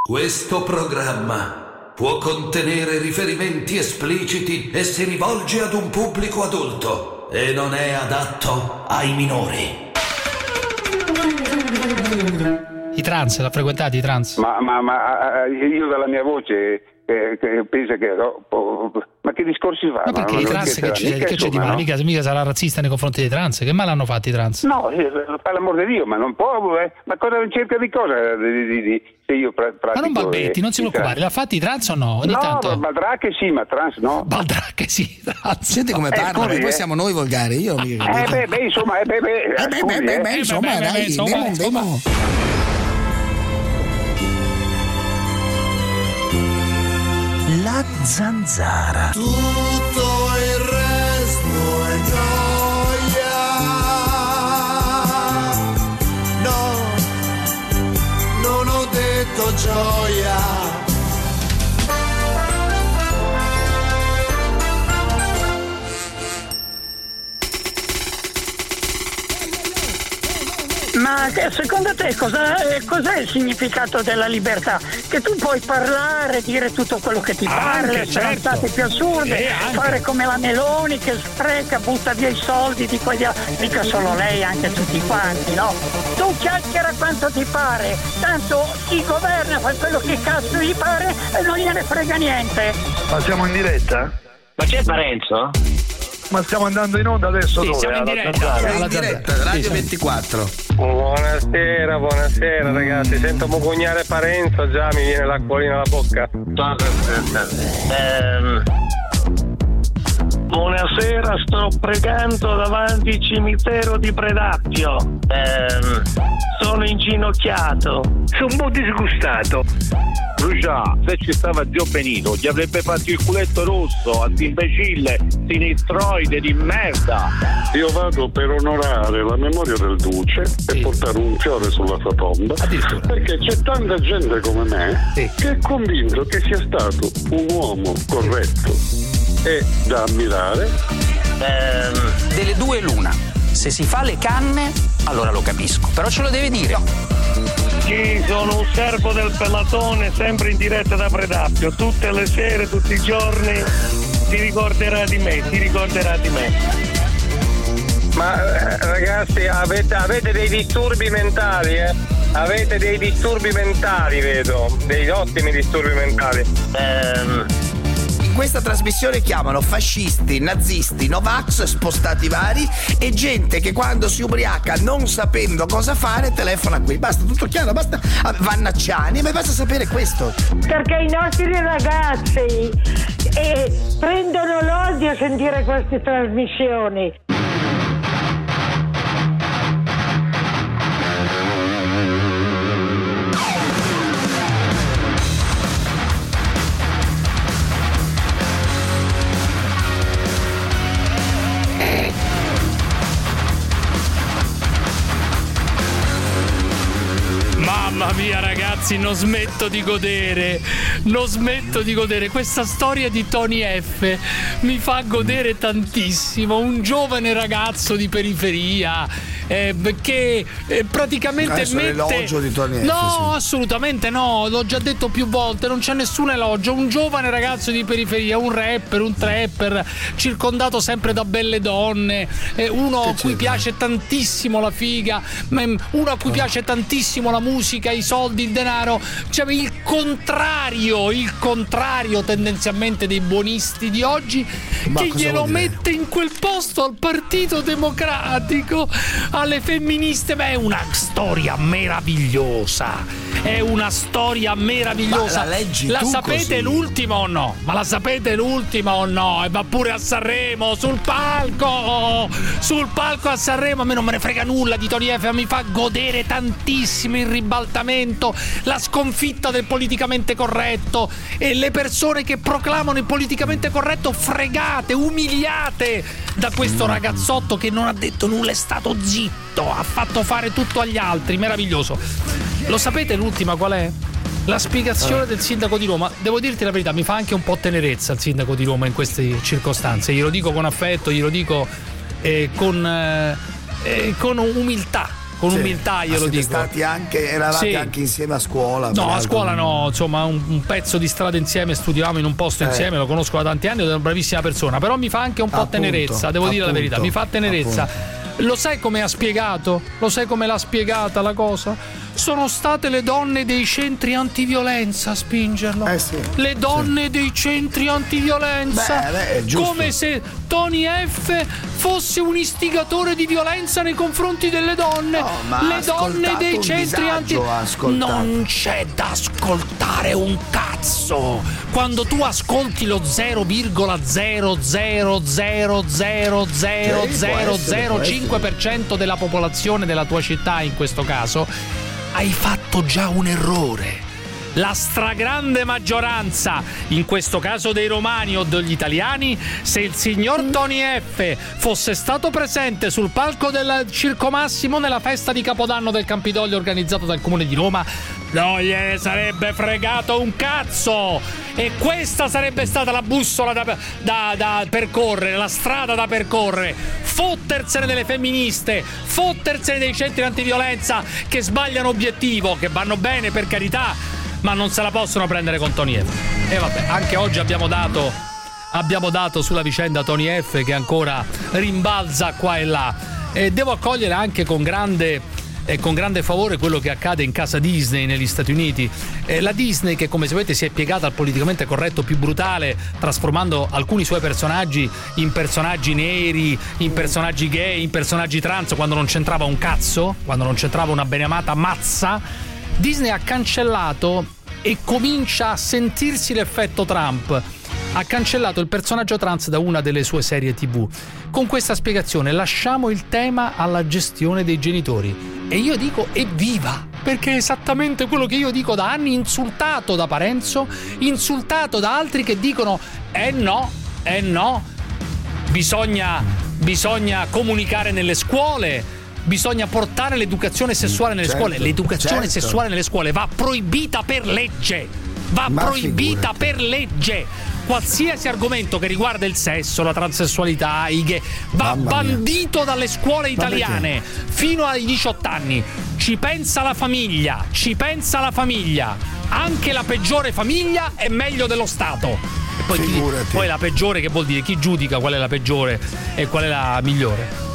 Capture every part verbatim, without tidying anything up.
Questo programma può contenere riferimenti espliciti e si rivolge ad un pubblico adulto e non è adatto ai minori. I trans, l'ha frequentati i trans? Ma, ma, ma io dalla mia voce eh, che pensa che oh, oh, ma che discorsi fa? Ma perché ma i trans che, c'è, che c'è di male? No? Mica, mica sarà razzista nei confronti dei trans? Che male hanno fatto i trans? No, per l'amor di Dio, ma non può, eh, ma cosa cerca di cosa di, di, di, se io pra- pratico? Ma non balbetti, non si preoccupare, l'ha fatti i trans o no? Ogni no, tanto... Baldracche sì, ma trans no. Baldracche sì, trans. Senti come parla, eh, poi eh. siamo noi volgari, io Eh beh, beh, insomma, eh beh, beh, eh beh, beh, beh, beh, insomma, dai, andiamo, andiamo. La zanzara. Tutto il resto è gioia. No, non ho detto gioia. Ma secondo te cosa, cos'è il significato della libertà? Che tu puoi parlare, dire tutto quello che ti pare, le stronzate più assurde, fare come la Meloni che spreca, butta via i soldi di quelli, mica solo lei, anche tutti quanti, no? Tu chiacchiera quanto ti pare, tanto chi governa fa quello che cazzo gli pare e non gliene frega niente. Ma siamo in diretta? Ma c'è Parenzo? Ma stiamo andando in onda adesso? Sì, dove? siamo in diretta. Siamo in diretta, Radio ventiquattro. Buonasera, buonasera ragazzi, sento mogognare Parenzo, già mi viene l'acquolina alla bocca. Ehm, buonasera, sto pregando davanti al cimitero di Predappio. Ehm, sono inginocchiato. Sono un po' disgustato. Brucià, se ci stava Zio Benito gli avrebbe fatto il culetto rosso a imbecille sinistroide di merda. Io vado per onorare la memoria del duce sì. e portare un fiore sulla sua tomba, perché c'è tanta gente come me sì. che è convinto che sia stato un uomo corretto e da ammirare. Ehm, delle due l'una, se si fa le canne allora lo capisco, però ce lo deve dire. No. Sì, sono un servo del Pelatone, sempre in diretta da Predappio, tutte le sere, tutti i giorni, si ricorderà di me, si ricorderà di me. Ma eh, ragazzi, avete, avete dei disturbi mentali, eh? Avete dei disturbi mentali, vedo, dei ottimi disturbi mentali. Ehm... In questa trasmissione chiamano fascisti, nazisti, Novax, spostati vari e gente che quando si ubriaca non sapendo cosa fare telefona qui. Basta, tutto chiaro, basta Vannacciani, ma basta sapere questo. Perché i nostri ragazzi eh, prendono l'odio a sentire queste trasmissioni. Mamma mia ragazzi, non smetto di godere, non smetto di godere. Questa storia di Tony F mi fa godere tantissimo. Un giovane ragazzo di periferia eh, che eh, praticamente Adesso mette... l'elogio di Tony F. No, sì. assolutamente no, l'ho già detto più volte, non c'è nessun elogio. Un giovane ragazzo di periferia, un rapper, un trapper, circondato sempre da belle donne, eh, uno a cui piace tantissimo la figa, uno a cui oh. piace tantissimo la musica, i soldi, il denaro, cioè il contrario, il contrario tendenzialmente dei buonisti di oggi. Ma che glielo mette in quel posto al Partito Democratico, alle femministe. Beh, è una storia meravigliosa, è una storia meravigliosa. Ma la leggi la tu sapete così? L'ultima o no? Ma la sapete l'ultima o no? E va pure a Sanremo, sul palco, sul palco a Sanremo. A me non me ne frega nulla di Tony F, mi fa godere tantissimo il ribaltamento, la sconfitta del politicamente corretto e le persone che proclamano il politicamente corretto fregate, umiliate da questo ragazzotto che non ha detto nulla, è stato zitto, ha fatto fare tutto agli altri. Meraviglioso. Lo sapete l'ultima qual è? La spiegazione del sindaco di Roma. Devo dirti la verità, mi fa anche un po' tenerezza il sindaco di Roma in queste circostanze, glielo dico con affetto, glielo dico eh, con, eh, con umiltà con sì. umiltà glielo dico. Stati anche, eravate sì. anche insieme a scuola? No, a scuola no, insomma un, un pezzo di strada insieme, studiavamo in un posto eh. insieme, lo conosco da tanti anni, è una bravissima persona, però mi fa anche un po' appunto, tenerezza, devo appunto, dire la verità, mi fa tenerezza. Appunto. Lo sai come ha spiegato? Lo sai come l'ha spiegata la cosa? Sono state le donne dei centri antiviolenza a spingerlo. Eh sì, le donne sì. dei centri antiviolenza. Beh, beh, è giusto. Come se Tony F fosse un istigatore di violenza nei confronti delle donne. No, ma le donne dei centri antiviolenza. Non c'è da ascoltare un cazzo. Quando tu ascolti lo zero virgola zero zero zero zero zero zero zero cinque per cento della popolazione della tua città, in questo caso, hai fatto già un errore. La stragrande maggioranza, in questo caso dei romani o degli italiani, se il signor Tony F fosse stato presente sul palco del Circo Massimo nella festa di Capodanno del Campidoglio organizzato dal Comune di Roma, non gliene sarebbe fregato un cazzo. E questa sarebbe stata la bussola da, da, da percorrere, la strada da percorrere. Fottersene delle femministe, fottersene dei centri antiviolenza che sbagliano obiettivo, che vanno bene per carità, ma non se la possono prendere con Tony F. E vabbè, anche oggi abbiamo dato abbiamo dato sulla vicenda Tony F, che ancora rimbalza qua e là. E devo accogliere anche con grande e con grande favore quello che accade in casa Disney negli Stati Uniti. Eh, la Disney, che come sapete si è piegata al politicamente corretto più brutale, trasformando alcuni suoi personaggi in personaggi neri, in personaggi gay, in personaggi trans, quando non c'entrava un cazzo, quando non c'entrava una beneamata mazza. Disney ha cancellato, e comincia a sentirsi l'effetto Trump, ha cancellato il personaggio trans da una delle sue serie tivù, con questa spiegazione: lasciamo il tema alla gestione dei genitori. E io dico evviva, perché è esattamente quello che io dico da anni, insultato da Parenzo, insultato da altri che dicono eh no, eh no, bisogna, bisogna comunicare nelle scuole, bisogna portare l'educazione sessuale nelle certo, scuole. L'educazione certo. sessuale nelle scuole va proibita per legge, va Ma proibita figurati. per legge. Qualsiasi argomento che riguarda il sesso, la transessualità, i gay, va bandito dalle scuole italiane fino ai diciotto anni. Ci pensa la famiglia, ci pensa la famiglia. Anche la peggiore famiglia è meglio dello Stato. E poi, chi, poi la peggiore, che vuol dire? Chi giudica qual è la peggiore e qual è la migliore?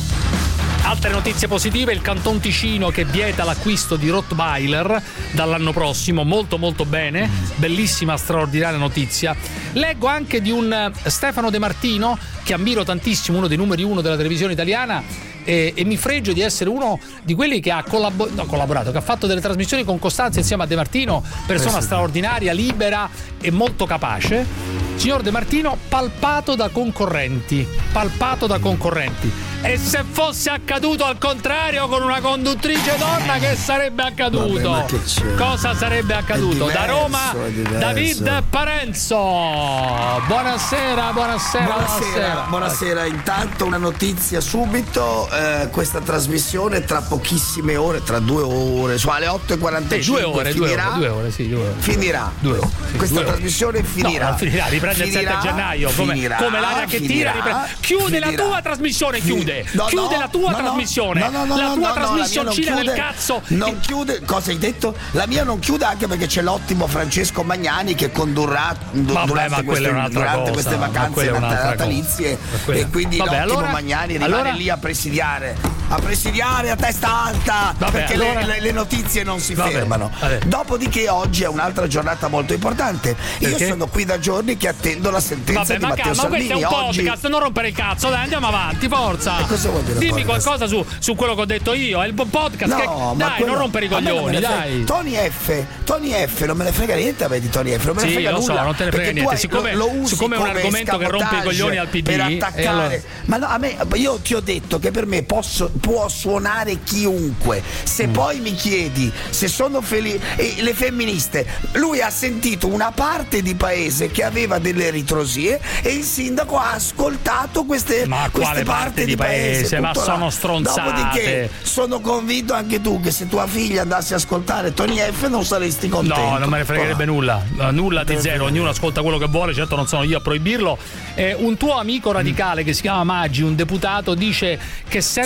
Altre notizie positive: il Canton Ticino che vieta l'acquisto di Rottweiler dall'anno prossimo, molto molto bene, bellissima, straordinaria notizia. Leggo anche di un Stefano De Martino, che ammiro tantissimo, uno dei numeri uno della televisione italiana, e, e mi fregio di essere uno di quelli che ha collabo- no, collaborato, che ha fatto delle trasmissioni con costanza insieme a De Martino, persona straordinaria, libera e molto capace. Signor De Martino, palpato da concorrenti, palpato da concorrenti. E se fosse accaduto al contrario con una conduttrice donna, che sarebbe accaduto? Vabbè, che cosa sarebbe accaduto? Diverso, da Roma, David Parenzo. Buonasera, buonasera, buonasera. Buonasera, buonasera. Intanto una notizia subito, eh, questa trasmissione tra pochissime ore, tra due ore, su alle otto e quarantacinque sì, due ore, finirà. Due ore, due ore, sì, due ore. Finirà. Due ore, sì, questa due ore. trasmissione finirà. No, non finirà, riprende finirà, il sette gennaio, come, finirà, come l'aria che finirà, tira, riprende. Chiude finirà. la tua trasmissione, chiude. No, chiude no, la tua no, trasmissione. No, no, no, la tua no, trasmissioncina no, del cazzo. Non chiude, cosa hai detto? La mia non chiude, anche perché c'è l'ottimo Francesco Magnani che condurrà Vabbè, durante, queste, durante cosa, queste vacanze natalizie, e quindi Vabbè, l'ottimo allora, Magnani rimane allora... lì a presidiare, a presidiare a testa alta. Vabbè, perché allora... le, le notizie non si Vabbè, fermano. Vabbè. Dopodiché oggi è un'altra giornata molto importante. Perché? Io sono qui da giorni che attendo la sentenza Vabbè, di ma Matteo calma, Salvini. Ma questo è un oggi... podcast, non rompere il cazzo, dai, andiamo avanti, forza. E cosa vuol dire Dimmi podcast? qualcosa su, su quello che ho detto io, è il podcast no, che... ma dai, quello... non rompere i coglioni, dai. Tony F, Tony F non me ne frega niente a me di Tony F, non me ne sì, frega lo nulla. So, non te ne frega niente, hai, siccome, lo, lo siccome è un argomento che rompe i coglioni al P D per attaccare. Allora... Ma no, a me, io ti ho detto che per me posso, può suonare chiunque. Se mm. poi mi chiedi se sono felice, e le femministe, lui ha sentito una parte di paese che aveva delle ritrosie e il sindaco ha ascoltato queste, ma queste quale parte di paese, paese ma sono stronzate. Dopodiché sono convinto anche tu che se tua figlia andasse a ascoltare Tony F non saresti contento. No, non me ne fregherebbe nulla, nulla di zero, ognuno ascolta quello che vuole, certo non sono io a proibirlo. Eh, un tuo amico radicale che si chiama Maggi, un deputato, dice che serve sì, l'obbligo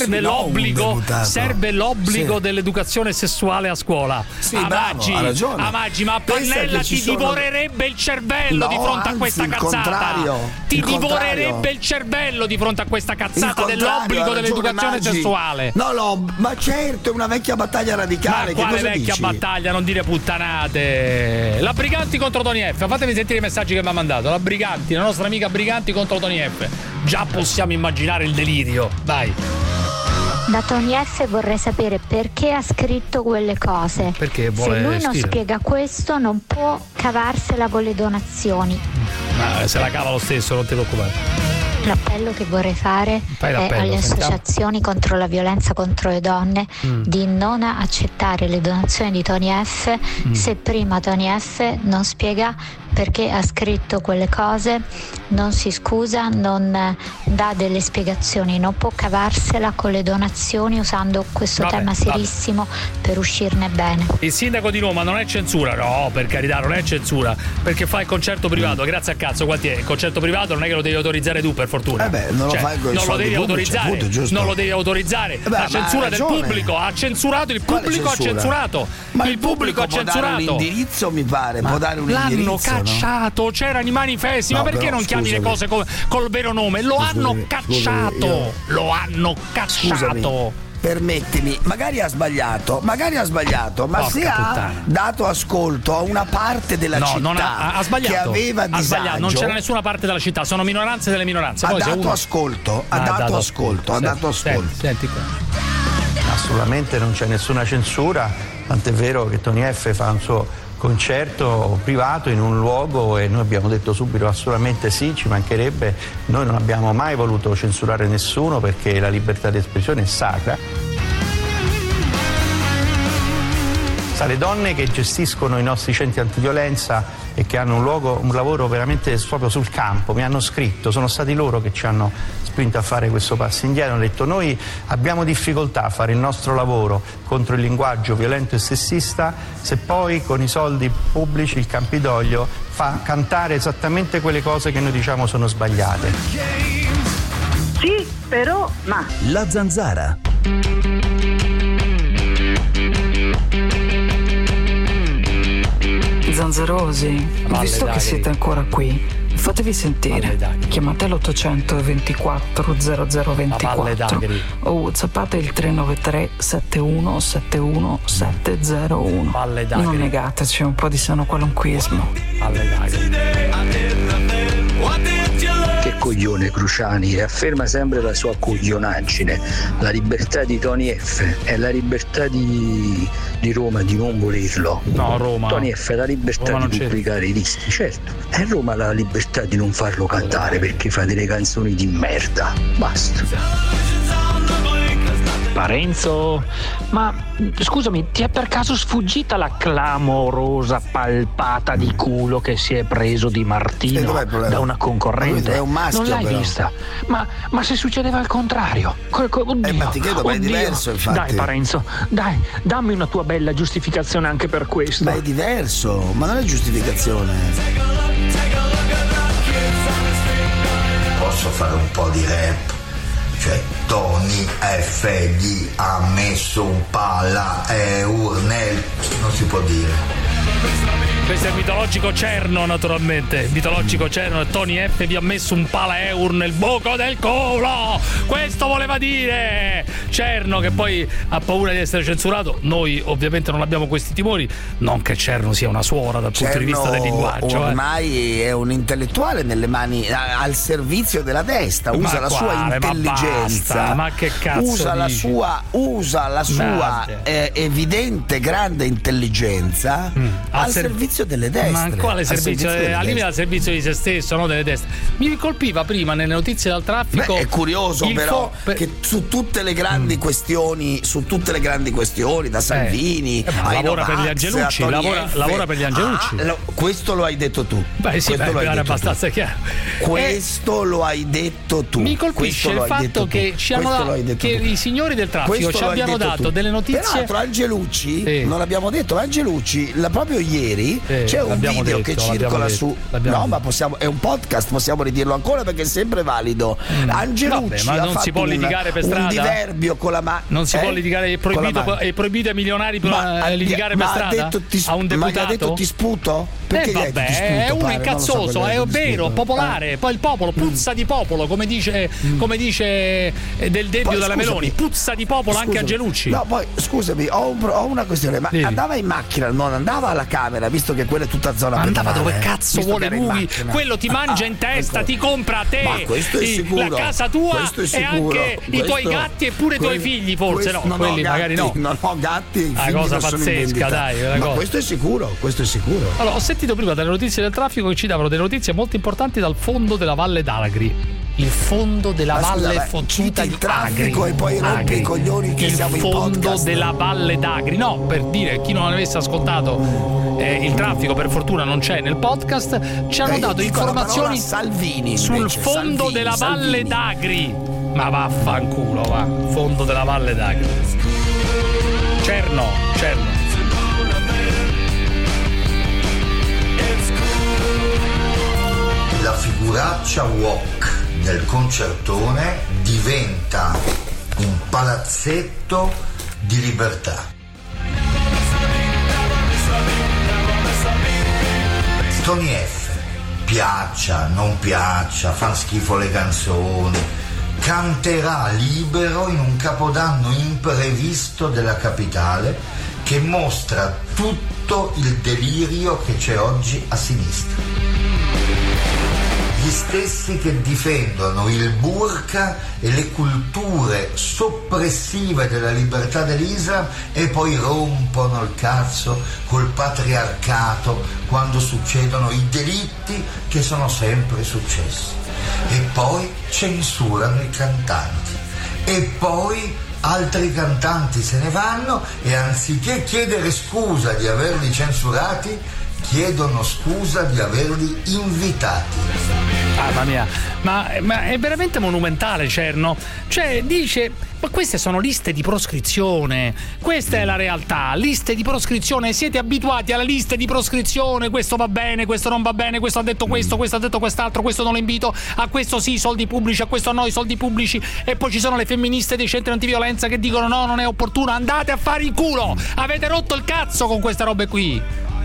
l'obbligo, serve l'obbligo Sì. dell'educazione sessuale a scuola. Sì, a bravo, Maggi, ha ragione. a Maggi, ma Pensa Pannella che ci ti sono- divorerebbe il cervello No, di fronte a anzi, questa il cazzata. contrario, Ti il divorerebbe contrario. il cervello di fronte a questa Il cazzata contrario, dell'obbligo ha ragione dell'educazione Maggi. sessuale. No, no, ma certo, è una vecchia battaglia radicale. Ma quale che cosa vecchia dici? battaglia, non dire puttanate. La Briganti contro Tony F. Fatevi sentire i messaggi che mi ha mandato. La Briganti, la nostra amica Briganti contro Tony F. Già possiamo immaginare il delirio. Vai. Da Tony F vorrei sapere perché ha scritto quelle cose. Perché vuole Se lui non scrivere. spiega questo non può cavarsela con le donazioni. Ma se la cava lo stesso, non ti preoccupare. L'appello che vorrei fare Fai è l'appello, alle sentiamo. associazioni contro la violenza contro le donne Mm. di non accettare le donazioni di Tony F Mm. se prima Tony F non spiega perché ha scritto quelle cose, non si scusa, non eh, dà delle spiegazioni, non può cavarsela con le donazioni usando questo Vabbè, tema vabbè. serissimo per uscirne bene. Il sindaco di Roma non è censura, no, per carità, non è censura, perché fa il concerto privato, grazie a cazzo, quanti è? Il concerto privato non è che lo devi autorizzare tu, per fortuna. Eh beh, non lo Cioè, fai con i non lo soldi devi pubblici, autorizzare, appunto, giusto. non lo devi autorizzare. beh, la ma censura ha del ragione. pubblico ha censurato, il Quale pubblico censura? ha censurato. Ma il il pubblico ha pubblico può dare un censurato. indirizzo, mi pare, Ma può dare un l'hanno indirizzo, no? cacciato, c'erano i manifesti, No, ma perché però, non chiami le scusami. cose col, col vero nome? Lo Scusami, hanno scusami, cacciato, io- lo hanno cacciato. Scusami, permettimi, magari ha sbagliato, magari ha sbagliato, ma Porca se ha puttana. dato ascolto a una parte della No, città non ha, ha- ha sbagliato. che aveva ha disagio, sbagliato, non c'era nessuna parte della città, sono minoranze delle minoranze. ha Poi se dato uno- ascolto, ha Ah, dato ascolto, ha Senti, dato ascolto. Senti, senti qua. Assolutamente non c'è nessuna censura, tant'è vero che Tony F fa un suo concerto privato in un luogo e noi abbiamo detto subito assolutamente sì, ci mancherebbe, noi non abbiamo mai voluto censurare nessuno perché la libertà di espressione è sacra. Sa, le donne che gestiscono i nostri centri antiviolenza e che hanno un, luogo, un lavoro veramente proprio sul campo, mi hanno scritto, sono stati loro che ci hanno spinto a fare questo passo indietro, hanno detto noi abbiamo difficoltà a fare il nostro lavoro contro il linguaggio violento e sessista se poi con i soldi pubblici il Campidoglio fa cantare esattamente quelle cose che noi diciamo sono sbagliate. Sì, però, ma... La Zanzara. Zanzarosi, Valle visto che Dagri. siete ancora qui, fatevi sentire. Chiamate l'ottocento ventiquattro zero zero Valle ventiquattro Dagri. o whatsappate il tre nove tre sette uno sette uno sette zero uno. Valle Dagri. Non negateci un po' di sano qualunquismo. Valle Che coglione Cruciani, e afferma sempre la sua coglionaggine. La libertà di Tony F è la libertà di, di Roma di non volerlo. No, Roma. Tony F ha la libertà Roma non di c'è. pubblicare i dischi, certo. E Roma ha la libertà di non farlo cantare perché fa delle canzoni di merda. Basta. Parenzo, ma scusami, ti è per caso sfuggita la clamorosa palpata di culo che si è preso Di E Martino dov'è il problema? da una concorrente? È un maschio, non l'hai però. vista? Ma, ma se succedeva al contrario? Co- co- oddio, Eh, ma ti credo, ma è oddio. diverso, infatti. Dai Parenzo, dai, dammi una tua bella giustificazione anche per questo. Ma è diverso, ma non è giustificazione. Posso fare un po' di rap? Cioè Tony F gli ha messo un pala eur nel... non si può dire. Questo è il mitologico Cerno, naturalmente. Il mitologico Cerno. Tony F vi ha messo un paleur nel buco del culo. Questo voleva dire Cerno, che poi ha paura di essere censurato. Noi ovviamente non abbiamo questi timori. Non che Cerno sia una suora dal punto di vista del linguaggio. eh. Ormai è un intellettuale nelle mani, a- al servizio della destra, usa Ma la sua quale? Ma intelligenza, basta, ma che cazzo usa la dici? sua, usa la sua Basta. eh, evidente grande intelligenza al Al ser- servizio delle destre. Ma quale Al servizio? delle Al limite destre. al servizio di se stesso, non delle destre. Mi colpiva prima nelle notizie dal traffico. Beh, è curioso il però fo- per- che su tutte le grandi questioni, su tutte le grandi questioni, da Salvini Eh, ma ai lavora Novax, per gli Angelucci, a Tony lavora- F. lavora per gli Angelucci. Ah, lo- questo lo hai detto tu. Beh sì, Questo beh, lo hai è detto abbastanza tu. chiaro. Questo lo hai detto tu. Mi colpisce Questo lo il hai detto fatto che, tu. ci hanno Questo da- lo hai detto che tu. i signori del traffico Questo ci lo hai abbiano detto dato tu. delle notizie. Peraltro Angelucci, Sì. non l'abbiamo detto, Angelucci la, proprio ieri Eh, C'è un video detto, che circola detto, su. No, ma possiamo. È un podcast, possiamo ridirlo ancora perché è sempre valido. Mm. Angelucci Vabbè, ma ha non fatto si può un, litigare per strada. Un diverbio con la mano. Non si eh? può litigare, è proibito, è proibito ai milionari ma, litigare ma per strada? Ha detto, ti, a un deputato? Ma ha detto ti sputo? Perché eh vabbè, ti sputo, è uno pare? incazzoso, So è vero, popolare. Eh. Poi il popolo puzza mm. di popolo, come dice, mm. come dice del debito della scusami, Meloni, puzza di popolo scusami, anche Angelucci. No, poi scusami, ho, un, ho una questione, ma Devi. andava in macchina, non andava alla Camera, visto che quella è tutta zona andava pedonale, dove cazzo vuole lui, quello ti mangia ah, in testa, ecco. ti compra a te ma questo è sicuro, la casa tua e anche questo, i tuoi gatti e pure i tuoi figli, forse no, non quelli gatti, magari no. Non ho gatti, una cosa pazzesca, dai, una ma cosa. questo è sicuro, questo è sicuro. Allora, ho sentito prima delle notizie del traffico che ci davano delle notizie molto importanti dal fondo della Valle d'Agri. Il fondo della ma Valle scusa, fottuta di traffico Agri. e poi rompe i coglioni che il siamo in fondo podcast. della Valle d'Agri. No, per dire, chi non avesse ascoltato eh, il traffico, per fortuna non c'è nel podcast, ci hanno eh, dato informazioni Salvini, sul invece, fondo Salvini, della Valle Salvini. d'Agri. Ma vaffanculo, va. Fondo della Valle d'Agri. Cerno, Cerno. La figuraccia wok del concertone diventa un palazzetto di libertà. Tony F, piaccia, non piaccia, fan schifo le canzoni, canterà libero in un capodanno imprevisto della capitale che mostra tutto il delirio che c'è oggi a sinistra. Gli stessi che difendono il burqa e le culture soppressive della libertà dell'Islam e poi rompono il cazzo col patriarcato quando succedono i delitti che sono sempre successi. E poi censurano i cantanti. E poi altri cantanti se ne vanno e anziché chiedere scusa di averli censurati, chiedono scusa di averli invitati. Mamma mia, ma, ma è veramente monumentale, Cerno. Cioè, dice, ma queste sono liste di proscrizione, questa è la realtà, liste di proscrizione, siete abituati alla lista di proscrizione, questo va bene, questo non va bene, questo ha detto questo, questo ha detto quest'altro, questo non lo invito, a questo sì, soldi pubblici, a questo no, i soldi pubblici, e poi ci sono le femministe dei centri antiviolenza che dicono no, non è opportuno, andate a fare in culo, avete rotto il cazzo con queste robe qui.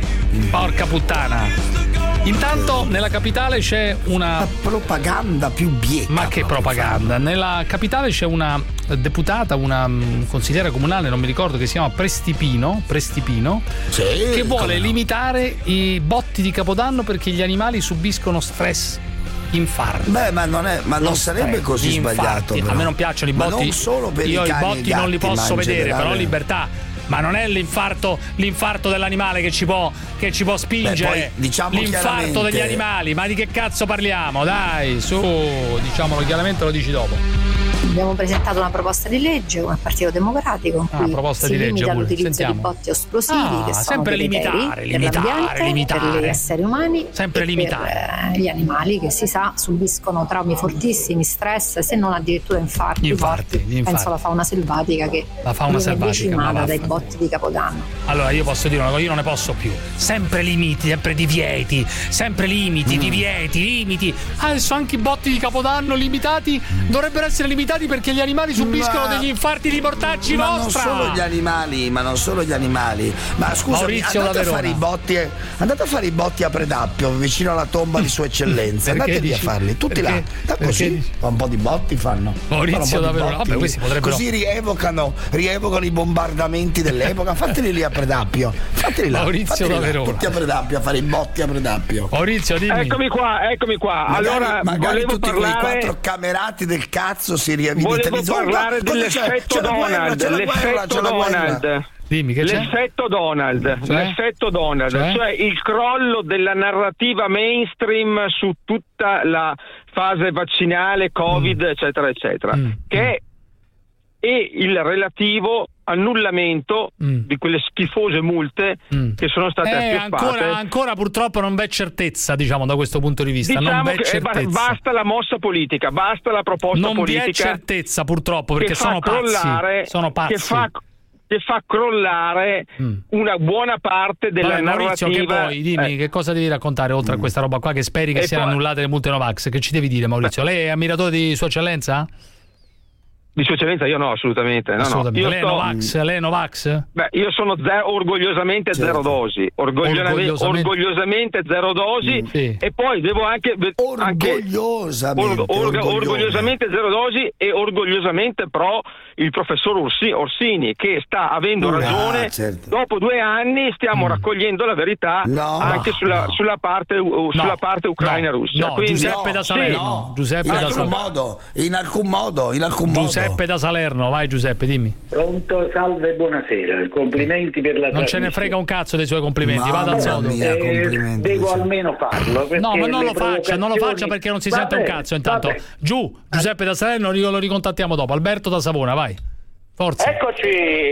Porca puttana. Intanto nella capitale c'è una la propaganda più bieca. Ma che propaganda? Nella capitale c'è una deputata, una consigliera comunale, non mi ricordo, che si chiama Prestipino, Prestipino sì, che vuole limitare i botti di Capodanno perché gli animali subiscono stress. Infarti. Beh, ma non, è, ma non sarebbe così infarti. Sbagliato. Però. A me non piacciono i botti. Ma non solo per Io i, i botti gatti, non li posso vedere, generale. però libertà. Ma non è l'infarto, l'infarto dell'animale che ci può, che ci può spingere. Beh, poi, diciamo l'infarto degli animali, ma di che cazzo parliamo? Dai, su, diciamolo chiaramente, lo dici dopo. Abbiamo presentato una proposta di legge come Partito Democratico in cui ah, si di limita legge, l'utilizzo sentiamo. di botti esplosivi ah, che sono sempre limitare, per limitare, l'ambiente, limitare. per gli esseri umani, sempre e limitare. per gli animali che si sa subiscono traumi fortissimi, stress, se non addirittura infarti. Infarti, botti. infarti. Penso alla fauna selvatica che la fauna viene selvatica, decimata dai botti di Capodanno. Allora io posso dire una cosa, io non ne posso più. Sempre limiti, sempre divieti, sempre limiti, mm. divieti, limiti. Adesso anche i botti di Capodanno limitati mm. dovrebbero essere limitati perché gli animali subiscono ma, degli infarti di mortacci ma nostra. non solo gli animali, ma non solo gli animali. Ma scusami, andate a fare i botti, andate a fare i botti a Predappio, vicino alla tomba di Sua Eccellenza. Andate lì a farli, tutti perché, là. Da così, un po' di botti fanno. Maurizio da Verona. Vabbè, questi potrebbero. Così rievocano, rievocano i bombardamenti dell'epoca. Fateli lì a Predappio. Fateli là. Maurizio da Verona. Tutti a Predappio a fare i botti a Predappio. Maurizio, dimmi. Eccomi qua, eccomi qua. Magari, allora, magari tutti parlare... quei quattro camerati del cazzo si riavvitalizzano. Volevo parlare dell'effetto Donald, l'effetto Donald. Dimmi che c'è? L'effetto Donald, cioè? l'effetto Donald, cioè? cioè il crollo della narrativa mainstream su tutta la fase vaccinale, Covid, mm. eccetera, eccetera, mm. che è il relativo annullamento mm. di quelle schifose multe mm. che sono state eh, appioppate. Ancora, ancora purtroppo non v'è certezza, diciamo, da questo punto di vista. Diciamo non v'è che certezza. Basta la mossa politica, basta la proposta non politica. Non vi è certezza purtroppo perché che sono fa crollare, pazzi. Sono pazzi. Che fa che fa crollare mm. una buona parte della Vabbè, Maurizio, narrativa. che poi, dimmi, eh. che cosa devi raccontare oltre a questa roba qua che speri che E siano poi... annullate le multe Novax? Che ci devi dire, Maurizio? Lei è ammiratore di Sua Eccellenza? Di Sua Eccellenza io no, assolutamente. No, assolutamente. No. Lei, sto... è Novax? Lei è Novax? Beh, io sono zero, orgogliosamente certo. zero dosi, orgogliosamente, orgogliosamente... orgogliosamente zero dosi mm, sì. E poi devo anche orgogliosamente, anche, org, orgogliosamente zero dosi e orgogliosamente pro il professor Orsi, Orsini che sta avendo uh, ragione. Certo. Dopo due anni stiamo mm. raccogliendo la verità no, anche no, sulla, no. sulla parte uh, sulla no, parte ucraina-russia. No, Quindi, Giuseppe no, da Salerno. Sì. No. Giuseppe in da alcun Salerno. modo, in alcun modo, in alcun Giuseppe modo. da Salerno, vai Giuseppe, dimmi. Pronto, salve, buonasera. Complimenti per la Non ce ne frega un cazzo dei suoi complimenti, Mamma vada al sodo. Mia, eh, devo almeno farlo. No, ma non lo faccia, non lo faccia perché non si vabbè, sente un cazzo intanto. Vabbè. Giù, Giuseppe da Salerno, lo ricontattiamo dopo. Alberto da Savona, vai. Forza. Eccoci,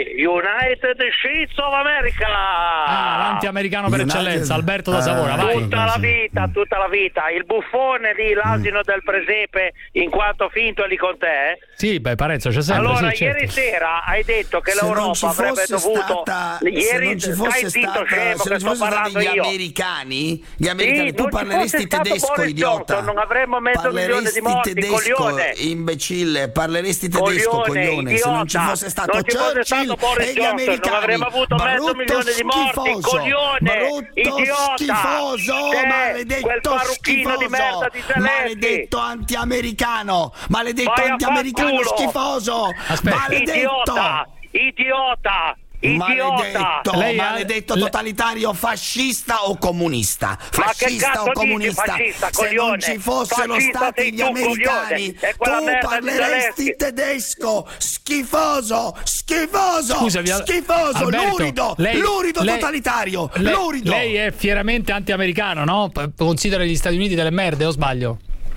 United States of America. Ah, l'anti-americano per United... eccellenza, Alberto da Savona, vai. Tutta la vita, tutta la vita. Il buffone lì, l'asino mm. del presepe, in quanto finto è lì con te? Sì, beh, Parenzo c'è sempre. Allora, sì, ieri certo. sera hai detto che se l'Europa avrebbe dovuto. Stata, ieri stai zitto, scemo, che sto parlando gli io. Americani, gli americani, sì, tu parleresti tedesco, Boris idiota. Johnson, non avremmo mezzo milione di morti, tedesco, coglione. imbecille, parleresti tedesco, coglione, coglione. Idiota. Se non ci fosse stato non ci fosse stato Boris Johnson, non avremmo avuto mezzo milione di morti, coglione, idiota, schifoso, te, maledetto quel parrucchino schifoso, di merda di Zelensky, maledetto anti-americano, maledetto vai anti-americano schifoso, aspetta. maledetto, idiota, idiota. Idiota. Maledetto, lei maledetto le... totalitario fascista o comunista? Fascista o comunista? Fascista, Se coglione. non ci fossero fascista stati gli americani, tu parleresti tedesco, schifoso, schifoso, Scusa, schifoso, Alberto, lurido, lei, lurido lei, totalitario, lei, lurido. Lei è fieramente anti-americano, no? Considera gli Stati Uniti delle merde, o sbaglio?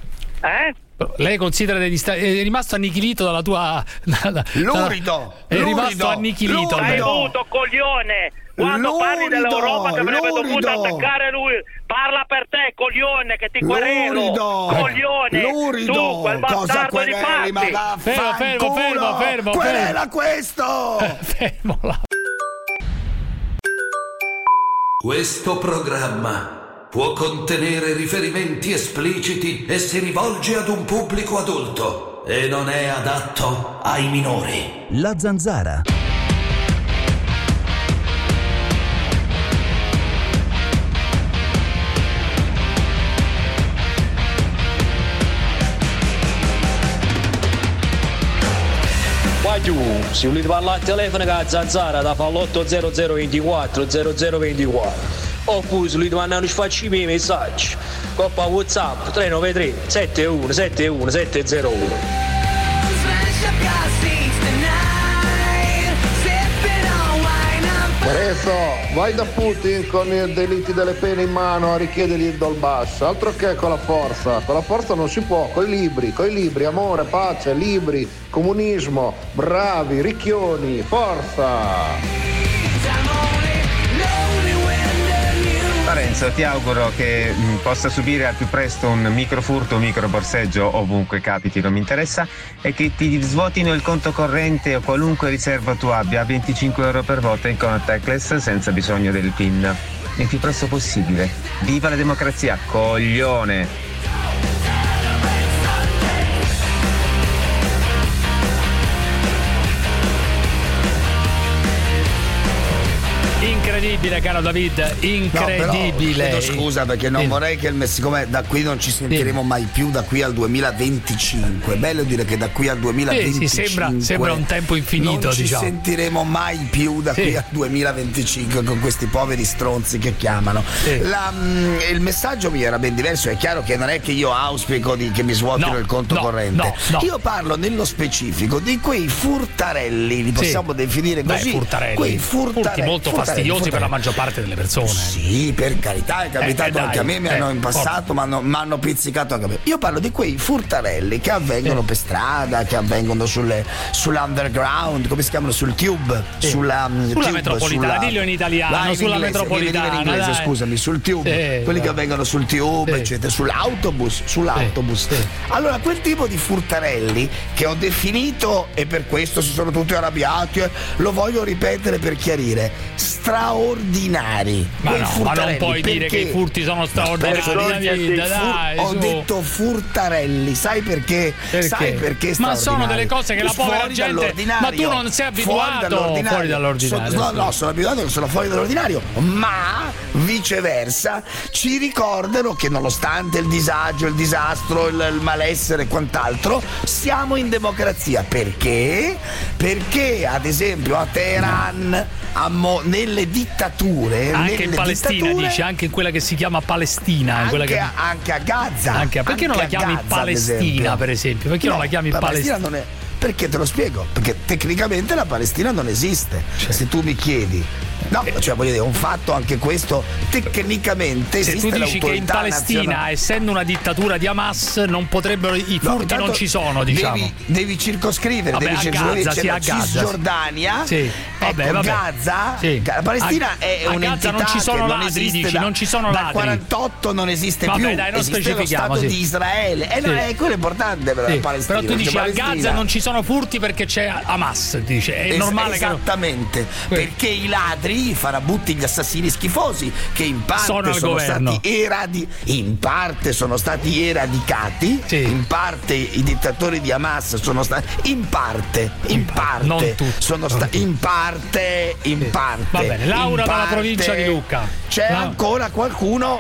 Eh? Lei considera degli stati, è rimasto annichilito dalla tua da, lurido, è lurido, rimasto annichilito. Hai avuto, coglione, quando lurido, parli dell'Europa che avrebbe lurido. dovuto attaccare lui, parla per te, coglione, che ti querelo, lurido, coglione, lurido. Tu, quel bastardo quereli, di Pazzi. Ma fermo, fermo, fermo, fermo, querela questo. Fermo là. Questo programma può contenere riferimenti espliciti e si rivolge ad un pubblico adulto e non è adatto ai minori. La Zanzara. Qua giù, se volete parlare al telefono con la Zanzara da fa l'otto zero zero ventiquattro zero zero ventiquattro. Oppure se volete mandare un facciami messaggi coppa WhatsApp tre nove tre sette uno sette uno sette zero uno. Lorenzo, vai da Putin con i delitti delle pene in mano a richiedergli il Donbass, altro che con la forza, con la forza non si può, coi libri, coi libri, amore, pace, libri, comunismo, bravi, ricchioni, forza! Lorenzo, ti auguro che mh, possa subire al più presto un microfurto o microborseggio ovunque capiti, non mi interessa, e che ti svuotino il conto corrente o qualunque riserva tu abbia a venticinque euro per volta in contactless senza bisogno del PIN. Il più presto possibile. Viva la democrazia, coglione! Incredibile, caro David, incredibile. No, chiedo scusa perché non sì. vorrei che il siccome da qui non ci sentiremo sì. mai più da qui al duemilaventicinque. Bello dire che da qui al duemilaventicinque sì, sì, sembra, sembra un tempo infinito, non ci diciamo. sentiremo mai più da sì. qui al duemilaventicinque con questi poveri stronzi che chiamano. Sì. La, mh, il messaggio mi era ben diverso. È chiaro che non è che io auspico di, che mi svuotino no, il conto no, corrente. No, no. Io parlo nello specifico di quei furtarelli, li possiamo sì. definire così. Beh, furtarelli. Quei furtarelli, furti molto furtarelli, fastidiosi così per la maggior parte delle persone. Sì, per carità, è capitato eh, anche a me, mi eh, hanno in passato, mi hanno pizzicato anche a me. Io parlo di quei furtarelli che avvengono eh. per strada, che avvengono sulle, sull'underground, come si chiamano? Sul tube, eh. sulla, sulla tube, metropolitana, sulla, dillo in italiano, in sulla inglese, metropolitana. In inglese, dai. scusami, sul tube, eh, quelli vai. che avvengono sul tube, eh. eccetera, sull'autobus, sull'autobus. Eh. Allora, quel tipo di furtarelli che ho definito, e per questo si sono tutti arrabbiati, eh, lo voglio ripetere per chiarire, straordinari. Ma no, ma non puoi perché? dire che i furti sono straordinari. Dai, ho su. detto furtarelli, sai perché? Perché? Sai perché Ma sono delle cose che la povera fuori gente. dall'ordinario. Ma tu non sei abituato fuori dall'ordinario. Fuori dall'ordinario. So, no, no, sono abituato che sono fuori dall'ordinario, ma viceversa ci ricordano che nonostante il disagio, il disastro, il, il malessere e quant'altro, siamo in democrazia. Perché? Perché ad esempio a Teheran, a Mo, nelle dittature, anche nelle in Palestina, dittature, dice, anche in quella che si chiama Palestina, anche, quella che... anche a Gaza. Anche, perché anche non la chiami Gaza, Palestina, per esempio? Perché no, non la chiami la Palestina? Palestina non è, perché te lo spiego, perché tecnicamente la Palestina non esiste. Cioè, se tu mi chiedi, no, cioè voglio dire, un fatto anche questo, tecnicamente se esiste tu dici che in Palestina, nazionale. essendo una dittatura di Hamas, non potrebbero, i furti no, non ci sono, diciamo. Devi, devi circoscrivere, vabbè, devi a circoscrivere, Gaza, c'è sì, la a Gaza, Cisgiordania, sì. Vabbè, ecco, vabbè. Gaza, sì. la Palestina a, è a un'entità Gaza non ci sono che ladri, non esiste dici, da, non ci sono dal ladri. quarantotto non esiste vabbè, più, dai, non esiste lo specifichiamo, Stato sì. di Israele, e sì. non è quello importante per sì. la Palestina. Però tu dici a Palestina. Gaza non ci sono furti perché c'è Hamas, dice, è es- normale esattamente, che... perché i ladri, i farabutti, gli assassini schifosi che in parte sono, sono stati eradi- in parte sono stati eradicati, sì. in parte i dittatori di Hamas sono stati in parte, in, in parte non tutti, sono stati in parte, in sì. parte. Va bene, Laura dalla provincia di Lucca. C'è no. ancora qualcuno.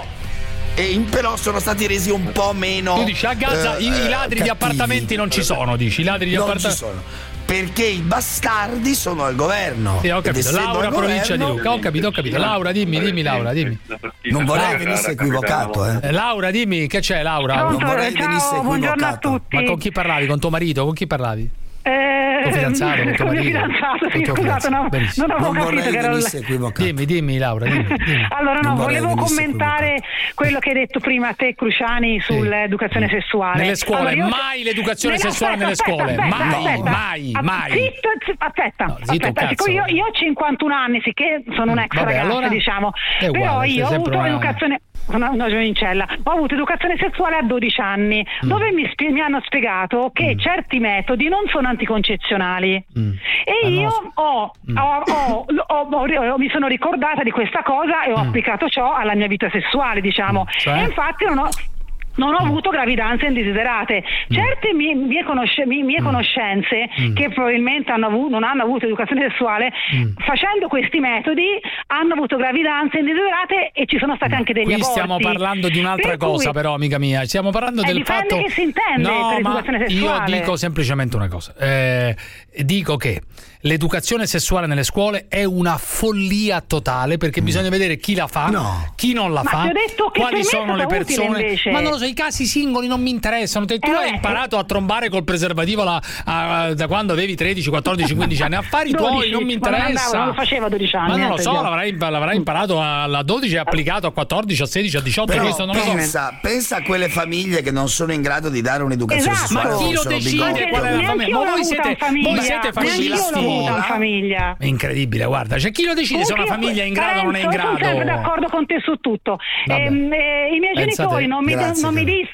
E però sono stati resi un po' meno. Tu dici a Gaza eh, i, i ladri cattivi. Di appartamenti non ci sono, dici i ladri di non appartamenti ci sono. Perché i bastardi sono al governo. Sì, ho capito. Laura, provincia governo... di Lucca. Ho capito, ho capito. Laura, dimmi, dimmi, Laura, dimmi. Non vorrei venisse equivocato, eh. eh. Laura, dimmi, che c'è, Laura? Pronto, non vorrei ciao, venisse equivocato. Buongiorno a tutti. Ma con chi parlavi? Con tuo marito? Con chi parlavi? Eh, con fidanzato, con tuo con mio marito? fidanzato, sì, con scusate, no, non avevo non capito che era il... Dimmi, dimmi Laura, dimmi, dimmi. Allora no, volevo commentare quello che hai detto prima a te Cruciani sull'educazione sì. sessuale. Nelle scuole, allora, io... mai l'educazione nelle... sessuale aspetta, nelle scuole, aspetta, mai, aspetta, mai, aspetta. mai. Zitto, aspetta, no, zitto, aspetta, siccome io, io ho cinquantuno anni, sicché sono un'ex Vabbè, ragazza, allora diciamo, è uguale, però io ho avuto una... un'educazione una, una giovincella, ho avuto educazione sessuale a dodici anni, mm. dove mi, spie- mi hanno spiegato che mm. certi metodi non sono anticoncezionali mm. e ah, io no. ho, mm. ho, ho, ho, ho, mi sono ricordata di questa cosa e ho mm. applicato ciò alla mia vita sessuale, diciamo, mm. cioè? E infatti non ho non ho avuto gravidanze indesiderate. Certe mie, mie, conosce, mie, mie conoscenze mm. che probabilmente hanno avuto, non hanno avuto educazione sessuale, mm. facendo questi metodi hanno avuto gravidanze indesiderate e ci sono stati anche degli Qui aborti. Stiamo parlando di un'altra per cosa cui, però, amica mia, stiamo parlando del fatto che si intende no, per educazione sessuale. Io dico semplicemente una cosa, eh, dico che l'educazione sessuale nelle scuole è una follia totale, perché mm. bisogna vedere chi la fa, no. chi non la ma fa, ti ho detto che quali sono le persone. Ma non lo so, i casi singoli non mi interessano. Te, tu eh, hai eh, imparato a trombare col preservativo la, a, da quando avevi tredici, quattordici, quindici anni. Affari tuoi, non mi interessa. Ma non lo facevo a dodici anni. Ma non lo so, io. l'avrai, l'avrai imparato alla dodici e applicato a quattordici, a sedici, a diciotto. Però questo non pensa, lo so. pensa a quelle famiglie che non sono in grado di dare un'educazione esatto. sessuale. Ma chi lo decide qual è la famiglia? Ma voi siete, voi siete fascisti. Famiglia. È incredibile, guarda, c'è chi lo decide se una famiglia è in grado o non è in grado. Sono sempre d'accordo con te su tutto. Ehm, eh, I miei Pensate, genitori non mi, grazie, non mi dis-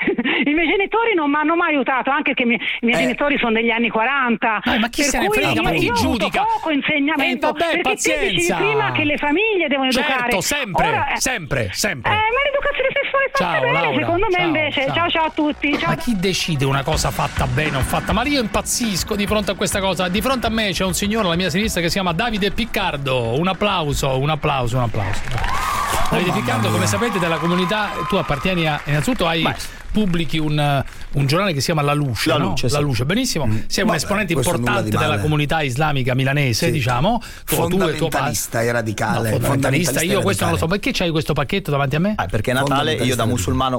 i miei genitori non mi hanno mai aiutato, anche che i miei, i miei eh. genitori sono degli anni quaranta. Ah, ma chi se ne frega, io, ma chi io giudica? Ho poco insegnamento. Eh, vabbè, perché pazienza. te dici prima che le famiglie devono certo, educare. sempre, Ora, sempre, sempre. Eh, ma l'educazione sessuale è fatta ciao, bene, Laura, secondo me ciao, invece. Ciao. ciao ciao a tutti. Ciao. Ma chi decide una cosa fatta bene o fatta male? Io impazzisco di fronte a questa cosa. Di fronte a me c'è un signore alla mia sinistra che si chiama Davide Piccardo. Un applauso, un applauso, un applauso. Oh, Davide Piccardo, come sapete, della comunità, tu appartieni a, innanzitutto hai Beh. pubblichi un, un giornale che si chiama La Luce, La no? Luce, La sì. Luce, benissimo. Mm. Sei un Vabbè, esponente importante della comunità islamica milanese, sì. diciamo. Tu, fondamentalista tu e e radicale. No, fondamentalista, io radicale. questo non lo so. Perché c'hai questo pacchetto davanti a me? Ah, perché è Natale e io da musulmano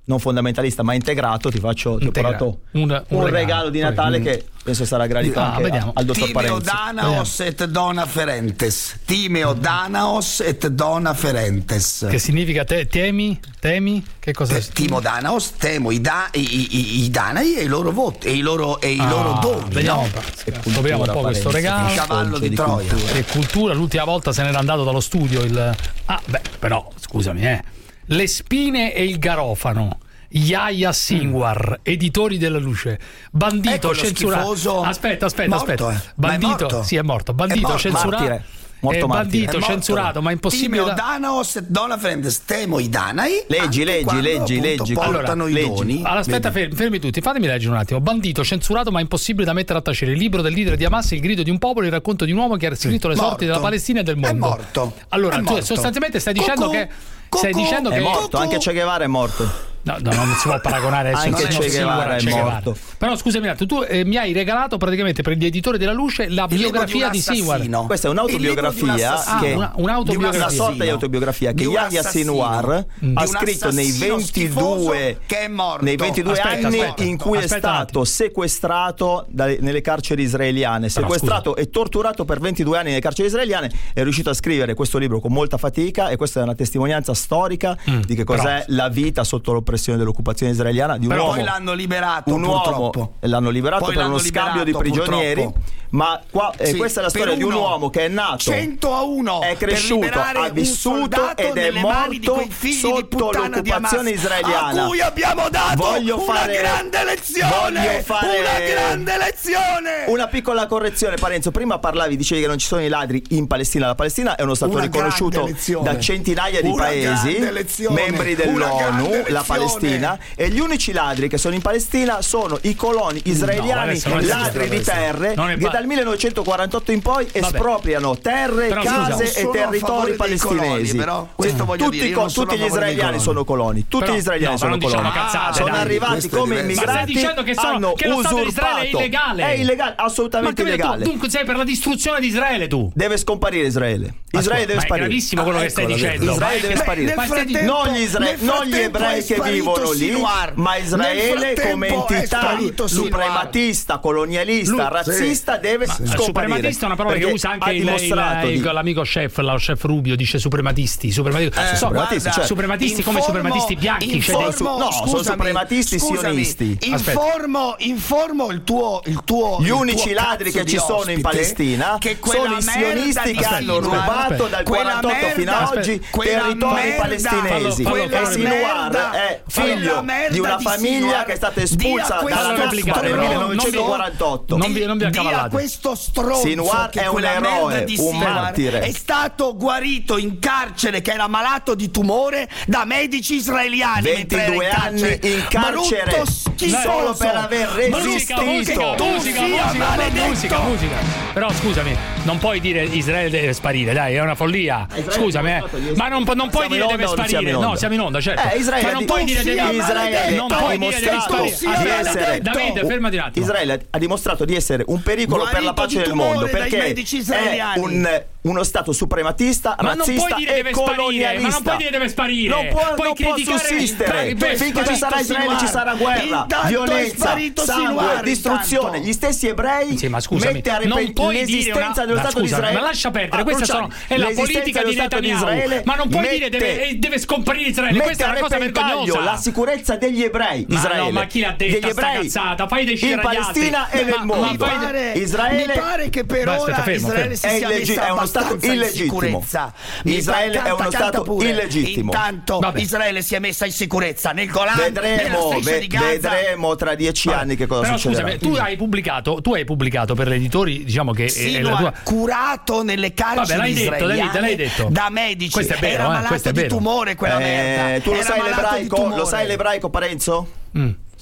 non fondamentalista ma integrato, ti faccio ti ho Integra- portato un, un, un regalo, regalo di Natale poi, che penso sarà gradito ah, anche vediamo. a, al dottor Timeo Parenzo. Danaos et dona ferentes. Timeo Danaos et dona ferentes. Che significa te, temi? Temi? Che cosa? Te, Timo Danaos, temo i, da, i, i, i Danai e i loro voti e i loro, e i Ah, loro doni. vediamo, no? scopriamo un po' questo regalo. Il cavallo di, di Troia. cultura. E cultura, l'ultima volta se n'era andato dallo studio il. Ah, beh, però, scusami, eh. Le spine e il garofano. Yahya Sinwar, editori della Luce. Bandito Eccolo, censurato. schifoso. Aspetta, aspetta, Morto, aspetta. eh. Bandito, Ma è morto? sì, è morto. Bandito È morto. censurato. Martire. Morto è martire. bandito È morto. censurato, ma è impossibile. Timeo da- Danaos et dona ferentes. Temo i Danai. Leggi, anche leggi, quando, leggi, appunto, leggi. portano Allora, i leggi. doni. Allora, aspetta, Vedi? fermi, fermi tutti, fatemi leggere un attimo. Bandito, censurato ma impossibile da mettere a tacere. Il libro del leader di Hamas, il grido di un popolo, il racconto di un uomo che ha scritto le sorti Morto. della Palestina e del mondo. È morto. Allora, È tu morto. sostanzialmente stai dicendo Cucù. che stai Cucù. dicendo È che morto, anche Che Guevara è morto. No, no, non si può paragonare adesso. Anche non Che si Guevara guarda è Che Guevara. morto. Però scusami un attimo, tu eh, mi hai regalato praticamente per gli editori della Luce la Il libro biografia di di un Sinwar. assassino. Questa è Il libro di un un'autobiografia assassino. che Ah, una- un'autobiografia. una sorta di autobiografia che Di un Yahya assassino. Sinwar Di ha un scritto nei assassino ventidue schifoso che è morto. nei ventidue Aspetta, anni aspetta. in cui Aspetta è un stato attimo. sequestrato dalle- nelle carceri israeliane, Però, sequestrato e torturato per ventidue anni nelle carceri israeliane. È riuscito a scrivere questo libro con molta fatica e questa è una testimonianza storica Mm, di che cos'è però- la vita sotto l'oppressione dell'occupazione israeliana di un Però uomo. poi l'hanno liberato, un uomo purtroppo. l'hanno liberato Poi per l'hanno uno scambio di liberato, prigionieri, purtroppo. ma qua, eh, Sì, questa è la per storia di un uno. uomo che è nato cento a uno è per cresciuto, liberare ha un vissuto soldato ed è nelle mani di morto quei figli di sotto puttana di l'occupazione Hamas, israeliana a cui abbiamo dato voglio una fare, grande lezione, voglio fare una grande lezione. Una piccola correzione, Parenzo. Prima parlavi, dicevi che non ci sono i ladri in Palestina. La Palestina è uno stato Una riconosciuto grande lezione. da centinaia di Una paesi, grande lezione. membri Una dell'ONU, grande la lezione. Palestina, e gli unici ladri che sono in Palestina sono i coloni israeliani, adesso non ladri esiste, di terre, non è che ba- dal millenovecentoquarantotto in poi Vabbè. espropriano terre, Però, scusa, case non e sono a territori favore dei palestinesi. coloni, però, questo voglio tutti dire, io co- non sono tutti a gli favore dei israeliani coloni. sono coloni, tutti Però- gli israeliani no, sono ma non diciamo coloni. cazzate, sono dai. arrivati Questo è come diverso. Ma stai immigrati, dicendo che sono- hanno che lo Stato di Israele è usurpato. illegale? È illegale, Ma assolutamente capito, tu, illegale. dunque sei per la distruzione di Israele tu? Deve scomparire Israele. Israele deve ma è sparire. gravissimo quello che stai ecco, dicendo. Israele Ma- deve Beh, sparire. nel Ma stai di- frattempo- non gli, isra- nel non gli frattempo ebrei è che sparito vivono lì, Sinwar. ma Nel Israele come frattempo è entità sparito Sinwar. suprematista, colonialista, Lui- razzista deve Ma scomparire. suprematista è una parola che Perché usa anche ha il, il- dimostrato il- di- l'amico chef, lo chef Rubio dice suprematisti, suprematisti, Eh, so, suprematisti, guarda, cioè, suprematisti come informo- suprematisti bianchi, cioè dei su- informo- no, sono scusami, suprematisti scusami, sionisti. Informo, informo il tuo, il tuo Gli il unici tuo ladri cazzo che ci di sono in ospite, Palestina che sono quella i merda sionisti di che hanno Sinwar, rubato dal quella quarantotto fino merda- ad oggi quella territori merda- palestinesi. fallo- E fallo- Sinwar merda- è quella figlio merda di una di famiglia Sinwar, che è stata dia espulsa questo dalla Nakba nel stronzo, millenovecentoquarantotto. non vi- non vi Dia accavallate. questo stronzo Sinwar che è un quella eroe, merda di un Sinwar martire. è stato guarito in carcere, che era malato di tumore, da medici israeliani mentre era ventidue anni in carcere Brutto schifoso. solo per aver Musica, resistito. musica, Tu musica, sia musica, maledetto. musica, musica. Però scusami, non puoi dire Israele deve sparire, dai, è una follia. Scusami, eh. Ma non, non puoi Siamo dire in deve onda o non siamo sparire. in onda? No, siamo in onda, certo. Eh, Israele ma non ha puoi di- dire devi Israele non ha puoi dire devi dimostrato sparire. di Aspetta, essere- Davide, fermati un attimo. Israele ha dimostrato di essere un pericolo per la Guarito pace di del tumore mondo dai perché medici è israeliani. un, uno stato suprematista, Ma non razzista puoi dire e deve sparire, colonialista. ma non puoi dire deve sparire. Non può, Puoi non può criticare- sussistere. Beh, Finché ci sarà sparito Israele ci Sinwar. sarà guerra, Intanto è violenza, sparito sangue, Sinwar, distruzione. intanto. Gli stessi ebrei Sì, ma scusami, mette a non repent- puoi dire l'esistenza una... dello ma Stato di scusami, Israele. ma lascia perdere, Ah, questa Cruciani, sono... è la l'esistenza politica dello di Stato di Netanyahu. Israele Ma non puoi mette- dire deve, eh, deve scomparire Israele, mette questa è a una cosa repentaglio vergognosa. la sicurezza degli ebrei. Ma Israele, no, ma chi l'ha degli detta sta ebrei cazzata? Fai decidere in agli Palestina altri. e nel Ma- mondo. ma Mi fai- pare, Israele mi pare che per Beh, ora aspetta, fermo, Israele fermo. si È sia illeggi- messa è uno stato abbastanza in illegittimo. sicurezza. Mi Israele canta, è uno canta stato pure. illegittimo. Intanto Vabbè. Israele si è messa in sicurezza nel Golan, nella Vedremo, striscia ve- di Gaza. vedremo tra dieci Vabbè, anni che cosa però succederà. scusami, tu hai pubblicato, tu hai pubblicato per gli editori, diciamo che Sì, è lo la ha tua... curato nelle carceri Vabbè, l'hai detto, israeliane Davide, l'hai detto. da medici. Questo è vero, era eh, malato questo è di vero. tumore quella Eh, merda. tu lo Era sai malato di l'ebraico? tumore. Lo sai l'ebraico, Parenzo? Mm.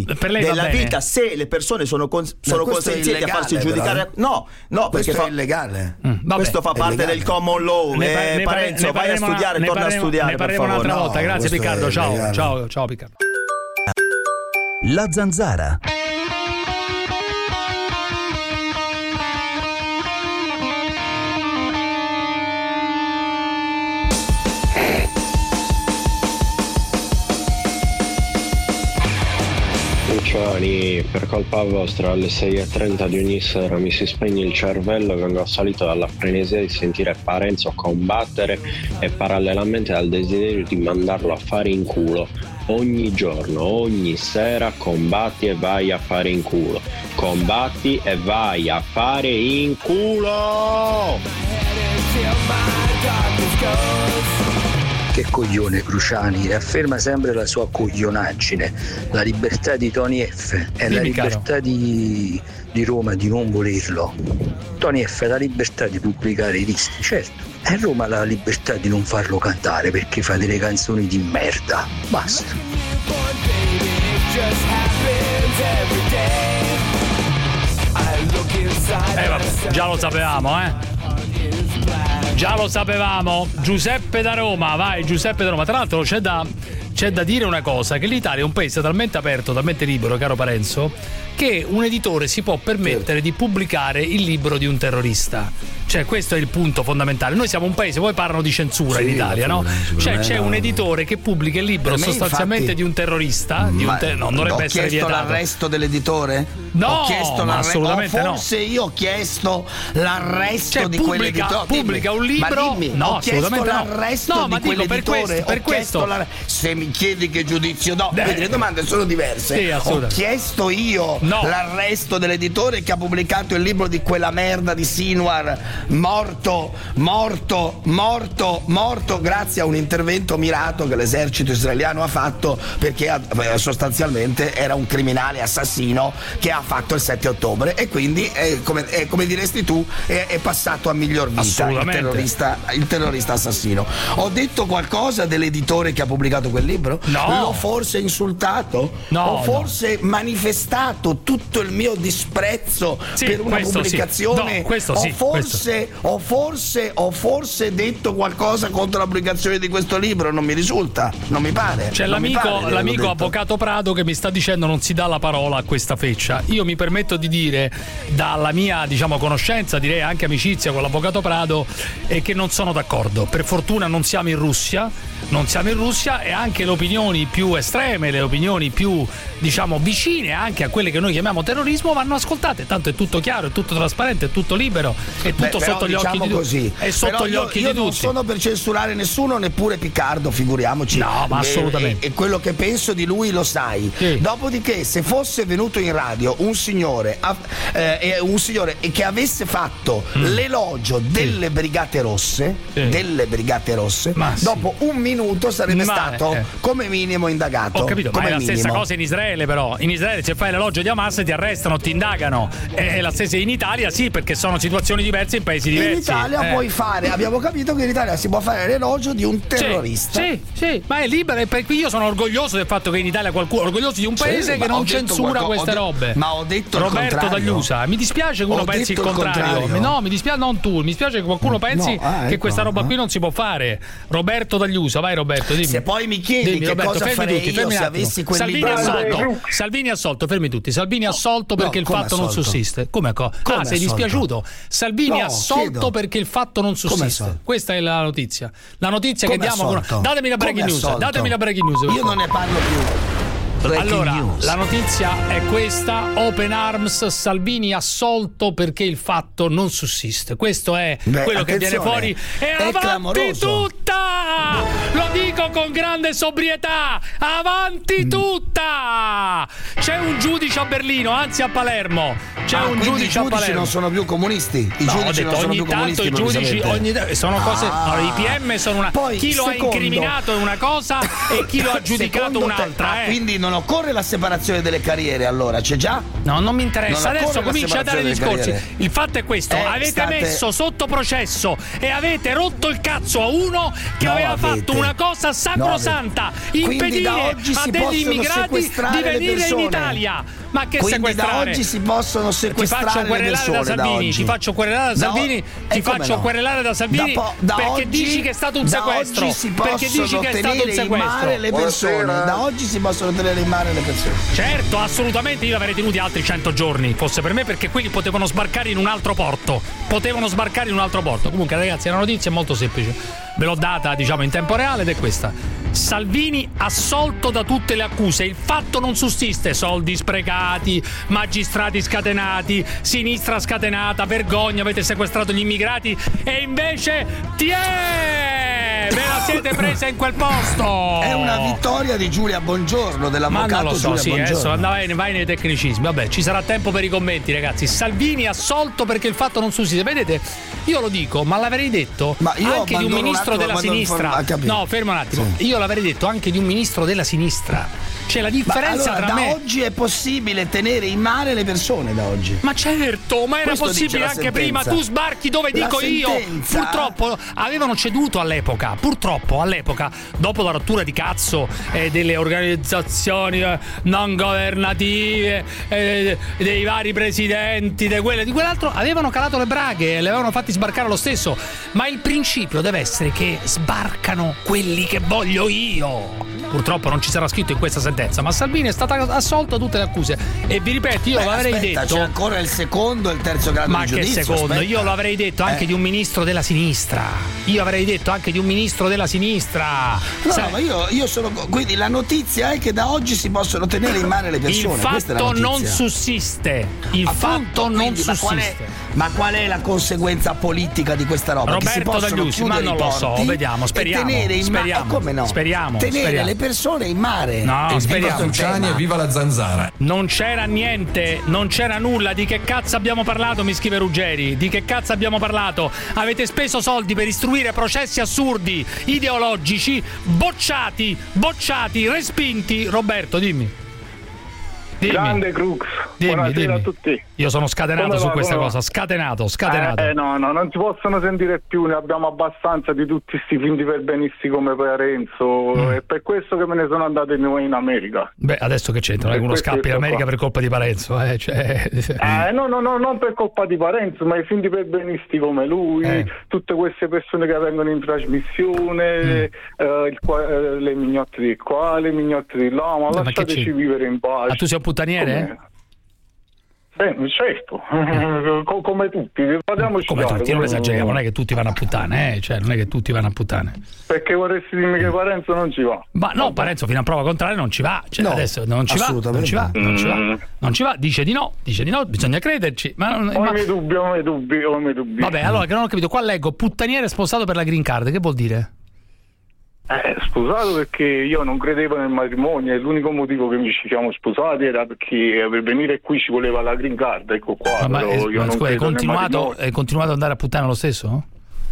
limiti per lei va della bene. vita, se le persone sono, con, sono consenzienti a farsi giudicare. Però, no, no, questo perché è fa, illegale. Mm, questo fa È parte illegale. del common law. Ne, eh, par- ne, Parenzo, ne vai a parleremo studiare, una- torna ne a studiare. Ne per parleremo favore. un'altra volta. No, Grazie questo Piccardo, è ciao, illegale. ciao, ciao Piccardo. La Zanzara. Cruciani, per colpa vostra alle sei e trenta di ogni sera mi si spegne il cervello e vengo assalito dalla frenesia di sentire Parenzo combattere e parallelamente dal desiderio di mandarlo a fare in culo. Ogni giorno, ogni sera combatti e vai a fare in culo. Combatti e vai a fare in culo! Che coglione Cruciani, e afferma sempre la sua coglionaggine. La libertà di Tony F è la libertà di, di Roma di non volerlo. Tony F ha la libertà di pubblicare i dischi, certo. E Roma ha la libertà di non farlo cantare perché fa delle canzoni di merda. Basta. Eh vabbè, già lo sapevamo, eh. Già lo sapevamo. Giuseppe da Roma, vai Giuseppe da Roma. Tra l'altro c'è da, c'è da dire una cosa, che l'Italia è un paese talmente aperto, talmente libero, caro Parenzo, che un editore si può permettere di pubblicare il libro di un terrorista. Cioè, questo è il punto fondamentale. Noi siamo un paese, poi parlano di censura sì, in Italia, no? Cioè, c'è un editore che pubblica il libro sostanzialmente infatti, di un terrorista. Di un te- non dovrebbe essere vietato. Ho chiesto l'arresto dell'editore? No, ho chiesto ma assolutamente no. Forse no. io ho chiesto l'arresto cioè, di pubblica, quell'editore. Pubblica un libro? Ma dimmi, no, ho assolutamente chiesto no. l'arresto no, di ma dico per questo, per questo. La... Se mi chiedi che giudizio do, vedi, le domande sono diverse. Sì, ho chiesto io no. l'arresto dell'editore che ha pubblicato il libro di quella merda di Sinwar, morto morto, morto, morto grazie a un intervento mirato che l'esercito israeliano ha fatto perché sostanzialmente era un criminale assassino che ha fatto il sette ottobre e quindi è, come, è, come diresti tu è, è passato a miglior vita il terrorista, il terrorista assassino. Ho detto qualcosa dell'editore che ha pubblicato quel libro? No. L'ho forse insultato? No, ho forse no. manifestato tutto il mio disprezzo sì, per una pubblicazione? Sì. No, questo ho sì, forse questo. ho forse ho forse detto qualcosa contro la pubblicazione di questo libro, non mi risulta, non mi pare. C'è non l'amico, mi pare, l'amico avvocato Prado che mi sta dicendo non si dà la parola a questa feccia. Io mi permetto di dire, dalla mia diciamo conoscenza, direi anche amicizia con l'avvocato Prado, è che non sono d'accordo. Per fortuna non siamo in Russia, non siamo in Russia e anche le opinioni più estreme, le opinioni più diciamo vicine anche a quelle che noi chiamiamo terrorismo vanno ascoltate, tanto è tutto chiaro, è tutto trasparente, è tutto libero, è tutto Beh, sotto però, gli occhi diciamo di tutti. Così. È sotto però gli io, occhi io di non tutti. sono per censurare nessuno, neppure Piccardo, figuriamoci. No, ma assolutamente. E, e quello che penso di lui lo sai. Sì. Dopodiché, se fosse venuto in radio un signore, eh, un signore che avesse fatto mm. l'elogio delle sì. Brigate Rosse, sì. delle Brigate Rosse, ma dopo sì. un minuto sarebbe ma stato eh. come minimo indagato. Ho capito, come ma è la minimo. stessa cosa in Israele, però. In Israele se fai l'elogio di Hamas ti arrestano, ti indagano. È la stessa in Italia, sì, perché sono situazioni diverse in paesi diversi. In Italia eh. puoi fare, abbiamo capito che in Italia si può fare l'elogio di un terrorista. Sì, sì, sì, ma è libero e per cui io sono orgoglioso del fatto che in Italia qualcuno, orgoglioso di un paese sì, che non censura qualcosa, queste ho robe. Ma ho detto Roberto Dagliusa, mi dispiace che uno ho pensi il il contrario. contrario. No, mi dispiace, non tu, mi dispiace che qualcuno pensi no, ah, che ecco, questa roba eh. qui non si può fare. Roberto Dagliusa, vai Roberto, dimmi. Se poi mi chiedi dimmi, che Roberto, cosa farei tutti, io se avessi quel Salvini libro assolto, Salvini assolto, fermi tutti. Salvini assolto perché no, il fatto assolto? non sussiste. Come co- come ah, sei assolto? dispiaciuto? Salvini no, assolto chiedo. perché il fatto non sussiste. Questa è la notizia. La notizia come che diamo con... Datemi la breaking come news, assolto? datemi la breaking news. Io non ne parlo più. Breaking allora, news. La notizia è questa: Open Arms, Salvini assolto perché il fatto non sussiste. Questo è Beh, quello che viene fuori. E è avanti clamoroso. tutta! Lo dico con grande sobrietà. Avanti mm. tutta! C'è un giudice a Berlino, anzi a Palermo. C'è ah, un giudice a Palermo. I giudici non sono più comunisti. I no, giudici ho detto, non sono ogni più tanto comunisti. I giudici ogni t- sono ah. cose. Allora, i P M sono una. Poi, chi lo secondo, ha incriminato è una cosa e chi lo ha giudicato un'altra. Ah, eh. Quindi non occorre la separazione delle carriere, allora c'è già? No, non mi interessa. Non adesso comincia a dare discorsi. Carriere. Il fatto è questo: eh, avete state... messo sotto processo e avete rotto il cazzo a uno che no, aveva avete. fatto una cosa sacrosanta: no, impedire a degli immigrati di venire in Italia. Ma che quindi sequestrare? Da oggi si possono sequestrare ti faccio querelare le persone, da Salvini, da ti faccio querelare da Salvini, da, ti faccio no? querelare da Salvini da po- da perché oggi, dici che è stato un da sequestro. Oggi si perché dici che è stato un sequestro. In mare le persone. Buonasera. Da oggi si possono tenere in mare le persone. Certo, assolutamente, io l'avrei tenuti altri cento giorni, fosse per me, perché quelli potevano sbarcare in un altro porto. Potevano sbarcare in un altro porto. Comunque, ragazzi, la notizia è molto semplice. Ve l'ho data, diciamo, in tempo reale ed è questa. Salvini assolto da tutte le accuse, il fatto non sussiste, soldi sprecati, magistrati scatenati, sinistra scatenata, vergogna, avete sequestrato gli immigrati e invece tiè, ve la siete presa in quel posto. È una vittoria di Giulia Bongiorno, dell'avvocato Ma non lo so, Giulia sì, Bongiorno. adesso vai, vai nei tecnicismi, vabbè, ci sarà tempo per i commenti, ragazzi. Salvini assolto perché il fatto non sussiste. Vedete, io lo dico, ma l'avrei detto ma io anche di un ministro della sinistra. Inform- no, fermo un attimo. Sì. Io l'avrei detto anche di un ministro della sinistra. C'è la differenza ma allora, tra da me. oggi è possibile tenere in mare le persone da oggi. Ma certo, ma era Questo possibile anche sentenza. prima. Tu sbarchi dove La dico sentenza. io. Purtroppo avevano ceduto all'epoca. Purtroppo all'epoca, dopo la rottura di cazzo eh, delle organizzazioni eh, non governative, eh, dei vari presidenti, di quello e di quell'altro, avevano calato le braghe e le avevano fatti sbarcare lo stesso. Ma il principio deve essere che sbarcano quelli che voglio io. Purtroppo non ci sarà scritto in questa sentenza, ma Salvini è stato assolto da tutte le accuse. E vi ripeto, io Beh, l'avrei aspetta, detto. c'è ancora il secondo e il terzo grado ma di giudizio. che secondo? Aspetta. Io l'avrei detto anche Eh. di un ministro della sinistra. Io avrei detto anche di un ministro della sinistra. No, Sai- no, ma io, io sono. Quindi la notizia è che da oggi si possono tenere in mare le persone. Il Questa è la fatto notizia. non sussiste. Il Appunto, fatto non quindi, ma qual, è, sussiste. ma qual è la conseguenza politica di questa roba? Che si Roberto possono Dagliusi, ma chiudere non i lo so, porti vediamo, e speriamo. tenere in mare. speriamo, come no? speriamo, tenere speriamo. le persone in mare. No, E speriamo. questo è un tema. Viva la zanzara. Non c'era niente, non c'era nulla. Di che cazzo abbiamo parlato, mi scrive Ruggeri? Di che cazzo abbiamo parlato? Avete speso soldi per istruire processi assurdi, ideologici, bocciati, bocciati, respinti. Roberto, dimmi. Dimmi. Grande Crux, Dimmi, buonasera dimmi. a tutti. Io sono scatenato Come su va, questa come cosa, va? scatenato, scatenato. Eh no, no, non si possono sentire più, ne abbiamo abbastanza di tutti sti finti perbenisti come Parenzo Mm. è per questo che me ne sono andato in, in America. Beh, adesso che c'entra? Non è che uno questo scappi in sto America qua. per colpa di Parenzo, eh? Cioè... Eh, no, no, no, non per colpa di Parenzo, ma i finti perbenisti come lui, Eh. tutte queste persone che vengono in trasmissione, Mm. eh, il qua- eh, le mignotte di qua, le mignotte di là, ma Ma che lasciateci c'è? vivere in pace. Ma tu sei un puttaniere? Come? Eh, certo, Co- come tutti, parliamoci Come chiaro, tutti, non come- esageriamo, non è che tutti vanno a puttane, eh? Cioè, non è che tutti vanno a puttane. Perché vorresti dirmi che Parenzo non ci va? Ma no, Parenzo fino a prova contraria non ci va, cioè No, adesso non ci va, non ci va, non ci va, Mm. non ci va, dice di no, dice di no, bisogna crederci. Ma, non- Ho ma- i miei dubbi, ho i miei dubbi, ho i miei dubbi. Vabbè, allora che non ho capito, qua leggo puttaniere sposato per la green card, che vuol dire? Eh, sposato perché io non credevo nel matrimonio e l'unico motivo che mi ci siamo sposati era perché per venire qui ci voleva la green card, ecco qua. Ma, però eh, io ma non scusa, hai credo nel continuato, matrimonio. hai continuato ad andare a puttana lo stesso?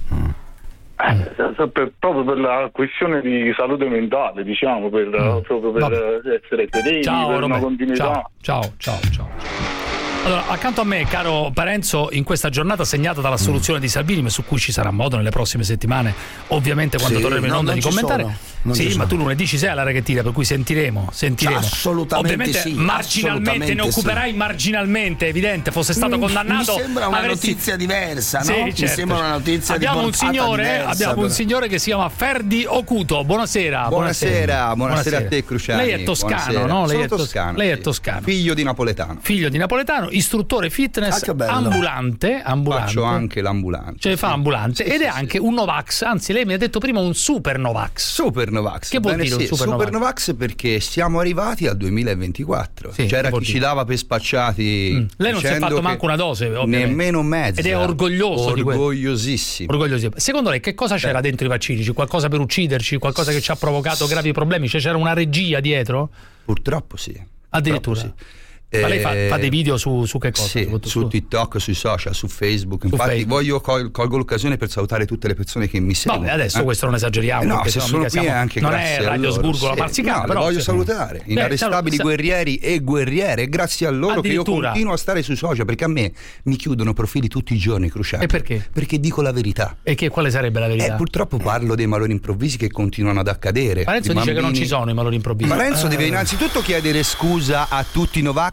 Eh, per- proprio per la questione di salute mentale, diciamo, per, proprio per Vabbè. essere fedeli, Ciao, per una Roberto. continuità. Ciao, ciao, ciao, ciao. Allora, accanto a me, caro Parenzo, in questa giornata segnata dalla soluzione di Salvini, ma su cui ci sarà modo nelle prossime settimane, ovviamente quando Sì, torneremo in no, onda non di ci commentare. sono, non Sì, ci ma sono. tu lunedì ci sei alla raghettina, per cui sentiremo, sentiremo. Cioè, assolutamente Ovviamente sì, marginalmente assolutamente ne occuperai sì. marginalmente, è evidente, fosse stato Mm, condannato. mi sembra una avresti- notizia diversa, no? Sì, Mi certo. sembra una notizia di abbiamo un portata signore, diversa, abbiamo un però. signore che si chiama Ferdi Ocuto. Buonasera, Buonasera, buonasera a te, Cruciani. Lei è toscano, Buonasera. no? Lei Sono è tos- toscano. Lei è sì. toscano. Figlio di napoletano. Figlio di napoletano, istruttore fitness, Ah, che bello. ambulante, ambulante. Faccio anche l'ambulante. Cioè fa ambulante ed è anche un Novax, anzi lei mi ha detto prima un super Novax. Super Novax. Che vuol Bene, dire un sì, super, super Novax? Novax perché siamo arrivati al duemilaventiquattro. Sì, C'era che vuol chi ci dire? dava per spacciati. Mm. Lei non si è dicendo fatto che manco una dose, ovviamente. Nemmeno mezza. Ed è orgoglioso di questo. Orgogliosissimo. Orgoglioso. Secondo lei che cosa c'era dentro i vaccini? C'è qualcosa per ucciderci? Qualcosa che ci ha provocato gravi problemi? Cioè c'era una regia dietro? Purtroppo sì. Addirittura. Purtroppo sì. Ma lei fa, Eh, fa dei video su, su che cosa? Sì, Su- su TikTok, sui social, su Facebook. Infatti, Facebook. voglio col- colgo l'occasione per salutare tutte le persone che mi seguono. Vabbè, adesso Eh. questo non esageriamo. Eh no, perché se sennò sono mica qui è siamo- anche non grazie è a Radio loro. Sburgola Sì. Marzicana, No, però li voglio sì. salutare, Beh, inarrestabili salu- guerrieri e guerriere. E grazie a loro che io Addirittura. continuo a stare sui social, perché a me mi chiudono profili tutti i giorni, Cruciani. E perché? Perché dico la verità. E che quale sarebbe la verità? Eh, purtroppo parlo dei malori improvvisi che continuano ad accadere. Parenzo di dice che non bambini. ci sono i malori improvvisi. Parenzo Eh. deve innanzitutto chiedere scusa a tutti i Novax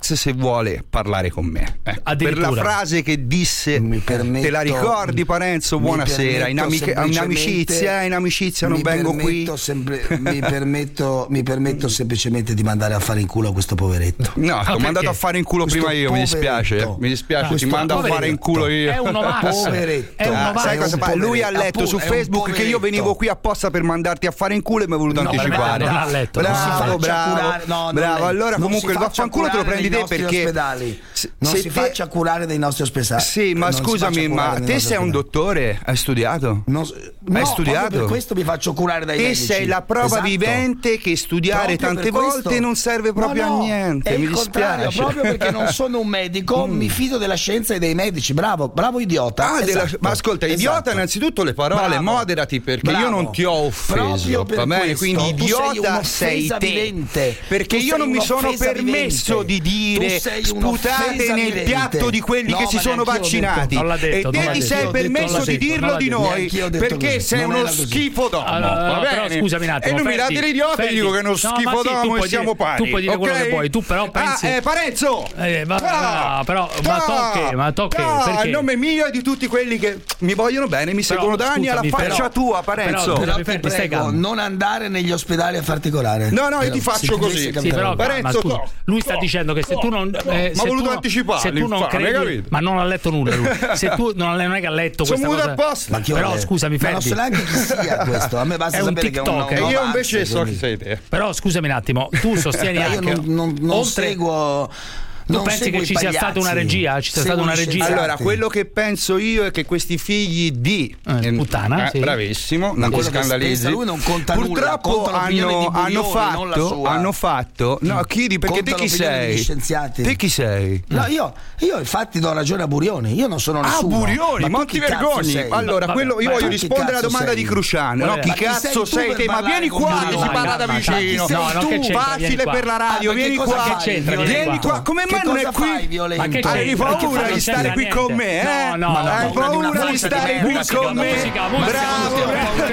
Novax se vuole parlare con me. Eh, per la frase che disse, permetto, te la ricordi Parenzo? Buonasera, in, amica, in amicizia, in amicizia non vengo qui. Sempre, mi, permetto, mi permetto semplicemente di mandare a fare in culo a questo poveretto. No, ti ho mandato a fare in culo questo prima io, poveretto. mi dispiace, mi dispiace, ah, ti mando a fare in culo io. È un Novax. Poveretto. È un Novax. Sai cosa fa? Lui ha letto appunto, su Facebook che io venivo qui apposta per mandarti a fare in culo e mi ha voluto no, anticipare. Non ha letto. Bravo, bravo. No, bravo. Allora comunque il vaffanculo te lo prendi te perché ospedali. non si te... faccia curare dei nostri ospedali. Sì, ma non scusami, ma te sei un dottore? Hai studiato? Non... Hai no, studiato? Per questo mi faccio curare dai te medici. Te sei la prova esatto. vivente che studiare proprio tante volte questo... non serve proprio no, no, a niente. È mi il contrario, dispiace. proprio perché non sono un medico, mm. mi fido della scienza e dei medici. Bravo, bravo idiota. Ah, esatto. della... Ma ascolta, idiota esatto. innanzitutto le parole, bravo. moderati perché bravo. io non ti ho offeso. Va bene, questo, quindi idiota sei, sei te. Vivente. Perché tu io non mi sono permesso vivente. di dire sputate nel vivente. piatto di quelli no, che si sono vaccinati. Detto, e te ti sei permesso di dirlo di noi perché sei uno schifo d'uomo. Allora, va però bene? scusami un attimo. E non mi date l'idiota e dico che è uno schifo d'uomo e siamo pari. Tu puoi dire quello che vuoi, tu però pensi. Ah, eh, Parenzo! Eh, ma, però, ma tocche, ma tocche. Il nome mio e di tutti quelli che mi vogliono bene, mi seguono da anni alla faccia tua, Parenzo. Però ti prego, non andare negli ospedali a farti curare. No, no, io ti faccio così. Sì, però, Parenzo, scusa, lui sta dicendo che se tu non eh, ma ha voluto anticipare, se tu non credi, ma non ha letto nulla lui. Se tu non è che ha letto questa cosa apposta. Però scusami, Ferdi, non so neanche chi sia questo. A me basta sapere che è un e io invece so chi sei te. Però scusami un attimo, tu sostieni anche io non, non oltre seguo. Tu non pensi che ci sia stata una regia? Ci sia stata una regia? Allora, quello che penso io è che questi figli di eh, puttana, eh, sì. bravissimo, non ti scandalizzi. Lui non conta purtroppo nulla, hanno, hanno fatto, hanno fatto. No, chiedi perché te chi sei? Te chi sei? No, io, io infatti do ragione a Burioni. Io non sono nessuno. Ah, Burioni, ma, ma ti vergogni. Allora, quello io voglio rispondere alla domanda di Cruciano. No, chi cazzo sei te? Ma vieni qua che si parla da vicino. Facile per la radio, vieni qua. Vieni qua. Come mai non è qui? Ma che hai paura di stare qui con me, eh? No, no, hai paura di stare qui con me? Bravo.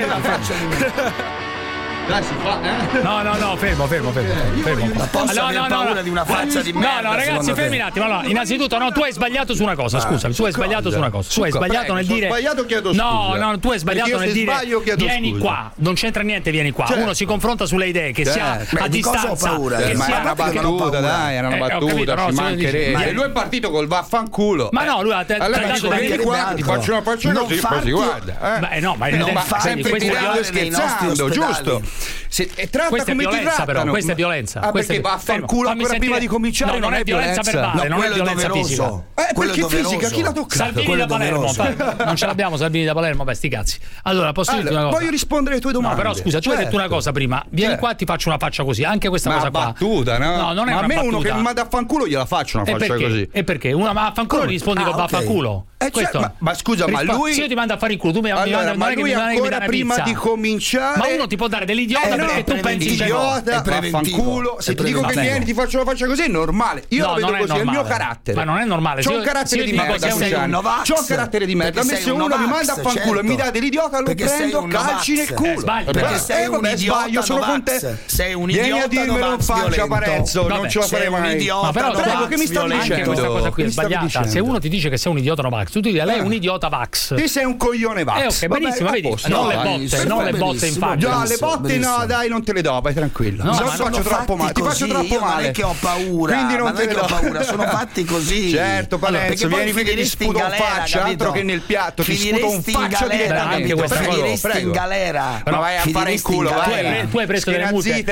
Dai, si fa, eh? No, no, no, fermo, fermo, fermo. fermo. Ma posso no, aver no, paura no, di una faccia di merda? No, no, ragazzi, fermi un attimo. Allora, innanzitutto, no, tu hai sbagliato su una cosa. Scusami, tu hai sbagliato su una cosa. Tu hai sbagliato nel dire. Sbagliato, chiedo scusa. No, no, tu hai sbagliato nel dire. Vieni qua, non c'entra niente, vieni qua. Uno si confronta sulle idee che sia a distanza. Ma era una battuta, dai, era una battuta, ci mancherebbe. E lui è partito col vaffanculo. Ma no, lui ha dato vieni qua, ti faccio una faccia così, poi si guarda. Beh, no, ma sempre tirando e scherzando, giusto? Tratta questa è come violenza, ti però questa è violenza. Ah, questa perché vaffanculo ancora sentire... prima di cominciare no, non, non è violenza, violenza verbale, no, non è violenza doveroso. fisica. Eh, quello perché fisica? Chi l'ha toccato? Salvini da Palermo, non ce l'abbiamo Salvini da Palermo, beh sti cazzi. Allora, posso allora, dirti una cosa? Voglio rispondere alle tue domande. No, però scusa, tu certo. hai detto una cosa prima. Vieni certo. qua, ti faccio una faccia così, anche questa ma cosa qua. battuta, no? No, non è ma una a me battuta. uno che mi manda a fanculo gliela faccio una faccia così. E perché? Una ma a fanculo rispondi con vaffanculo. Ma scusa, ma lui se io ti mando a fare in culo, tu mi allora, ma lui ancora prima di cominciare. Ma uno ti può dare dell'idiota perché tu pensi idiota, vaffanculo. Se ti dico che vieni ti faccio la faccia così è normale. Io lo vedo così, è il mio carattere. Ma non è normale. C'ho un carattere di merda, c'ho un carattere di merda. A me se uno mi manda a fanculo e mi dà dell'idiota lo prendo a calci nel culo. Perché sei un idiota, sono con te. Sei un idiota. Vieni a dirmelo in faccia, Parenzo, non ce la farei mai. Ma però prego, che mi sta dicendo? Questa cosa qui è sbagliata. Se uno ti dice che sei un idiota Novax, tu ti dici lei è un idiota Vax. Ti sei un coglione Vax. Eh, ok, benissimo, vedi. Non le botte, non le botte in faccia. No, le botte no, dai, non te le do, vai tranquillo. No, non ma faccio non troppo male, ti faccio troppo male. Non è che ho paura, quindi non te ne ho paura, sono fatti così. Certo, Parenzo, vieni qui che ti sputo in faccia, altro che nel piatto, ti sputo in faccia direttamente. Finiresti in galera. Ma vai a fare il culo, vai. Tu hai preso delle multe?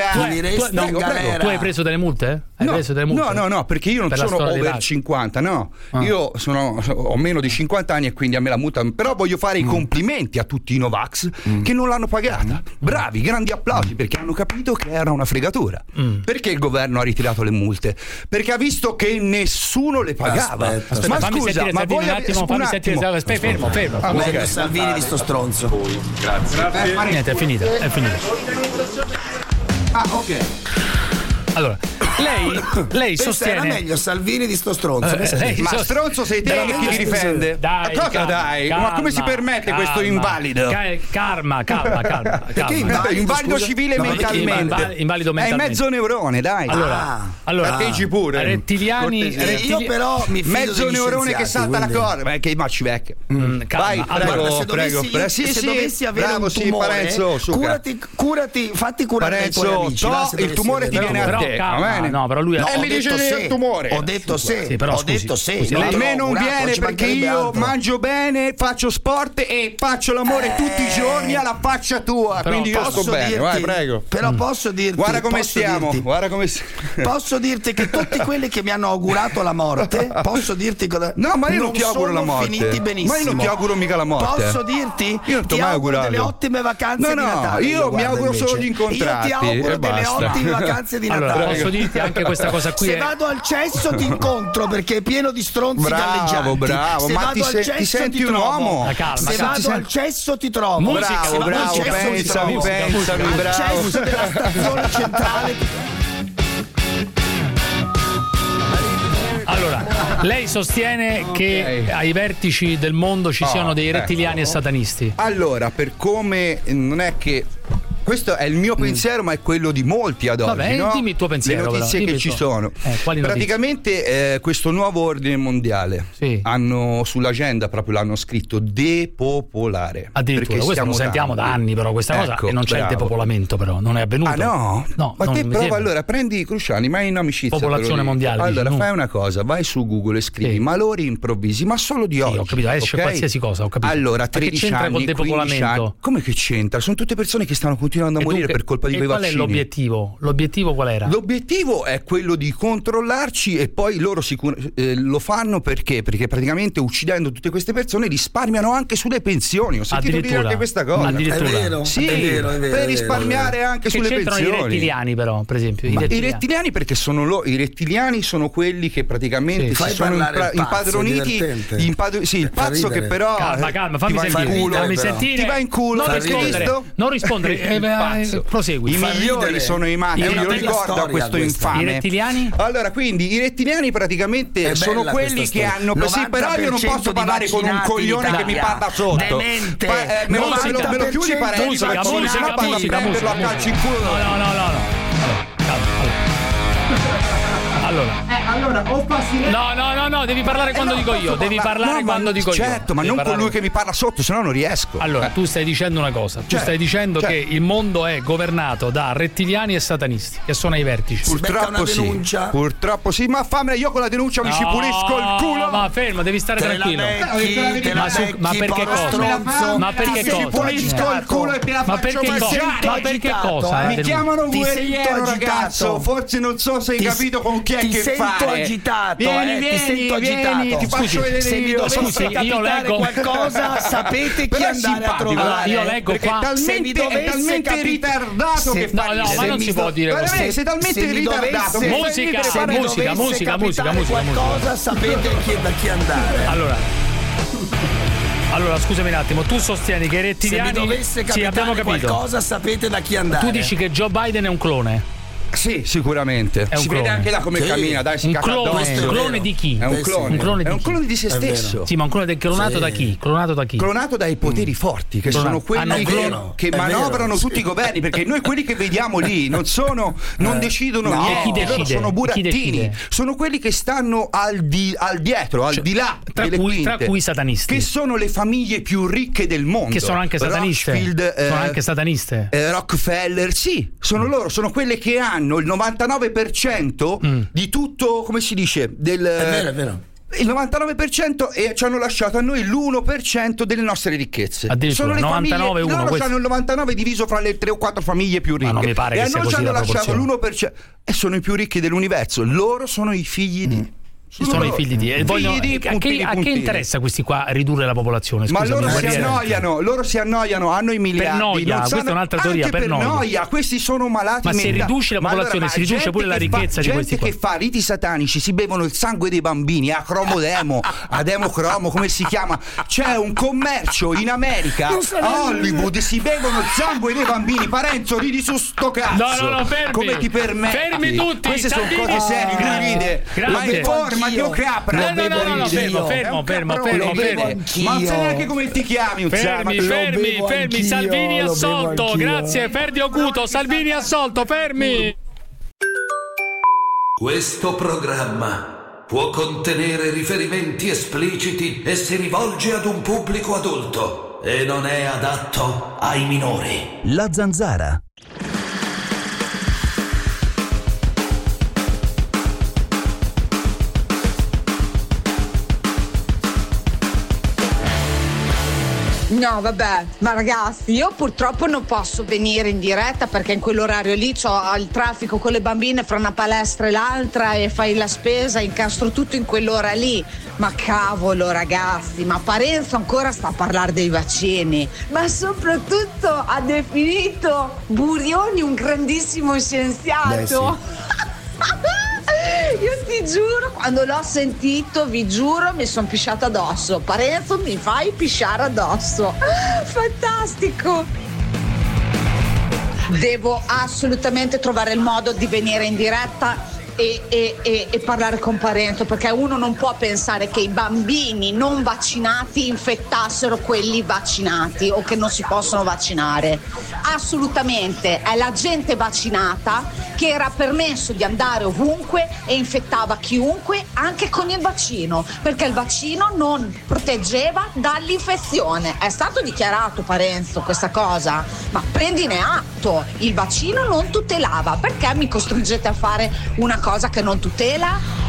Tu hai preso delle multe? Hai preso delle multe? No, no, no, perché io non sono over cinquanta, no. Io sono ho meno di cinquanta anni e quindi a me la multa, però voglio fare i complimenti a tutti i Novax che non l'hanno pagata. Bravi, grandi applausi perché hanno capito che era una fregatura. Perché il governo ha ritirato le multe? Perché ha visto che nessuno le pagava. Aspetta, aspetta, ma fammi scusa, sentire, ma Salvini, voi un attimo, fammi sentire, aspetta, fermo, fermo. Ah, meglio okay. Salvini di sto stronzo. Grazie. Grazie. Niente, è finita, è finita. Ah, ok. Allora, lei, lei Pensa, sostiene. era meglio Salvini di sto stronzo. Eh, lei Ma sost- stronzo sei te che chi ti difende? Dai, Ma cosa calma, dai? calma, Ma come si permette calma, questo invalido? Ca- Calma, calma, calma. Perché calma. invalido, invalido civile No, mentalmente? inval- invalido mentalmente. È mezzo neurone, dai. Allora, ah, allora parteggi pure. rettiliani, Cortesia. rettili- Io però mi fido mezzo degli neurone che scienziati, salta quindi. la corda, ma che ma ci vecchia. Mm, calma. Vai, Allora, prego, Guarda, se prego. dovessi, prego. io- Sì, se sì, dovessi avere bravo, un sì, tumore, Parenzo, suca. curati, curati, fatti curare dai Parenzo, tuoi amici. to, va, se il dovessi tumore ti avere. viene a però te, calma, va bene? no, però lui ha- No, E ho mi dice detto che è se, il tumore. ho detto se, Sì, però ho scusi, detto se. scusi, non lei- A te l'ho me non augurato, viene ci perché mancherebbe io altro. mangio bene, faccio sport e faccio l'amore tutti i giorni alla faccia tua. Però quindi io posso sto bene, dirti- vai, prego. Però posso dirti Guarda come posso stiamo, dirti- guarda come stiamo. Posso dirti che tutti quelli che mi hanno augurato la morte, posso dirti cosa. No, ma io non ti auguro sono la morte. finiti benissimo. Ma io non ti auguro mica la morte. Posso dirti? Io non ti t'ho mai auguro augurato. delle ottime vacanze No, di no, Natale. io mi guarda, auguro invece. solo gli Io ti incontrati auguro e delle basta. ottime vacanze di Allora, Natale. posso dirti anche questa cosa qui Se è- vado al cesso ti incontro perché è pieno di stronzi Bravo, galleggianti. bravo, Se ma vado ti al se- ti cesso senti ti un trovo. uomo? Ma calma, Se calma, vado ti al senti- cesso ti trovo. Musica, Se Bravo, vado al bravo, cesso ti pensami, trovo. pensami, Al bravo. cesso della stazione centrale. Allora, lei sostiene che ai vertici del mondo ci Oh, siano dei ecco. rettiliani e satanisti. Allora, per come non è che questo è il mio pensiero, ma è quello di molti ad oggi. Vabbè, no? dimmi il tuo pensiero, Le notizie però, che dimmi ci il tuo. sono. Eh, quali notizie? Praticamente eh, questo nuovo ordine mondiale hanno sull'agenda proprio l'hanno scritto depopolare. Addirittura, Perché questo lo stiamo sentiamo da anni, però questa cosa Ecco, e non c'è bravo. il depopolamento, però non è avvenuto. Ah no? No, Ma non te mi prova sembra. allora, prendi Cruciani, ma in amicizia. Popolazione te lo dico. mondiale, Allora dici, fai no? una cosa, vai su Google e scrivi malori improvvisi, ma solo di oggi. ho capito, esce ok? qualsiasi cosa, ho capito. Allora, Ma che tredici c'entra anni, col depopolamento? quindici anni. Come che c'entra? Sono tutte persone che stanno continuando a E morire dunque- per colpa di e quei qual vaccini. è l'obiettivo? L'obiettivo qual era? L'obiettivo è quello di controllarci e poi loro sicur- eh, lo fanno perché? Perché praticamente uccidendo tutte queste persone risparmiano anche sulle pensioni. Ho sentito dire Addirittura. anche questa cosa. Addirittura. È vero, Sì, è vero, è vero, per è risparmiare vero, è anche Che sulle c'entrano i pensioni. rettiliani, però, per esempio. I Ma rettiliani. i rettiliani perché sono loro, i rettiliani sono quelli che praticamente Sì. si Fai sono parlare impra- il pazzo, impadroniti. è divertente. impad- sì, il Fa pazzo che ridere. però Calma, calma, fammi ti va in sentire. culo, fammi però. sentire. Ti va in culo, Non fa rispondere. ridere. Non rispondere. Eh, beh, Pazzo. prosegui. I Fa migliori ridere. sono i matti, È io una lo bella ricordo a storia questo questa. infame. I rettiliani? Allora, quindi i rettiliani praticamente È sono bella quelli questa che storia. hanno. Sì, però io non posso di parlare con un vaccinati coglione in che mi Italia. parla sotto. Demente. Pa- eh, me, lo, me, lo, me lo chiudi Parenzo, Musica, perché musica, sennò parla musica, a prenderlo a musica. calci in culo. No, no, no, no, no. Allora, calma, allora. Allora. Eh, allora, o passi. No, no, no, no, devi parlare quando dico io. Devi parlare No, ma- quando dico io. Certo, ma Devi non con parlare- lui che mi parla sotto, sennò non riesco. Allora, Eh. tu stai dicendo una cosa. Tu Cioè, stai dicendo cioè. che il mondo è governato da rettiliani e satanisti, che sono ai vertici. Purtroppo sì. denuncia. Purtroppo sì, ma fammela io con la denuncia mi ci pulisco il culo. Ma fermo, devi stare Te la tranquillo. becchi, te la ma, su- becchi, ma perché povero cosa? stronzo. Ma perché Ti cosa? pulisco il culo e te la Ma faccio perché cosa? mangiare. Ma perché agitato, cosa? eh? eh, Mi del- chiamano Ti guerriero, sento ragazzo. agitato. Forse non so se hai Ti- capito con chi è ti che sento fare. agitato, Vieni, eh, vieni, ti sento vieni, agitato. ti faccio Scusi, vedere se mi io. dovesse Scusi, io capitare leggo- qualcosa, sapete chi Però è andare a simpatico, trovare. io leggo perché qua- è Se mi talmente, è dovesse talmente capi- ritardato se- che No, fa no, ridere. ma non Se si mi può sto- dire Guarda, così. sei talmente Se mi ritardato dovesse- che fai Musica, ridere, se fa musica, ridere. musica, musica, capitare musica, musica. qualcosa, sapete chi- da chi andare. Allora. Allora, scusami un attimo, tu sostieni che i Se mi rettiliani. dovesse Sì, abbiamo capitare capito. qualcosa, sapete da chi andare. Tu dici che Joe Biden è un clone. Sì, sicuramente. È un si clone. vede anche da come Sì. cammina, dai, si Un cacca clone, addosso. un clone di chi? È un Eh sì. clone. Un clone è di un chi? clone di se È vero. stesso. Sì, ma un clone del clonato Sì. da chi? Clonato da chi? Clonato dai poteri forti, che Clonato. sono quelli Ah, no, che, clono. che È manovrano vero, tutti sì. i governi, perché noi quelli che vediamo lì non sono, non Eh. decidono No. niente, E chi loro decide? sono Chi burattini, decide? sono quelli che stanno al, di, al dietro, al Cioè, di là tra delle cui- tra quinte, cui i satanisti. che sono le famiglie più ricche del mondo, Che sono anche sataniste. Rothschild, Sono eh, anche sataniste. eh, Rockefeller, sì, sono loro, sono quelle che hanno il novantanove per cento Mm. di tutto, come si dice, del È vero, è vero. il novantanove per cento e ci hanno lasciato a noi l'uno per cento delle nostre ricchezze. Addirittura, Sono le novantanove famiglie, uno, loro questo- hanno il novantanove diviso fra le tre o quattro famiglie più ricche. Ma non mi pare e che a sia noi ci così hanno la lasciato proporzione. l'uno per cento e sono i più ricchi dell'universo. Loro sono i figli di Ci sono i figli di. E vogliono, di a, che, puntini, a che puntini. interessa questi qua ridurre la popolazione? Ma Scusami, loro si guardiere. annoiano, loro si annoiano, hanno i miliardi. Per noia, non questa sanno, è un'altra teoria. Anche Per, per noia. noia, questi sono malati Ma mentali. se riduci la Ma popolazione, allora, si riduce gente pure la che ricchezza fa, di questi gente qua. che fa riti satanici, si bevono il sangue dei bambini, a cromodemo, a democromo, come si chiama? C'è un commercio in America, a Hollywood, si bevono il sangue dei bambini. Parenzo, ridi su sto cazzo. No, no, no, fermi. Come ti permetti? Fermi tutti. Queste sono Salvini. cose serie, lui Ah, ride. grazie. Ma informati, o capra. No, no, no, no, no, fermo, fermo, fermo, fermo, fermo. Ma non sai neanche come ti chiami, Fermi, fermi, fermi, Salvini assolto. Grazie, Ferdi Ocuto, Salvini assolto, fermi. Questo programma può contenere riferimenti espliciti e si rivolge ad un pubblico adulto e non è adatto ai minori. La Zanzara. No, vabbè, ma ragazzi, io purtroppo non posso venire in diretta perché in quell'orario lì c'ho il traffico con le bambine fra una palestra e l'altra e fai la spesa, incastro tutto in quell'ora lì. Ma cavolo, ragazzi, ma Parenzo ancora sta a parlare dei vaccini. Ma soprattutto ha definito Burioni un grandissimo scienziato. Beh, sì. Io ti giuro, quando l'ho sentito, vi giuro, mi sono pisciata addosso. Parenzo, mi fai pisciare addosso. Fantastico. Devo assolutamente trovare il modo di venire in diretta e, e, e, e parlare con Parenzo, perché uno non può pensare che i bambini non vaccinati infettassero quelli vaccinati o che non si possono vaccinare. Assolutamente, è la gente vaccinata che era permesso di andare ovunque e infettava chiunque anche con il vaccino, perché il vaccino non proteggeva dall'infezione. È stato dichiarato, Parenzo, questa cosa, ma prendine atto, il vaccino non tutelava, perché mi costringete a fare una cosa che non tutela?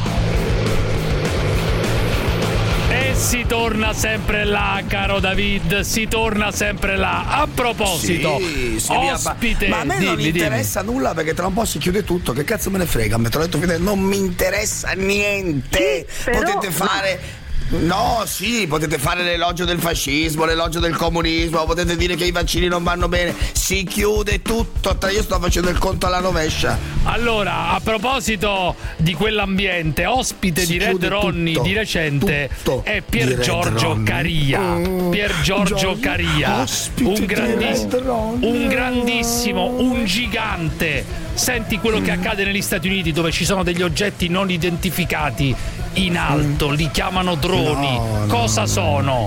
E si torna sempre là, caro David, si torna sempre là. A proposito, sì, sì, ospite, ma a me dimmi, non dimmi. interessa nulla, perché tra un po' si chiude tutto. Che cazzo me ne frega? Me te l'ho detto fino a- non mi interessa niente. Sì, però- Potete fare. No, sì, potete fare l'elogio del fascismo, l'elogio del comunismo, potete dire che i vaccini non vanno bene. Si chiude tutto. Io sto facendo il conto alla rovescia. Allora, a proposito di quell'ambiente, ospite Si di Red chiude Ronnie tutto, di recente tutto è di Pier Red Giorgio Ronnie. Caria. Mm, Pier Giorgio Giorgio, Caria, ospite un, di grandis- Red Ronnie. un grandissimo, un gigante. Senti quello che accade negli Stati Uniti, dove ci sono degli oggetti non identificati in alto, li chiamano droni. No, no, Cosa no. sono?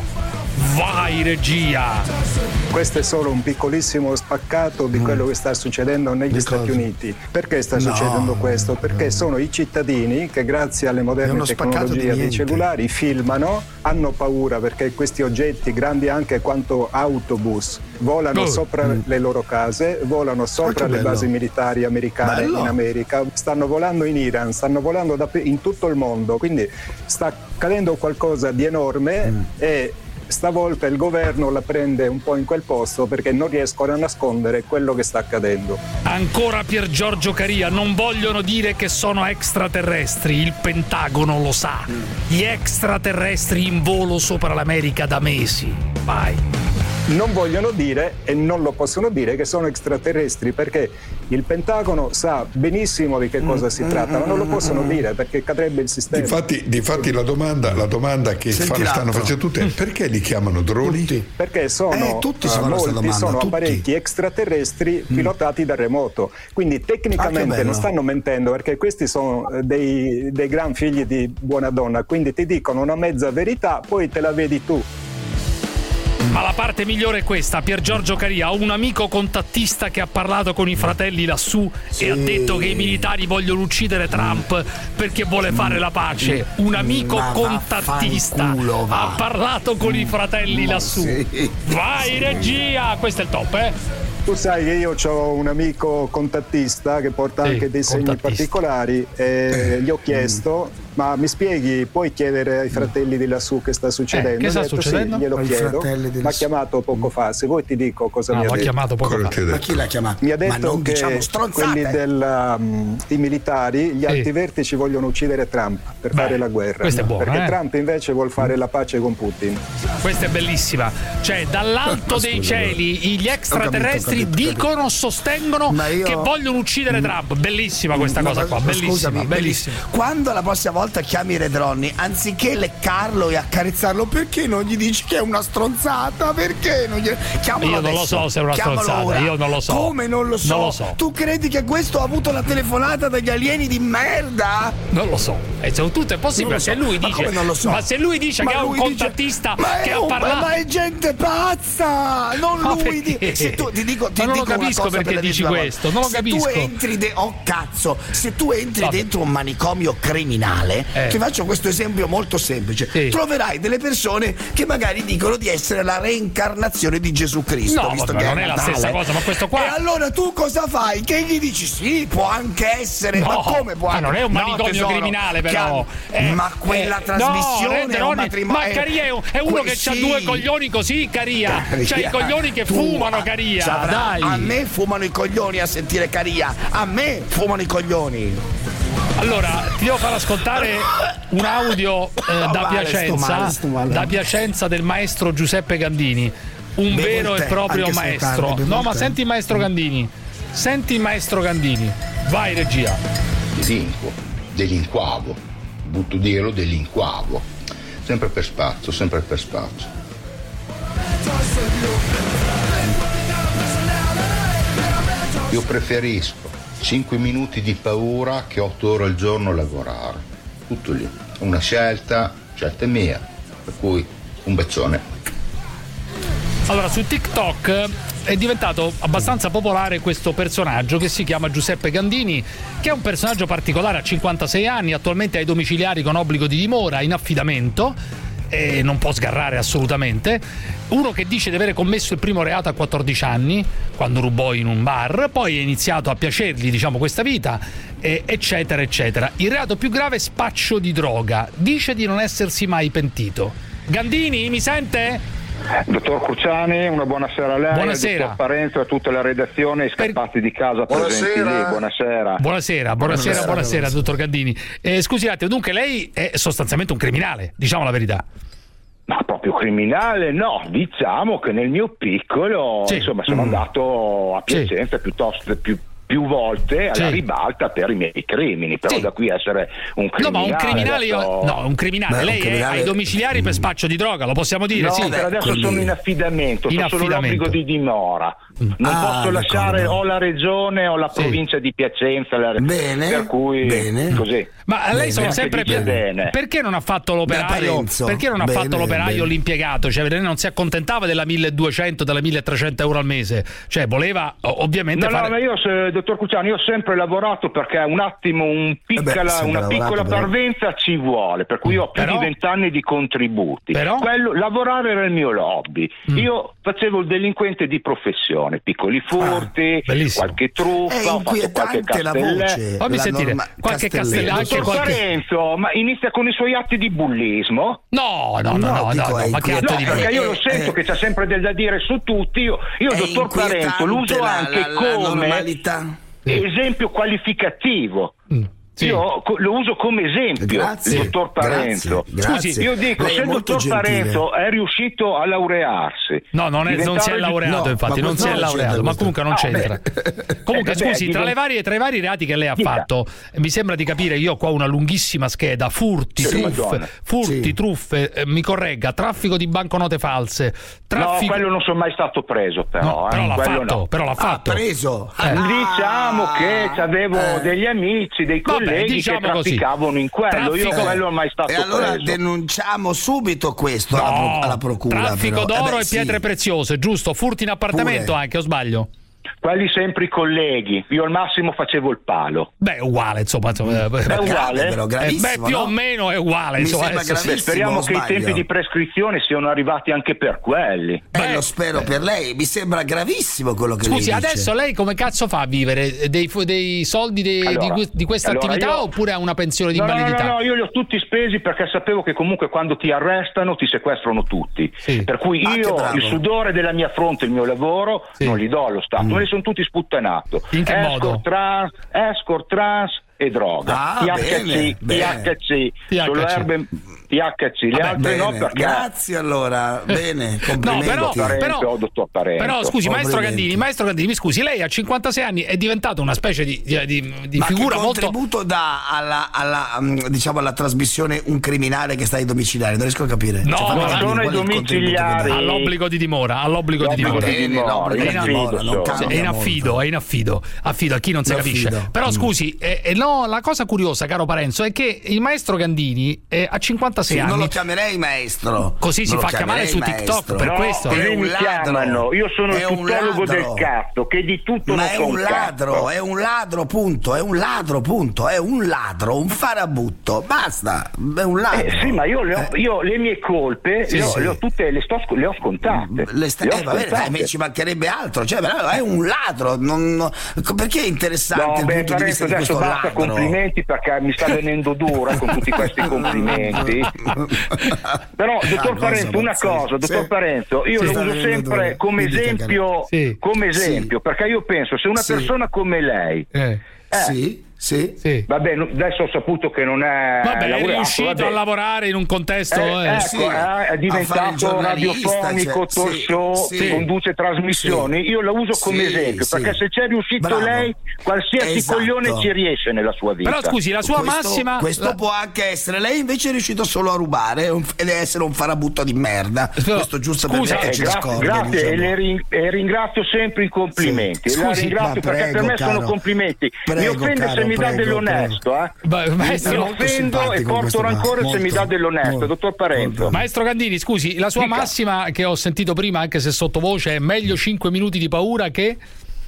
Vai, regia! Questo è solo un piccolissimo spaccato di quello che sta succedendo negli Di Stati cosa? Uniti. Perché sta No, succedendo questo? Perché no. sono i cittadini che grazie alle È moderne uno spaccato di tecnologie dei niente. cellulari filmano, hanno paura perché questi oggetti, grandi anche quanto autobus, volano Oh. sopra Mm. le loro case, volano sopra che le bello. basi militari americane Bello. in America, stanno volando in Iran, stanno volando da- in tutto il mondo, quindi sta accadendo qualcosa di enorme Mm. e stavolta il governo la prende un po' in quel posto perché non riescono a nascondere quello che sta accadendo. Ancora Pier Giorgio Caria, non vogliono dire che sono extraterrestri, il Pentagono lo sa. Gli extraterrestri in volo sopra l'America da mesi. Vai. Non vogliono dire e non lo possono dire che sono extraterrestri perché il Pentagono sa benissimo di che cosa si tratta, ma non lo possono dire perché cadrebbe il sistema. Difatti, difatti la domanda, la domanda che Senti fanno, stanno l'altro. facendo tutte è perché li chiamano droni? Perché sono Eh, tutti si eh, fanno questa molti domanda, sono tutti. apparecchi extraterrestri pilotati da remoto, quindi Ah, che tecnicamente bello. non stanno mentendo perché questi sono eh, dei, dei gran figli di buona donna, quindi ti dicono una mezza verità, poi te la vedi tu. Ma la parte migliore è questa: Pier Giorgio Caria, ho un amico contattista che ha parlato con i fratelli lassù e ha detto che i militari vogliono uccidere Trump perché vuole fare la pace. Un amico Ma contattista vaffanculo, va. ha parlato con i fratelli Ma lassù. sì. Vai, regia! Questo è il top, eh? Tu sai che io ho un amico contattista che porta Sì, anche dei segni contattista. particolari e gli ho chiesto ma mi spieghi, puoi chiedere ai fratelli di lassù che sta succedendo? Eh, che sta detto, succedendo? Sì, glielo Ai chiedo. fratelli Mi ha chiamato poco fa, se vuoi ti dico cosa Ah, mi ha l'ha detto. chiamato poco fa. Ma chi l'ha chiamato? Mi ha Ma detto non che diciamo stronzate. quelli del, um, i militari, gli alti Sì. vertici vogliono uccidere Trump per Beh, fare la guerra. questo è buono, perché eh? Trump invece vuol fare la pace con Putin. Questa è bellissima. Cioè, dall'alto dei cieli gli extraterrestri Ho capito, ho capito, ho capito. dicono, sostengono Ma io- che vogliono uccidere Trump. Bellissima questa No, cosa qua, ma bellissima, scusami, bellissima. Quando la prossima volta chiami Redronni, anziché leccarlo e accarezzarlo, perché non gli dici che è una stronzata? Perché non gli... Chiamalo Io non lo adesso. so se è una Chiamalo stronzata, ora. io non lo so. Come non lo so? Non lo so. Tu credi che questo ha avuto la telefonata dagli alieni di merda? Non lo so. E soprattutto è possibile Non lo so. se lui Ma dice. come non lo so? Ma se lui dice Ma che è un lui dice- contattista Ma che è, ha un- parlato. ma è gente pazza! Non Ma lui di- perché? se tu, ti dico, ti Ma non lo dico una capisco cosa perché per la dici decima questo, volta. non lo Se capisco. tu entri de- oh cazzo, se tu entri Vabbè. dentro un manicomio criminale, Eh. ti faccio questo esempio molto semplice. Sì. Troverai delle persone che magari dicono di essere la reincarnazione di Gesù Cristo, No, visto vabbè, che non è la Natale. stessa cosa, ma questo qua- E allora tu cosa fai? Che gli dici sì, può anche essere, No, ma come può ma anche? non è un No, manicomio tesoro, criminale, però. chiaro. Eh, ma quella eh, trasmissione no, è Renzo un Ronni, matrimonio. Ma Caria è, un- è uno Que- che sì. ha due coglioni così, Caria. Caria. C'ha i coglioni che Tu- fumano, Caria. Saprà, Dai. a me fumano i coglioni a sentire Caria. A me fumano i coglioni. Allora, ti devo far ascoltare un audio eh, da Male, Piacenza, sto male, sto male. da Piacenza del maestro Giuseppe Gandini, un Bevo vero il e tè, proprio anche se è maestro. tardi, bevo No, il ma tè. senti il maestro Gandini. Senti il maestro Gandini. Vai, regia. Delinquo, delinquavo, butto dirlo, delinquavo, sempre per spazio, sempre per spazio. Io preferisco cinque minuti di paura che otto ore al giorno lavorare, tutto lì, una scelta, scelta mia, per cui un bacione. Allora, su TikTok è diventato abbastanza popolare questo personaggio che si chiama Giuseppe Gandini, che è un personaggio particolare, ha cinquantasei anni, attualmente ai domiciliari con obbligo di dimora, in affidamento, e non può sgarrare assolutamente. Uno che dice di avere commesso il primo reato a quattordici anni, quando rubò in un bar, poi è iniziato a piacergli, diciamo, questa vita, e eccetera eccetera. Il reato più grave è spaccio di droga, dice di non essersi mai pentito. Gandini, mi sente? Dottor Cruciani, una buonasera a lei, Buonasera. al dottor Parenzo e a tutta la redazione scappati di casa presenti Buonasera. lì, buonasera. Buonasera, buonasera, buonasera, buonasera, dottor Gandini. Eh, scusi un attimo, dunque lei è sostanzialmente un criminale, diciamo la verità. Ma proprio criminale no, diciamo che nel mio piccolo Sì. insomma sono Mm. andato a Piacenza piuttosto più più volte alla Sì. ribalta per i miei crimini, però Sì. da qui a essere un No, criminale. ma un criminale, io, adesso- no, un criminale. Beh, un Lei criminale- è ai domiciliari per spaccio di droga, lo possiamo dire? No, sì. per adesso quelli- sono in affidamento, In ho solo affidamento. l'obbligo di dimora. Non Ah, posso d'accordo. lasciare o la regione o la Sì. provincia di Piacenza, la- Bene, per cui bene. così. Ma lei sono Anche sempre dice bene. perché non ha fatto l'operaio? Parenzo. Perché non ha Bene, fatto l'operaio bene. l'impiegato? Cioè, lei non si accontentava della milleduecento, della milletrecento euro al mese. Cioè, voleva o- ovviamente No, fare. no, ma io, se, dottor Cucciani, io ho sempre lavorato perché un attimo, un piccola, Eh beh, sempre una lavorato, piccola però. parvenza ci vuole, per cui io ho più Però- di vent'anni di contributi. Però? Quello, lavorare era il mio hobby. Mm. Io facevo il delinquente di professione, piccoli furti, bellissimo. qualche truffa, È ho fatto qualche inquietante la castelletto. voce. Fammi la sentire, norma- qualche Castelletto. castelletto, anche Dottor qualche- Parenzo, ma inizia con i suoi atti di bullismo? No, no, no, No, no, no, dico, no, è ma che atto No, di inquietante. perché io lo eh, sento eh. che c'ha sempre del da dire su tutti. Io, io È dottor Parenzo, lo uso inquietante la- anche la- la come normalità. esempio qualificativo. Mm, sì. Io co- lo uso come esempio, Grazie, il dottor Parenzo. grazie, grazie. Scusi, io dico, Lei è se il molto dottor gentile. Parenzo è riuscito a laurearsi, No, non, è, non si è diventare- laureato, no, infatti, ma non si è questo non laureato, c'entra ma questo. comunque non Ah, c'entra. beh. Comunque, Eh, beh, scusi, tra, dico- le varie, tra i vari reati che lei ha Dica. fatto, mi sembra di capire, io ho qua una lunghissima scheda: furti, Sì, truffe, Madonna. furti, Sì. truffe, eh, mi corregga, traffico di banconote false, traffico. No, quello non sono mai stato preso, però. No, eh, però l'ha quello fatto, no. però l'ha Ah, fatto. preso. Eh. Diciamo che avevo Eh. degli amici, dei Vabbè, colleghi diciamo che così. trafficavano in quello. Io Traffico- quello non mai stato E allora preso. denunciamo subito questo alla, No, pro- alla procura. traffico però. d'oro Eh beh, e sì. pietre preziose, giusto? Furti in appartamento Pure. anche, o sbaglio? quelli sempre i colleghi, io al massimo facevo il palo. Beh, è uguale, insomma. È uguale? Eh, beh, più no? o meno è uguale. Insomma, beh, speriamo che sbaglio. i tempi di prescrizione siano arrivati anche per quelli. Eh, lo spero per lei, mi sembra gravissimo quello che Scusi, lei dice. adesso lei come cazzo fa a vivere? Dei, dei soldi dei, allora, di, di questa allora attività io... oppure ha una pensione di no, invalidità? No, no, no, io li ho tutti spesi perché sapevo che comunque quando ti arrestano ti sequestrano tutti. Sì. Per cui ah, io il sudore della mia fronte, il mio lavoro, sì. non li do allo Stato, mm. me li sono tutti sputtanato. In che escort, modo? Trans, escort, trans e droga. Ah, T H C, bene, T H C, bene. sulle erbe T H C, le Vabbè, altre bene. no perché... Grazie allora, bene, complimenti. No, però, però, dottor Parenzo. Però scusi, maestro Gandini, maestro Gandini, mi scusi, lei a cinquantasei anni è diventato una specie di, di, di Ma figura che molto... contributo dà alla, alla, diciamo, alla trasmissione un criminale che sta ai domiciliari? Non riesco a capire. No, cioè, non sono ai domiciliari. All'obbligo di dimora, all'obbligo di dimora. È in affido, è in affido, affido a chi non si capisce. Però scusi, eh, eh, no, la cosa curiosa, caro Parenzo, è che il maestro Gandini eh, a cinquantasei sì, anni... non lo chiamerei maestro. Così non si fa chiamare su TikTok maestro. Per no, questo. È mi chiamano. Io sono il tutologo del cazzo, che di tutto Ma non è so un un ladro, cazzo. è un ladro, punto. È un ladro, punto. È un ladro, un farabutto. Basta, è un ladro. Eh, sì, ma io le, ho, io le mie colpe sì, le, ho, sì. le ho tutte, le, sto, le ho scontate. Le sta, le ho eh, va bene, scontate. dai, ci mancherebbe altro. Cioè, è un ladro. Non, non, perché è interessante No, il beh, punto di vista di adesso questo basta ladro? complimenti perché mi sta venendo dura con tutti questi complimenti. Però, dottor Ah, Parenzo, una cosa, dottor sì. Parenzo, io Sì, lo sta uso venendo sempre dura. come Mi dica, esempio, sì. come esempio, Sì. perché io penso se una Sì. persona come lei Eh. eh, Sì, sì. Sì. vabbè, no- adesso ho saputo che non è Vabbè, è laureato, riuscito vabbè. a lavorare in un contesto... Eh, eh, ecco, sì. eh, è A fare il diventato giornalista, radiofonico, cioè, talk sì, show, sì. conduce trasmissioni. Sì. Io la uso come Sì, esempio sì. perché se c'è riuscito Bravo. lei, qualsiasi Esatto. coglione ci riesce nella sua vita. Però scusi, la sua questo, massima... questo la- può anche essere. Lei invece è riuscito solo a rubare un- ed essere un farabutto di merda. Però, questo giusto scusa, perché Eh, ci gra- scorda, grazie diciamo. e le ring- e ringrazio sempre i complimenti. Sì. La Scusi, ringrazio ma perché prego, per me sono caro. complimenti. Mi Prego, offende caro, se mi dà prego, dell'onesto, eh. Ba- Mi maestro, molto offendo e simpatico porto questo qua, rancore se molto, mi dà dell'onesto, molto. dottor Parenzo. Maestro Gandini, scusi, la sua Dica. massima che ho sentito prima, anche se sottovoce, è meglio cinque minuti di paura che...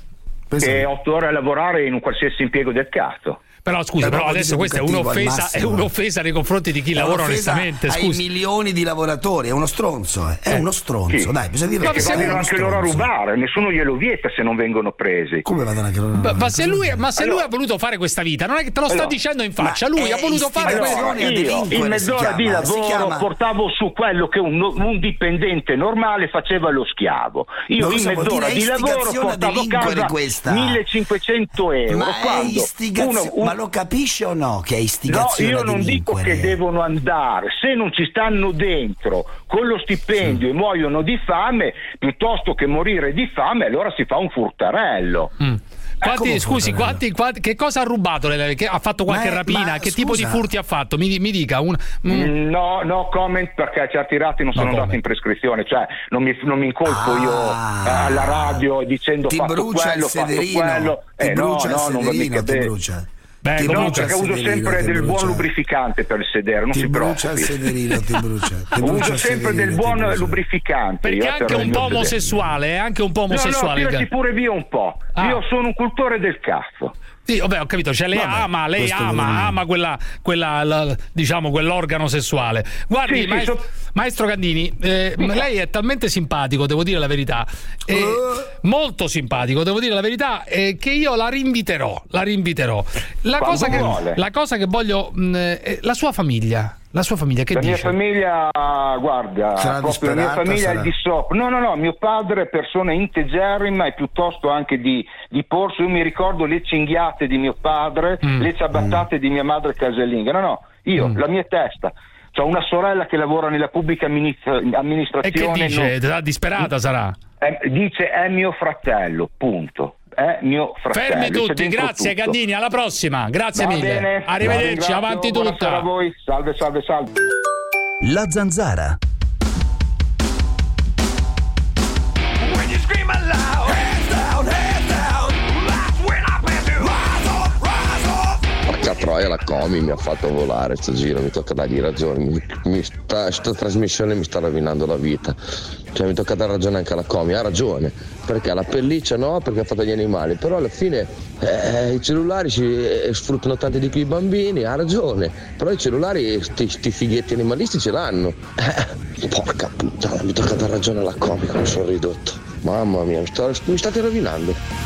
E otto ore a lavorare in un qualsiasi impiego del cazzo. Però scusi, però adesso questa è un'offesa, è un'offesa nei confronti di chi È lavora un'offesa onestamente, ai scusi. milioni di lavoratori, è uno stronzo, eh. è Eh. uno stronzo, Sì. dai, bisogna dire Perché che è vanno uno anche loro a stronzo. rubare, nessuno glielo vieta se non vengono presi. Come vanno anche loro a Ma, rubare? ma se lui, ma se lui Allora- ha voluto fare questa vita, non è che te lo sta Allora, dicendo in faccia, ma lui è ha voluto fare istigazione questo. a Allora, io delinquere in si mezz'ora di chiama, si lavoro chiama- portavo su quello che un, un dipendente normale faceva lo schiavo. Io Non in so, vuol mezz'ora dire di lavoro istigazione a portavo a delinquere casa questa. millecinquecento euro. Ma è quando istigazione, uno- un- ma lo capisce o no che è No, istigazione io a non dico delinquere? che devono andare, se non ci stanno dentro con lo stipendio e muoiono di fame, piuttosto che morire di fame, allora si fa un furtarello. Mm. Quanti, come scusi, furtarello? quanti, quanti- che cosa ha rubato? Lei? Che ha fatto qualche Ma è- rapina? ma che scusa. tipo di furti ha fatto? Mi, mi dica un, un- Mm, No, no comment perché certi reati non No sono andati comment. in prescrizione, cioè non mi, non mi incolpo Ah. io eh, alla radio dicendo Ti fatto brucia quello, il fatto sederino, quello. ti Eh, no, brucia no, il non va sederino, mica ti bene. brucia. Beh, Ti No, brucia perché il uso sederino, sempre ti del brucia. buon lubrificante per il sedere, non Ti si brucia il preoccupi. sederino, ti brucia. Ti brucia Uso il sempre sederino, del ti buon brucia. lubrificante. perché io, è anche per il un mio po' sedere. omosessuale, è anche un po' No, no, omosessuale. tirati pure via un po'. Ah. Io sono un cultore del cazzo. Sì, vabbè, ho capito, cioè lei Vabbè, ama, lei questo ama, veramente. ama quella, quella la- diciamo, quell'organo sessuale. Guardi, Sì, sì, maestro, so- maestro Gandini, eh, lei è talmente simpatico, devo dire la verità, eh, Uh. molto simpatico, devo dire la verità, eh, che io la rinviterò, la rinviterò. La Quando cosa, che, vuole. la cosa che voglio, mh, eh, la sua famiglia, la sua famiglia che La mia dice? famiglia, guarda, Sarà proprio la mia disperata, famiglia sarà. è di sopra. No, no, no, mio padre è persona integerrima e piuttosto anche di, di porsi. Io mi ricordo le cinghiate di mio padre, Mm. le ciabattate di mia madre casalinga. No, no, io, Mm. la mia testa. C'ho una sorella che lavora nella pubblica amministra- E che amministrazione. dice? non- Ah, disperata sarà? è- dice è mio fratello, punto. È mio fratello. Fermi c'è tutti, dentro grazie tutto. Gandini, alla prossima, grazie Va mille. bene, la Arrivederci, ringrazio, avanti buonasera a tutta. voi. Salve, salve, salve. La Zanzara. Porca troia, troia, la Comi mi ha fatto volare sto giro, mi tocca dargli ragione, mi, mi sta, sta trasmissione mi sta rovinando la vita, cioè mi tocca dare ragione anche alla Comi, ha ragione, perché la pelliccia no, perché ha fatto gli animali, però alla fine eh, i cellulari si eh, sfruttano tanti di più i bambini, ha ragione, però i cellulari sti, sti fighetti animalisti ce l'hanno, eh, porca puttana, mi tocca dare ragione alla Comi, come sono ridotto, mamma mia, mi, sta, mi state rovinando.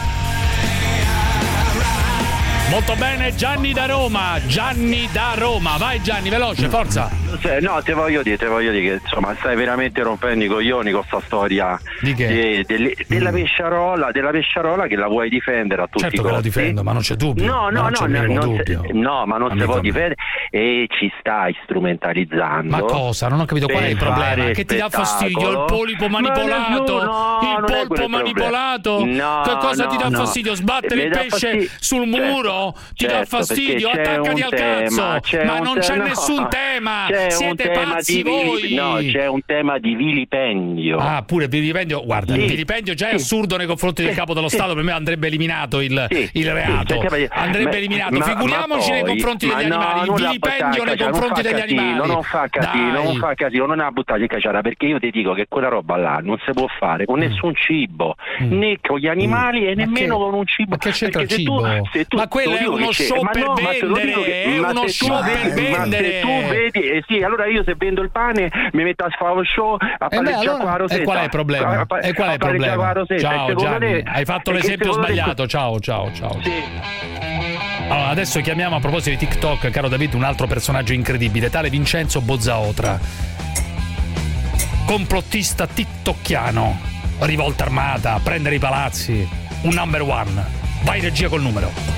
Molto bene, Gianni da Roma, Gianni da Roma, vai Gianni, veloce, forza. No, te voglio dire, te voglio dire che insomma stai veramente rompendo i coglioni con sta storia di che? De, de, de, della pesciarola, della pesciarola che la vuoi difendere a tutti certo i costi. Certo che la difendo, ma non c'è dubbio. No, no, non no, no, non dubbio. Se, no, ma non si può difendere e ci stai strumentalizzando. Ma cosa? Non ho capito qual è il problema. Che ti dà fastidio? Il polipo manipolato? No, il polpo manipolato? No, che cosa no, ti dà no. fastidio? Sbattere Mi il dà pesce fastidio. sul muro? Certo, ti dà certo, fastidio? perché c'è Attaccati un al tema, cazzo! Ma non te- c'è no, nessun tema! c'è Siete un tema pazzi di vili- voi! No, c'è un tema di vilipendio. Ah, pure il vilipendio, guarda, Sì. il vilipendio già è Sì. assurdo nei confronti del Sì. capo dello Sì. Stato, per me andrebbe eliminato il, Sì. il reato. Sì, perché- andrebbe ma- eliminato, ma- figuriamoci ma nei poi- confronti ma degli no, animali, il non la vilipendio buttare nei in cacciara, confronti non fa degli casino, animali. non fa casino, Dai. non fa casino, non la buttare in cacciara, perché io ti dico che quella roba là non si può fare con nessun cibo, né con gli animali e nemmeno con un cibo. Ma che c'entra il Perché se cibo? tu- se tu- Ma quello te è lo dico uno che c'è- show ma per no, ma te lo dico vendere, che- è ma uno se tu show per vedi- ma vendere. se tu vedi, eh sì, allora io se vendo il pane mi metto a fare un show a E beh, pareggiare allora- qua a Rosetta. e qual è il problema? A- a- E qual è a il pareggiare problema? qua a Rosetta. E Ciao secondo Gianni, te- hai fatto e che l'esempio secondo te- sbagliato. Ciao, ciao, ciao. Allora, adesso chiamiamo a proposito di TikTok, caro David, un altro personaggio incredibile, tale Vincenzo Bozzaotra, complottista tiktocchiano, rivolta armata, prendere i palazzi, un number one. Vai regia col numero.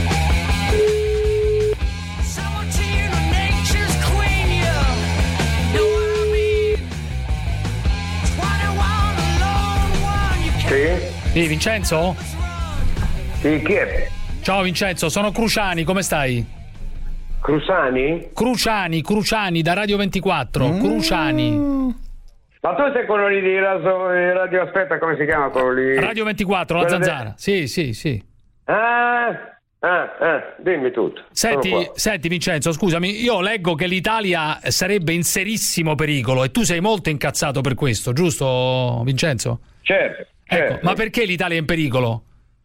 Sì? Sì, Vincenzo? Sì, chi è? Ciao Vincenzo, sono Cruciani, come stai? Cruciani? Cruciani, Cruciani da Radio ventiquattro, Mm. Cruciani. Ma tu sei quello lì di radio, di radio aspetta, come si chiama quello lì? Radio ventiquattro, la Quello de- zanzara. Sì, sì, sì. Ah, ah, ah, dimmi tutto. Sono Senti, qua. senti Vincenzo, scusami, io leggo che l'Italia sarebbe in serissimo pericolo e tu sei molto incazzato per questo, giusto Vincenzo? Certo, Ecco, certo. ma perché l'Italia è in pericolo?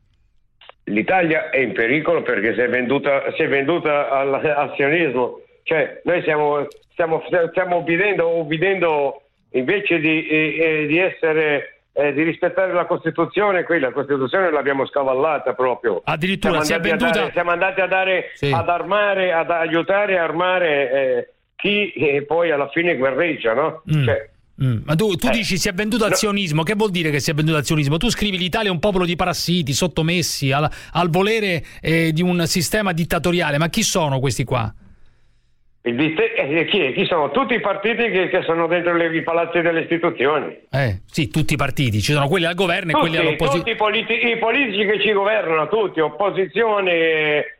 L'Italia è in pericolo perché si è venduta, si è venduta all'azionismo. Cioè, noi stiamo, stiamo, stiamo obbedendo, obbedendo invece di, eh, di essere, eh, di rispettare la Costituzione, qui la Costituzione l'abbiamo scavallata proprio. Addirittura si è andati a venduta- dare- siamo andati a dare, Sì. ad armare, ad aiutare a armare eh, chi eh, poi alla fine guerreggia, no? Mm. Cioè, Mm, ma tu, tu Eh, dici si è venduto no. azionismo, che vuol dire che si è venduto azionismo? Tu scrivi l'Italia è un popolo di parassiti, sottomessi al, al volere eh, di un sistema dittatoriale, ma chi sono questi qua? il diste- eh, chi, chi sono? Tutti i partiti che, che sono dentro le- i palazzi delle istituzioni. Eh, sì, tutti i partiti, ci sono quelli al governo e Tutti, quelli all'opposizione. tutti i, politi- i politici che ci governano, tutti, opposizione,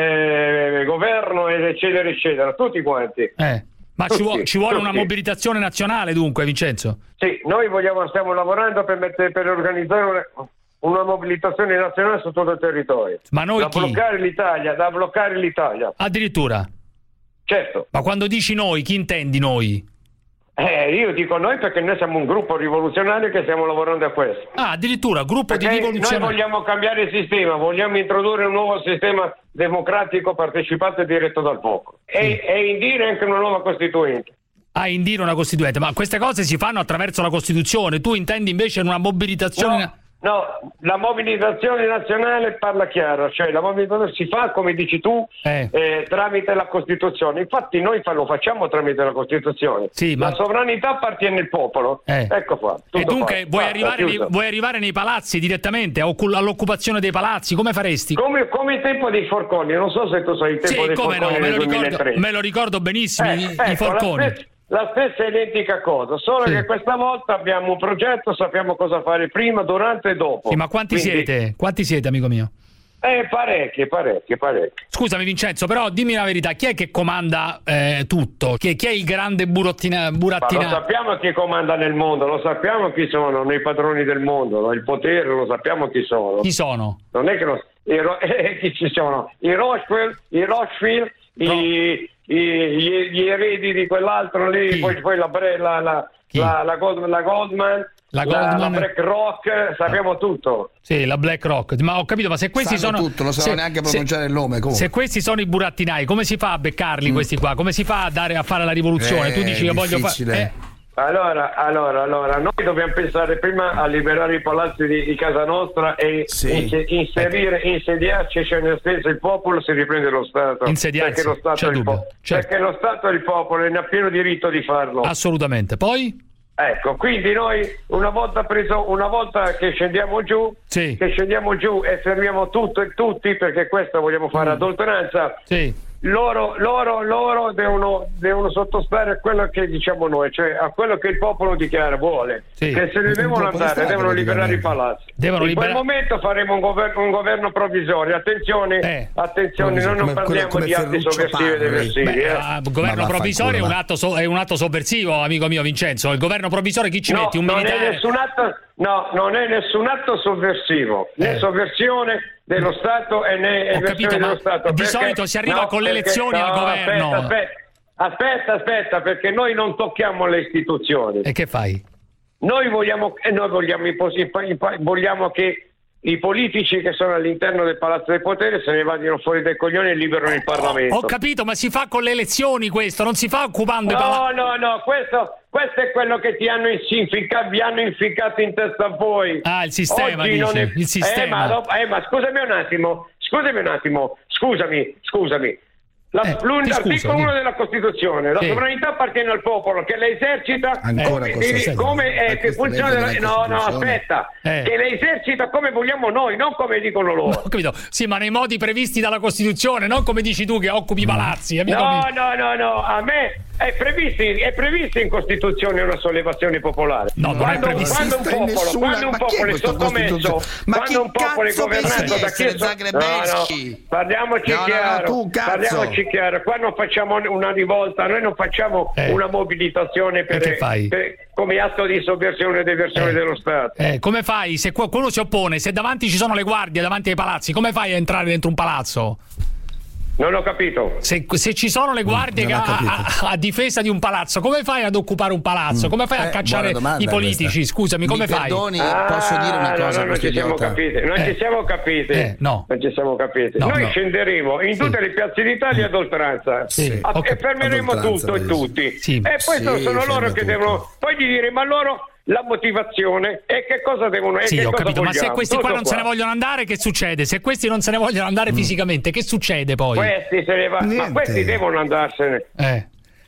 eh, governo, eccetera, eccetera, tutti quanti. Eh, ma ci, Tutti, vuo- ci vuole tutti. una mobilitazione nazionale dunque, Vincenzo? Sì, noi vogliamo, stiamo lavorando per, mettere, per organizzare una, una mobilitazione nazionale su tutto il territorio. Ma noi da chi? bloccare l'Italia, da bloccare l'Italia. Addirittura? Certo. Ma quando dici noi, chi intendi noi? Eh, io dico noi perché noi siamo un gruppo rivoluzionario che stiamo lavorando a questo. Ah, addirittura, gruppo di Perché noi rivoluzionari. vogliamo cambiare il sistema, vogliamo introdurre un nuovo sistema democratico, partecipato e diretto dal popolo. E, e indire anche una nuova costituente. A indire una costituente, ma queste cose si fanno attraverso la Costituzione. Tu intendi invece una mobilitazione? No, no, la mobilitazione nazionale parla chiaro, cioè la mobilitazione si fa, come dici tu, Eh. eh, tramite la Costituzione. Infatti noi fa- lo facciamo tramite la Costituzione. Sì, ma- La sovranità appartiene al popolo. Eh. Ecco qua. tutto E dunque fatto. vuoi Basta, arrivare, nei, chiuso. vuoi arrivare nei palazzi direttamente, a occu- all'occupazione dei palazzi? Come faresti? Come, come il tempo dei forconi, non so se tu sai il tempo Sì, dei come no, forconi me del lo, ricordo, duemilatredici. me lo ricordo benissimo, Eh, i, ecco, i forconi. La stessa, la stessa identica cosa, solo Sì. che questa volta abbiamo un progetto, sappiamo cosa fare prima, durante e dopo. Sì, ma quanti Quindi- siete? Quanti siete, amico mio? Eh, parecchi, parecchi, parecchi. Scusami Vincenzo, però dimmi la verità, chi è che comanda eh, tutto? Chi è, chi è il grande burottina, Ma lo burattina? sappiamo chi comanda nel mondo, lo sappiamo chi sono, noi padroni del mondo, no? Il potere lo sappiamo chi sono. Chi sono? Non è che lo- i, Ro- eh, chi ci sono? I Rothschild, i Rothschild, no. i, i, gli, gli eredi di quell'altro lì, poi, poi la, la, la, la, la, Gold, la Goldman. La, la, la BlackRock, sappiamo tutto. Sì, la BlackRock. Ma ho capito, ma se questi Sanno sono tutto, non sanno se, neanche pronunciare se, il nome. Comunque. Se questi sono i burattinai, come si fa a beccarli mm. questi qua? Come si fa a dare a fare la rivoluzione? Eh, tu dici che voglio fare. Eh. Allora, allora, allora, noi dobbiamo pensare prima a liberare i palazzi di, di casa nostra e sì. inserire, insediarci, cioè nel senso il popolo si riprende lo Stato. Insediarsi, perché lo Stato, c'è è il, dubbio, po- certo. perché lo Stato è il popolo e ne ha pieno diritto di farlo. Assolutamente. Poi? Ecco, quindi noi una volta preso, una volta che scendiamo giù, sì. che scendiamo giù e fermiamo tutto e tutti, perché questo vogliamo fare mm. ad oltranza. Sì. Loro, loro, loro devono, devono sottostare a quello che diciamo noi, cioè a quello che il popolo dichiara, vuole. Sì. Che se ne devono andare, devono liberare i palazzi. Devono In libera- quel momento faremo un governo, un governo provvisorio. Attenzione, eh. attenzione, noi non come, parliamo come di atti sovversivi e diversivi. Beh, eh. uh, governo provvisorio è un, atto so- è un atto sovversivo, amico mio Vincenzo. Il governo provvisorio chi ci no, metti? Un non militare? È nessun atto, no, non è nessun atto sovversivo, né eh. sovversione dello Stato e né Ho capito, dello ma Stato. di Perché, solito si arriva no, con le perché, elezioni no, al governo. Aspetta, aspetta, aspetta, aspetta, perché noi non tocchiamo le istituzioni. E che fai? Noi vogliamo, eh, noi vogliamo, impos- imp- vogliamo che i politici che sono all'interno del Palazzo del Potere se ne vadino fuori dai coglioni e liberano il Parlamento. Ho capito, ma si fa con le elezioni questo, non si fa occupando no, i palazzi. No, no, no, questo, questo è quello che ti hanno inficcato, vi hanno inficcato in testa a voi. Ah, il sistema, Oggi dice, non è... il sistema. Eh ma, dopo, eh, ma scusami un attimo, scusami un attimo, scusami, scusami. La, Eh, l'articolo uno della Costituzione, la sì. sovranità appartiene al popolo che la esercita Ancora come, cosa come è, che funziona della, no no aspetta eh. che la esercita come vogliamo noi, non come dicono loro. Ho capito, sì, ma nei modi previsti dalla Costituzione, non come dici tu che occupi i palazzi. Amico no mio. no no no a me è previsto è previsto in Costituzione una sollevazione popolare. No, non quando, è previsto. quando un popolo nessuna, quando un popolo è sottomesso, ma quando un popolo è governato da chi è Zagrebeschi? no, no, parliamoci no, chiaro no, no, tu, parliamoci chiaro, qua non facciamo una rivolta, noi non facciamo eh. una mobilitazione per, che fai? per come atto di sovversione e deversione eh. dello Stato. Eh, come fai? Se qualcuno si oppone, se davanti ci sono le guardie davanti ai palazzi, come fai a entrare dentro un palazzo? Non ho capito. Se, se ci sono le guardie mm, a, a, a difesa di un palazzo, come fai ad occupare un palazzo? Come fai a eh, cacciare i politici? Questa. Scusami, come Mi fai? Perdoni, ah, posso dire una cosa? No, non ci siamo capiti. Non eh. ci siamo capiti. Eh, no. Non ci siamo capiti. No, Noi no. scenderemo in sì. tutte le piazze d'Italia ad oltranza sì. a, okay. e fermeremo tutto e tutti. Sì. E poi sì, sono loro che tutto. devono poi di dire ma loro la motivazione e che cosa devono e sì, che ho cosa capito, vogliamo? ma se questi tutto qua non qua. se ne vogliono andare, che succede? Se questi non se ne vogliono andare mm. fisicamente, che succede poi? Questi se ne va, ma questi devono andarsene. Eh.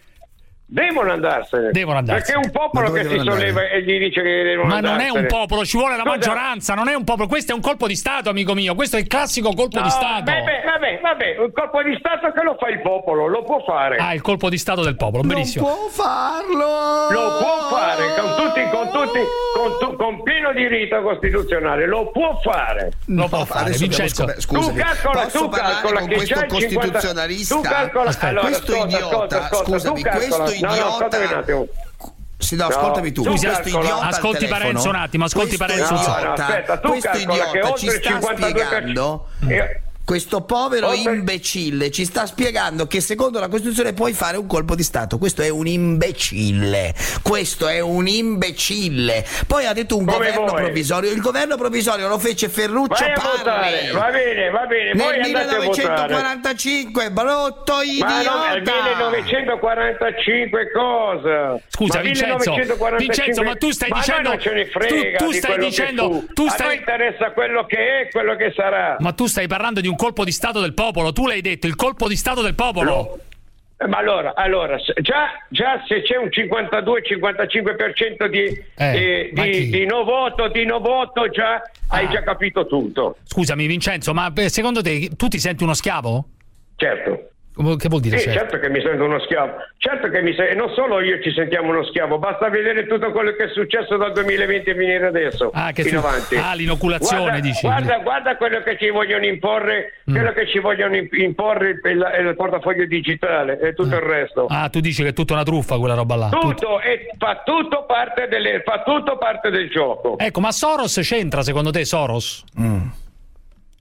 Devono andarsene. Devono andarsene. Perché è un popolo che si solleva andare? E gli dice che devono ma andarsene. non è un popolo, ci vuole la Scusa. maggioranza, non è un popolo, questo è un colpo di Stato, amico mio, questo è il classico colpo no, di Stato. Vabbè, vabbè, vabbè, un colpo di Stato che lo fa il popolo, lo può fare. Ah, il colpo di Stato del popolo, benissimo. Non può farlo! Lo può fare con tutti, con tutti, con, tu, con pieno diritto costituzionale, lo può fare. Lo no, può fare, Vincenzo. Scusami, tu calcola, posso tu calcola con che questo già il costituzionalista? cinquanta... Tu calcola, Aspetta, allora, questo ascolta, idiota, ascolta, ascolta, scusami, tu calcola, questo idiota... no, no, ascoltami un attimo. Sì, no, ascoltami tu. tu Questo calcola, idiota ascolti Parenzo un attimo, ascolti Parenzo. No, no, aspetta, tu questo calcola idiota che oltre ci il sta cinquantadue spiegando... Eh, Questo povero Oltre... imbecille ci sta spiegando che secondo la Costituzione puoi fare un colpo di Stato. Questo è un imbecille. Questo è un imbecille. Poi ha detto un Come governo voi. provvisorio. Il governo provvisorio lo fece Ferruccio Vai a votare, Parri. va bene, va bene. Nel Voi millenovecentoquarantacinque, brutto idiota. Ma no, millenovecentoquarantacinque cosa? Scusa, ma Vincenzo, millenovecentoquarantacinque... Vincenzo, ma tu stai ma dicendo non ce ne frega tu, tu di stai quello dicendo che fu. tu A stai noi interessa quello che è, quello che sarà. Ma tu stai parlando di un colpo di Stato del popolo, tu l'hai detto, il colpo di Stato del popolo. No. Ma allora, allora già, già se c'è un cinquantadue cinquantacinque per cento di, eh, eh, di, di no voto, di no voto, già ah. hai già capito tutto. Scusami Vincenzo, ma secondo te tu ti senti uno schiavo? Certo. Che vuol dire? Sì, certo? certo che mi sento uno schiavo. Certo che mi sento, non solo io ci sentiamo uno schiavo, basta vedere tutto quello che è successo dal duemilaventi e venire adesso. Ah, che in tu... avanti. Ah, l'inoculazione, guarda, dici. Guarda, guarda quello che ci vogliono imporre, mm. quello che ci vogliono imporre il, il, il portafoglio digitale e tutto ah. il resto. Ah, tu dici che è tutta una truffa quella roba là. Tutto, tutto. E fa tutto parte delle, fa tutto parte del gioco. Ecco, ma Soros c'entra secondo te Soros? Mm.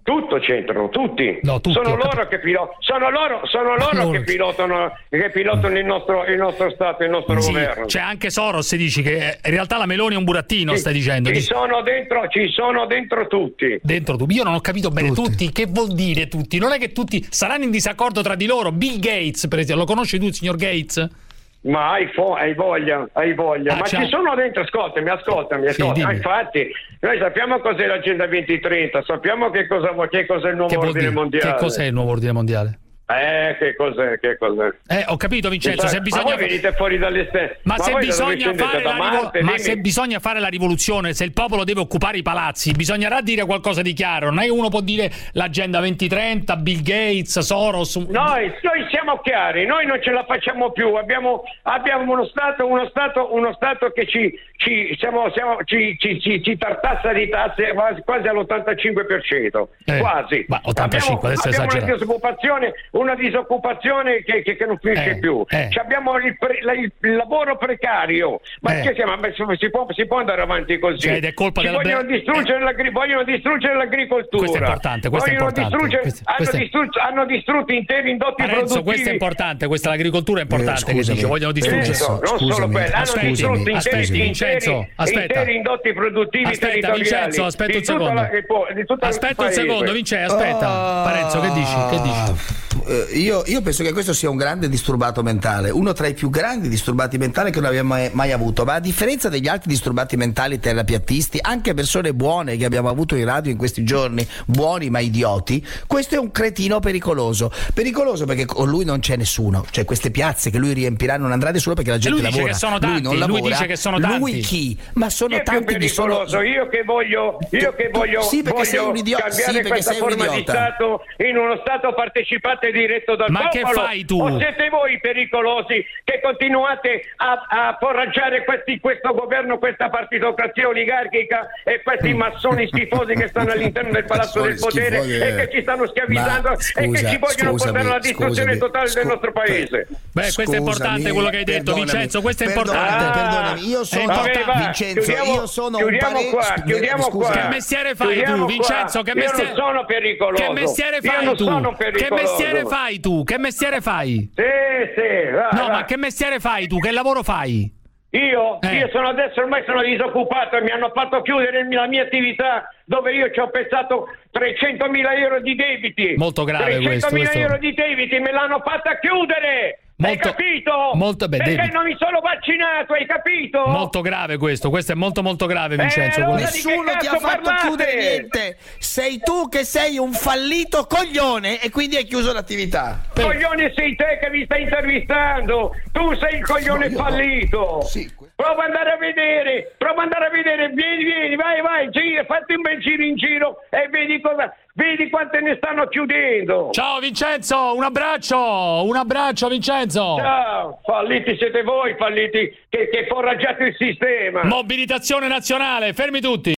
Tutto c'entrano, tutti. No, tutti sono, cap- loro che pilo- sono loro, sono loro che pilotano, che pilotano il, nostro, il nostro Stato, il nostro sì, governo. C'è anche Soros, dici che in realtà la Meloni è un burattino, Ci, stai dicendo. Ci Dici... sono dentro, ci sono dentro tutti. Dentro tutti. Io non ho capito bene tutti. tutti. Che vuol dire tutti? Non è che tutti saranno in disaccordo tra di loro. Bill Gates, per esempio, lo conosci tu, il signor Gates? Ma hai, fo- hai voglia, hai voglia. Ah, ma c'è... ci sono dentro, ascoltami, ascoltami, ascoltami. Sì, ah, infatti, noi sappiamo cos'è l'Agenda duemilatrenta, sappiamo che cosa che cos'è il nuovo che ordine mondiale. Che cos'è il nuovo ordine mondiale? Eh, che cos'è, che cos'è? Eh, ho capito, Vincenzo, se bisogna... Ma voi venite fuori dalle stelle. Ma, ma, se, bisogna fare la Marte, rivol... ma se bisogna fare la rivoluzione, se il popolo deve occupare i palazzi, bisognerà dire qualcosa di chiaro. Non è che uno può dire l'Agenda duemilatrenta, Bill Gates, Soros... Noi, noi siamo chiari, noi non ce la facciamo più. Abbiamo, abbiamo uno Stato, uno Stato, uno Stato che ci, ci, siamo, siamo, ci, ci, ci, ci tartassa di tasse quasi, quasi all'ottantacinque per cento. Eh, quasi. Ma ottantacinque, abbiamo, adesso abbiamo una disoccupazione, una disoccupazione che, che, che non finisce eh, più. Eh. Abbiamo il, pre, la, il, il lavoro precario. Ma eh. che siamo, si, può, si può andare avanti così? Cioè, ed è colpa Ci della vogliono, ble... distruggere l'agri... vogliono distruggere l'agricoltura. Questo è importante, questo vogliono è importante. Distruggere... Questo, hanno, questo è... distrutto, hanno distrutto interi indotti Parenzo, produttivi. questo è importante, questa l'agricoltura è importante, eh, che dice, vogliono distruggere. Sì, non scusami, solo quello, hanno aspetti, distrutto aspetti, interi, Vincenzo, interi, aspetta. interi indotti produttivi aspetta, territoriali. Vincenzo, aspetta un secondo. La, di aspetta un secondo, Vincenzo, aspetta. Uh, Parenzo, che dici? Che dici? Io, io penso che questo sia un grande disturbato mentale, uno tra i più grandi disturbati mentali che non abbiamo mai, mai avuto, ma a differenza degli altri disturbati mentali terapiattisti, anche persone buone che abbiamo avuto in radio in questi giorni, buoni ma idioti, questo è un cretino pericoloso. Pericoloso perché con lui non c'è nessuno, cioè queste piazze che lui riempirà non andrà nessuno perché la gente lui lavora. Dice che sono tanti, lui non lavora. Lui dice che sono tanti. Lui chi? Ma sono chi è tanti più pericoloso? Sono... Io che voglio, io che voglio, sì, perché voglio sei un idiota. cambiare Sì, questa sei un forma idiota. di Stato in uno Stato partecipato e diretto dal Ma popolo. che fai tu? O siete voi pericolosi che continuate a, a foraggiare questi, questo governo, questa partitocrazia oligarchica e questi massoni schifosi che stanno all'interno del palazzo del potere schifose. E che ci stanno schiavizzando scusa, e che ci vogliono scusami, portare alla distruzione scusami, totale scu- del nostro paese. Beh, questo scusami, è importante quello che hai detto, Vincenzo, questo è perdonami, importante. Perdonami, io sono vabbè, va, Vincenzo, chiudiamo, io sono chiudiamo un qua, pare... chiudiamo scusa, qua. Che mestiere fai chiudiamo tu, Vincenzo? Che mestiere... Io non sono pericoloso. Che mestiere fai io tu? Non sono che mestiere fai tu? Che mestiere fai? Sì, sì, va, No, va. ma che mestiere fai tu? Che lavoro fai? Io, eh. io sono adesso ormai sono disoccupato e mi hanno fatto chiudere la mia attività dove io ci ho pensato trecentomila euro di debiti. Molto grave questo. trecentomila questo... euro di debiti me l'hanno fatta chiudere. Molto, hai capito? Molto, beh, Perché David. non mi sono vaccinato, hai capito? Molto grave questo, questo è molto molto grave, Vincenzo. Eh, allora Nessuno ti ha fatto parlate? chiudere niente. Sei tu che sei un fallito coglione e quindi hai chiuso l'attività. Per... Coglione sei te che mi stai intervistando. Tu sei il coglione no, fallito. Sì. Prova ad andare a vedere, prova ad andare a vedere, vieni, vieni, vai, vai, gira, fatti un bel giro in giro e vedi cosa, vedi quante ne stanno chiudendo. Ciao Vincenzo, un abbraccio, un abbraccio Vincenzo. Ciao, falliti siete voi, falliti che, che foraggiate il sistema. Mobilitazione nazionale, fermi tutti.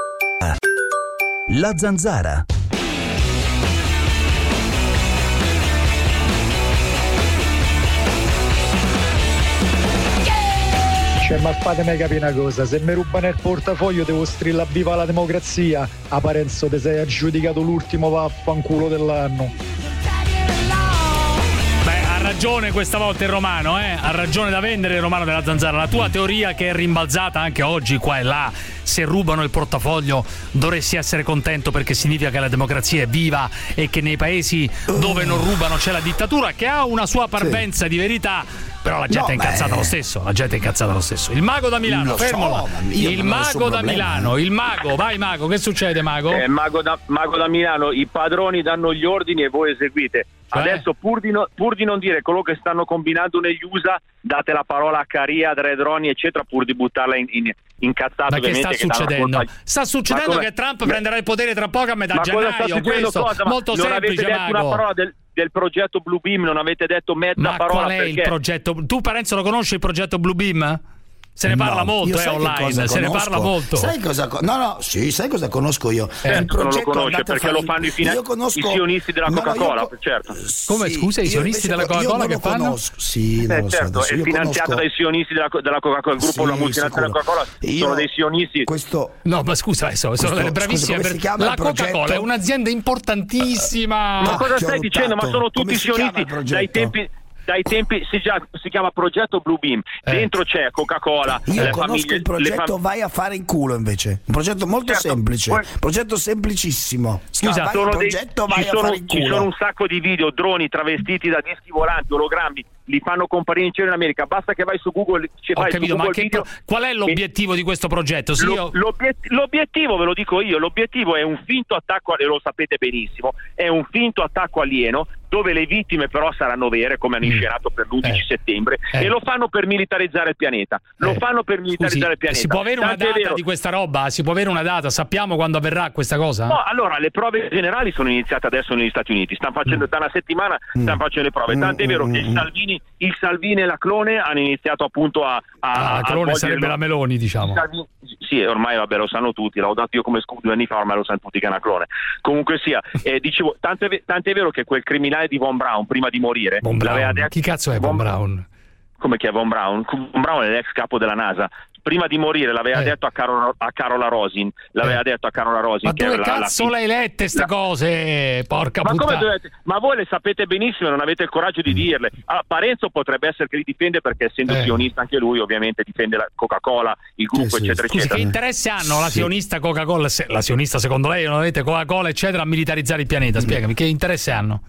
La Zanzara. Cioè, ma fatemi capire una cosa, se mi rubano il portafoglio devo strillare viva la democrazia. A Parenzo te sei aggiudicato l'ultimo vaffanculo dell'anno. Beh, ha ragione questa volta il Romano, eh? Ha ragione da vendere il Romano della Zanzara. La tua teoria che è rimbalzata anche oggi qua e là, se rubano il portafoglio dovresti essere contento perché significa che la democrazia è viva e che nei paesi dove non rubano c'è la dittatura, che ha una sua parvenza sì. di verità. Però la gente no, è incazzata beh. lo stesso, la gente è incazzata lo stesso. Il mago da Milano, fermolo. So, il mago da Milano, il mago, vai mago, che succede mago? Eh, mago, da, mago da Milano, i padroni danno gli ordini e voi eseguite. Cioè? Adesso pur di, no, pur di non dire quello che stanno combinando negli U S A, date la parola a Caria, Dredroni eccetera pur di buttarla in, in, incazzato. Ma che sta che succedendo? Sta succedendo che Trump ma, prenderà il potere tra poco a metà gennaio, questo cosa? molto non semplice avete detto mago. Una parola del del progetto Bluebeam, non avete detto mezza ma parola. Ma qual è perché... il progetto? Tu Parenzo lo conosci il progetto Bluebeam? Se ne parla No, molto io eh, sai che online, cosa se ne conosco? parla molto. Sai cosa co- no, no, sì, sai cosa conosco io? Eh, Il non lo progetto conosce andate a perché fare- lo fanno i, fina- io conosco- i sionisti della No, no, Coca-Cola, io co- certo. Come, Sì, scusa, i io sionisti invece della co- io Coca-Cola non che lo fanno? conosco. Sì, Eh, non lo so certo, adesso. è Io finanziato conosco- dai sionisti della, della Coca-Cola, il gruppo Sì, La multinazionale della sicuro. Coca-Cola, Io- sono dei sionisti. Questo No, ma scusa, adesso sono delle bravissime. come si per- chiama La il progetto? Coca-Cola è un'azienda importantissima. Ma cosa che ho stai dicendo? Ma sono ruttato. tutti Come si chiama sionisti il progetto? dai tempi. Dai tempi si, già, si chiama Progetto Blue Beam. Eh. Dentro c'è Coca-Cola, Io le conosco famiglie, il progetto le fam- Vai a fare in culo invece. Un progetto molto Certo, semplice. poi- Progetto semplicissimo. Si chiama Scusa, Vai sono il dei- progetto ci, Vai a sono, fare in ci culo. sono un sacco di video, droni travestiti da dischi volanti, ologrammi, li fanno comparire in cielo in America. Basta che vai su Google, ci Ho vai capito, su ma Google che video, pro- qual è l'obiettivo di questo progetto? Sì, Lo- io- l'obiet- l'obiettivo ve lo dico io, l'obiettivo è un finto attacco, e lo sapete benissimo, è un finto attacco alieno dove le vittime però saranno vere, come hanno inscenato per l'undici settembre, Eh. e lo fanno per militarizzare il pianeta. Lo Eh. fanno per Scusi, militarizzare il pianeta. si può avere una Tant'è data vero- di questa roba? Si può avere una data? Sappiamo quando avverrà questa cosa? No, allora le prove generali sono iniziate adesso negli Stati Uniti, stanno facendo Mm. da una settimana stanno facendo le prove. Tant'è Mm, vero mm, che il mm. Salvini, il Salvini e la Clone hanno iniziato appunto a, a, Ah, la a clone svolgere sarebbe le- la Meloni, diciamo. Salvini- sì, ormai vabbè lo sanno tutti, l'ho dato io come scudo due anni fa, ormai lo sanno tutti che è una clone. Comunque sia, eh, dicevo, tanto è, ve- tanto è vero che quel criminale di Von Braun prima di morire Von l'aveva Braun. detto- Chi cazzo è Von Braun? Come che è Von Braun? Von Braun è l'ex capo della NASA. Prima di morire l'aveva Eh. detto a, Carola, a Carola Rosin, l'aveva Eh. detto a Carola Rosin Ma che dove era la- la cazzo figlia- l'hai lette ste la- cose? Porca ma come puttana. dovete? Ma voi le sapete benissimo e non avete il coraggio di dirle. Allora, Parenzo potrebbe essere che li difende perché essendo Eh. sionista anche lui ovviamente difende la Coca-Cola, il gruppo Sì, sì. eccetera Scusi, eccetera. che interesse hanno la sionista Coca-Cola? se- La sionista secondo lei non avete Coca-Cola eccetera a militarizzare il pianeta? Spiegami, che interesse hanno?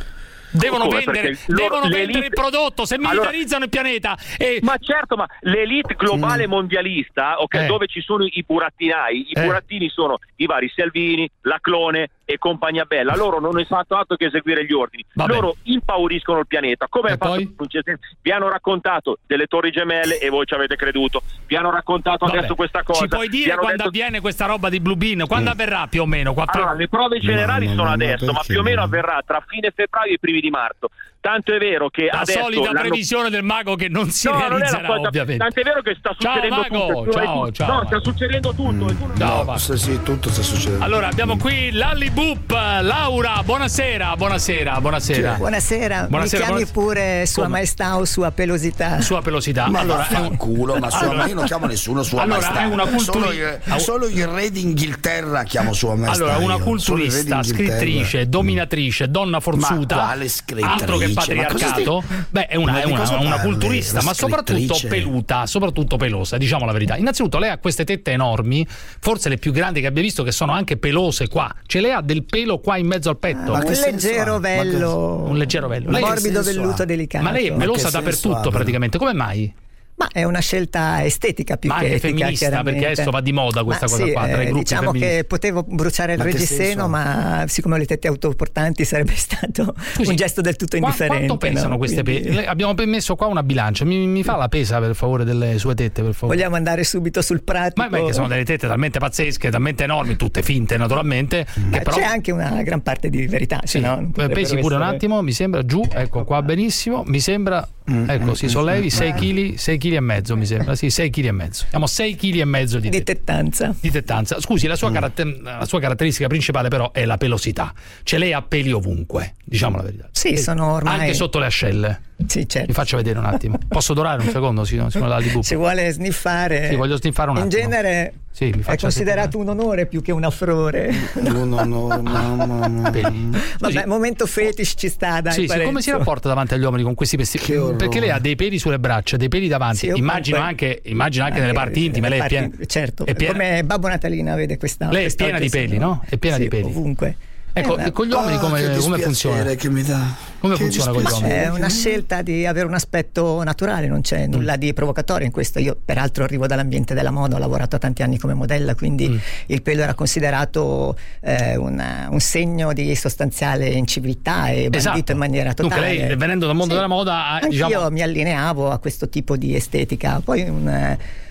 Devono Come? vendere, Perché loro- devono l'elite- vendere il prodotto, se Allora- militarizzano il pianeta e... Ma certo, ma l'elite globale mondialista, ok, Eh. dove ci sono i burattinai, i Eh. burattini sono i vari Salvini, la Clone e compagnia bella. Loro non hanno fatto altro che eseguire gli ordini. Vabbè. Loro impauriscono il pianeta. Come E ha fatto poi? Vi hanno raccontato delle torri gemelle e voi ci avete creduto. Vi hanno raccontato Vabbè, adesso questa cosa. ci puoi Vi dire hanno quando detto- avviene questa roba di Blue Bean? Quando avverrà più o meno? Quattro... Allora, le prove generali No, no, sono no, adesso, ma perché più o meno no? avverrà tra fine febbraio e i primi di marzo. Tanto è vero che La adesso solita l'hanno- previsione del mago che non si No, non è la realizzerà solita- ovviamente. Tant'è vero che sta Ciao, succedendo Mago, tutto. Tu- ciao, tu- ciao, No, Mago. sta succedendo tutto. e tu non- Ciao, No, va. sì, sì, tutto sta succedendo. Allora abbiamo qui Lalli Boop, Laura, buonasera, buonasera, buonasera. Buonasera, Buonasera, mi chiami buonasera. pure Sua Come? Maestà o Sua Pelosità. Sua pelosità. Ma allora, allora, è un- culo, ma sua, allora- io non chiamo nessuno sua allora, maestà. è una solo, culturi- il, solo il re d'Inghilterra chiamo sua maestà. Allora, una io. culturista, Solo il re d'Inghilterra. scrittrice, dominatrice, donna forzuta, Ma quale scrittrice? altro che Ma cosa patriarcato. stai- Beh, è una, Ma è di una, cosa una parli? culturista, La ma soprattutto scrittrice? peluta, soprattutto pelosa, diciamo la verità. Innanzitutto lei ha queste tette enormi, forse le più grandi che abbia visto, che sono anche pelose qua. Ce le ha del pelo qua in mezzo al petto. Un leggero vello, Un leggero vello. Lei- morbido senso velluto ha? delicato. Ma lei è Ma pelosa che senso dappertutto ha? praticamente. Come mai? Ma è una scelta estetica più Ma che anche etica, femminista, chiaramente. perché adesso va di moda questa Ma cosa sì, qua, tra i eh, gruppi diciamo femministi. che potevo bruciare il Ma che reggiseno, senso ha? ma siccome ho le tette autoportanti sarebbe stato Scusi, un gesto del tutto qua- indifferente. Quanto pesano no? queste Quindi pese? Abbiamo messo qua una bilancia. Mi, mi fa la pesa per favore delle sue tette, per favore? Vogliamo andare subito sul pratico? Ma perché sono delle tette talmente pazzesche, talmente enormi, tutte finte naturalmente. Che Eh, però... C'è anche una gran parte di verità. Sì. se no, non Eh, potrebbero pesi pure un essere- attimo, mi sembra giù, ecco qua benissimo, mi sembra, ecco si sollevi sei chili, sei chili e mezzo mi sembra, sì sei chili e mezzo, siamo sei chili e mezzo di, di tette. tettanza. Di tettanza. Scusi, la sua, caratter- la sua caratteristica principale però è la pelosità, ce lei ha peli ovunque, diciamo la verità. Sì, sono ormai... Anche sotto le ascelle. Sì, certo. Mi faccio vedere un attimo. Posso dorare un secondo? Sì, no, signor Lalli Boop? Se vuole sniffare... Sì, voglio sniffare un In attimo. genere Sì, mi è faccia considerato un onore più che un affrore. No, no, no, no, no. Peli. Vabbè, momento fetish ci sta, dai. Sì, sì, Parenzo. come si rapporta davanti agli uomini con questi vestiti? Perché lei ha dei peli sulle braccia, dei peli davanti. Sì, io immagino, comunque- anche, immagino anche nelle parti intime. Lei è Parti- piena, certo, è piena- come Babbo Natalina vede questa. lei è questa piena di occasione. peli, no? È piena Sì, di peli. ovunque. Ecco, Eh, con gli uomini Ah, come, che come dispiacere funziona? che mi dà. Come Che funziona con gli dispiacere uomini? È una scelta di avere un aspetto naturale, non c'è nulla di provocatorio in questo. Io peraltro arrivo dall'ambiente della moda, ho lavorato tanti anni come modella, quindi Mm. il pelo era considerato eh, una- un segno di sostanziale inciviltà e bandito Esatto. in maniera totale. Dunque lei, venendo dal mondo Sì. della moda, ha, Anch'io diciamo, mi allineavo a questo tipo di estetica. Poi un, eh,